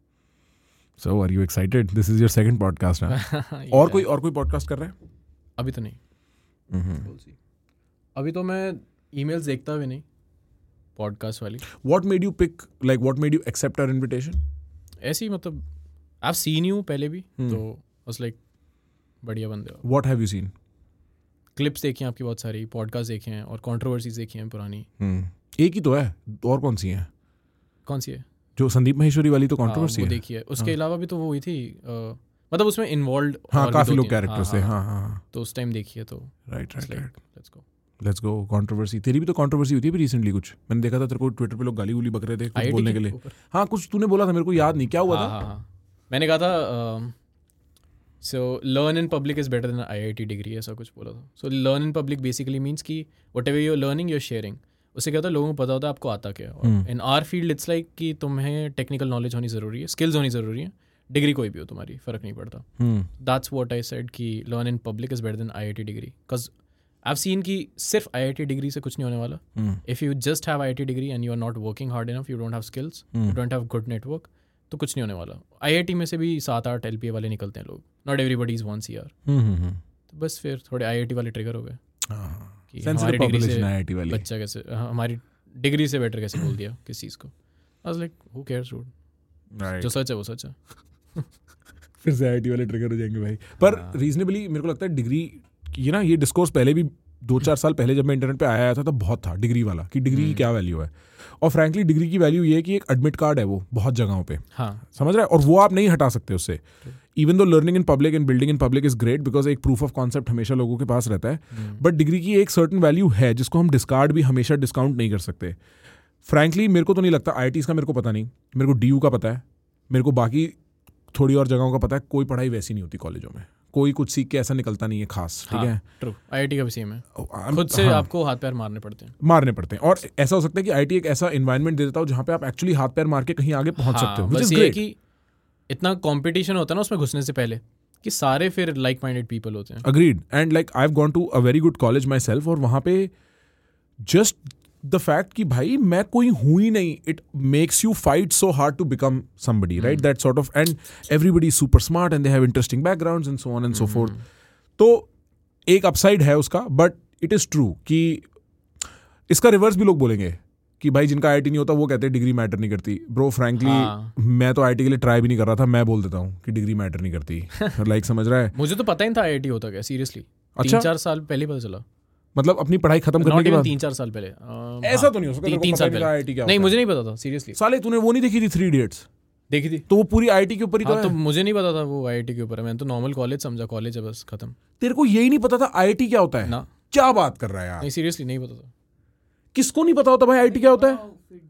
So are you excited? This is your second podcast ना? और कोई पॉडकास्ट कर रहा है? अभी तो नहीं। We'll see. अभी तो मैं ईमेल्स देखता भी नहीं पॉडकास्ट वाली। What made you pick, like what made you accept our invitation? ऐसे ही मतलब I've seen you पहले भी, तो बस लाइक बढ़िया बंदे हो। What have you seen? Clips देखी हैं आपकी बहुत सारी, पॉडकास्ट देखे हैं और कंट्रोवर्सीज देखी हैं पुरानी। एक ही तो है, और कौन सी हैं? कौन सी है? जो संदीप महेश्वरी वाली तो हाँ, कंट्रोवर्सी वो है। देखी है। उसके अलावा भी तो वो हुई थी, मतलब उसमें इन्वॉल्व हाँ, काफी लोग कैरेक्टर्स थे। हाँ, तो उस टाइम देखी है, तो राइट। Let's go. कंट्रोवर्सी, तेरी भी तो कंट्रोवर्सी हुई थी रिसेंटली कुछ। मैंने देखा था तेरे को ट्विटर पे लोग गाली गुली बक रहे थे कुछ बोलने के लिए। हाँ, कुछ तूने बोला था, मेरे को याद नहीं क्या हुआ था। हाँ, मैंने कहा था so learn in public is better than IIT degree, ऐसा कुछ बोला था। So learn in public basically means कि whatever you are learning you are sharing. उससे क्या होता है, लोगों को पता होता है आपको आता क्या है। और in our field it's like कि तुम्हें टेक्निकल नॉलेज होनी ज़रूरी है, स्किल्स होनी ज़रूरी है, डिग्री कोई भी हो तुम्हारी, फ़र्क नहीं पड़ता। दैट्स व्हाट आई सेड कि learn in public is better than IIT degree, because I have seen कि सिर्फ IIT डिग्री से कुछ नहीं होने वाला। If you just have IIT degree and you are not working hard enough, you don't have skills, you don't have good network, तो कुछ नहीं होने वाला। IIT में से भी 7-8 LPA वाले निकलते हैं लोग, नॉट एवरीबडी इज़ 1 CR। तो बस फिर थोड़े IIT वाले ट्रिगर हो गए कि हमारी डिग्री से IIT वाली बच्चा कैसे, हमारी डिग्री से बेटर कैसे बोल दिया किस चीज़ को। I was like who cares dude, जो सच है वो सच है। फिर से IIT वाले ट्रिगर हो जाएंगे भाई। पर रीजनेबली मेरे को लगता है डिग्री ये डिस्कोर्स पहले भी 2-4 साल पहले जब मैं इंटरनेट पे आया था तब बहुत था डिग्री वाला, कि डिग्री की क्या वैल्यू है। और फ्रैंकली डिग्री की वैल्यू ये है कि एक एडमिट कार्ड है वो बहुत जगहों पे, हाँ, समझ रहा है, और वो आप नहीं हटा सकते उससे। Even though learning in public and building in public is great because एक प्रूफ ऑफ कॉन्सेप्ट हमेशा लोगों के पास रहता है, बट डिग्री की एक सर्टन वैल्यू है जिसको हम डिस्कार्ड भी हमेशा डिस्काउंट नहीं कर सकते। फ्रैंकली मेरे को तो नहीं लगता, IITs का मेरे को पता नहीं, मेरे को DU का पता है, मेरे को बाकी थोड़ी और जगहों का पता है, कोई पढ़ाई वैसी नहीं होती कॉलेजों में, कोई कुछ सीख के ऐसा निकलता नहीं है खास, ठीक है। ट्रू, IIT का भी सेम है, खुद से आपको हाथ पैर मारने पड़ते हैं। और ऐसा हो सकता है कि IIT एक ऐसा एनवायरनमेंट दे देता हो जहाँ पे आप एक्चुअली हाथ पैर मार के कहीं आगे पहुंच सकते हो, which is बस ये great. कि इतना कंपटीशन होता है ना उसमें घुसने से पहले कि सारे फिर लाइक माइंडेड पीपल होते हैं। Agreed. And like I've gone to a very good college myself, और वहाँ पे just the fact कि भाई मैं कोई हूँ ही नहीं, it makes you fight so hard to become somebody, right? That sort of, and everybody is super smart and they have interesting backgrounds and so on and so forth. तो एक upside है उसका, but it is true कि इसका reverse भी लोग बोलेंगे कि भाई जिनका IIT नहीं होता वो कहते हैं डिग्री मैटर नहीं करती। ब्रो फ्रैंकली मैं तो IIT के लिए ट्राई भी नहीं कर रहा था, मैं बोल देता हूँ कि डिग्री मैटर नहीं करती। लाइक समझ रहा है, मुझे तो पता ही नहीं था IIT होता क्या, सीरियसली। अच्छा? 3-4 साल पहले पता चला, मतलब अपनी पढ़ाई खत्म करने नॉट के इवन बाद। 3-4 साल पहले। ऐसा तो नहीं हो सकता, 3 साल पहले IIT क्या नहीं, होता मुझे नहीं पता था सीरियसली। साले तूने वो नहीं देखी थी 3 Idiots? देखी थी तो वो पूरी IIT के ऊपर ही तो हाँ, तो है। मुझे नहीं पता था वो IIT के ऊपर है, मैंने तो नॉर्मल कॉलेज समझा, कॉलेज है बस, खत्म। तेरे को यही नहीं पता था IIT क्या होता है? ना, क्या बात कर रहा है यार, नहीं सीरियसली नहीं पता था। किसको नहीं पता होता भाई IIT क्या होता है?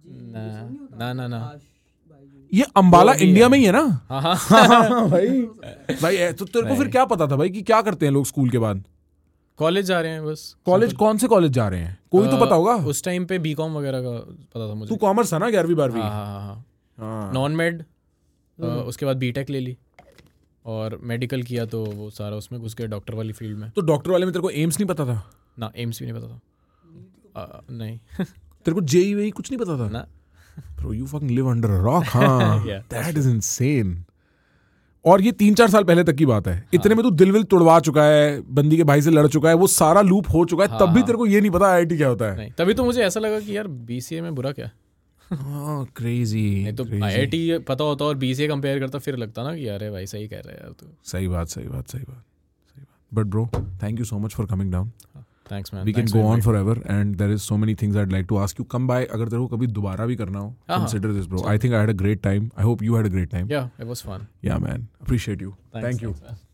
ना ये अंबाला इंडिया में ही है ना? हाँ हाँ भाई तो तेरे को फिर क्या पता था भाई कि क्या करते हैं लोग स्कूल के बाद? कॉलेज जा रहे हैं बस। कॉलेज कौन से कॉलेज जा रहे हैं? कोई तो पता होगा। उस टाइम पे BCom वगैरह का पता था मुझे। तू कॉमर्स था ना 11वीं-12वीं? हाँ, नॉन मेड, उसके बाद BTech ले ली और मेडिकल किया, तो वो सारा उसमें घुस गया डॉक्टर वाली फील्ड में। तो डॉक्टर वाले में तेरे को एम्स नहीं पता था? ना, एम्स भी नहीं पता था। नहीं तेरे को JEE कुछ नहीं पता था ना? Bro, you fucking live under a rock, हाँ। Yeah, That is insane. और ये 3-4 साल पहले तक की बात है। इतने में तू दिल विल तुड़वा चुका है, बंदी के भाई से लड़ चुका है, वो सारा लूप हो चुका है, तब भी तेरे को ये नहीं पता IIT क्या होता है। नहीं, तभी तो मुझे ऐसा लगा कि यार BCA में बुरा क्या है। क्रेजी। नहीं तो IIT पता होता और BCA कंपेयर करता फिर लगता ना कि अरे भाई सही कह रहा है यार तू। सही बात। But bro, thank you so much for coming down. Thanks man. We can go on forever and there is so many things I'd like to ask you. Come by अगर तेरे को कभी दोबारा भी करना हो, consider this bro. I think I had a great time. I hope you had a great time. Yeah, it was fun. Yeah man, appreciate you. Thanks, Thank you. Thanks, man.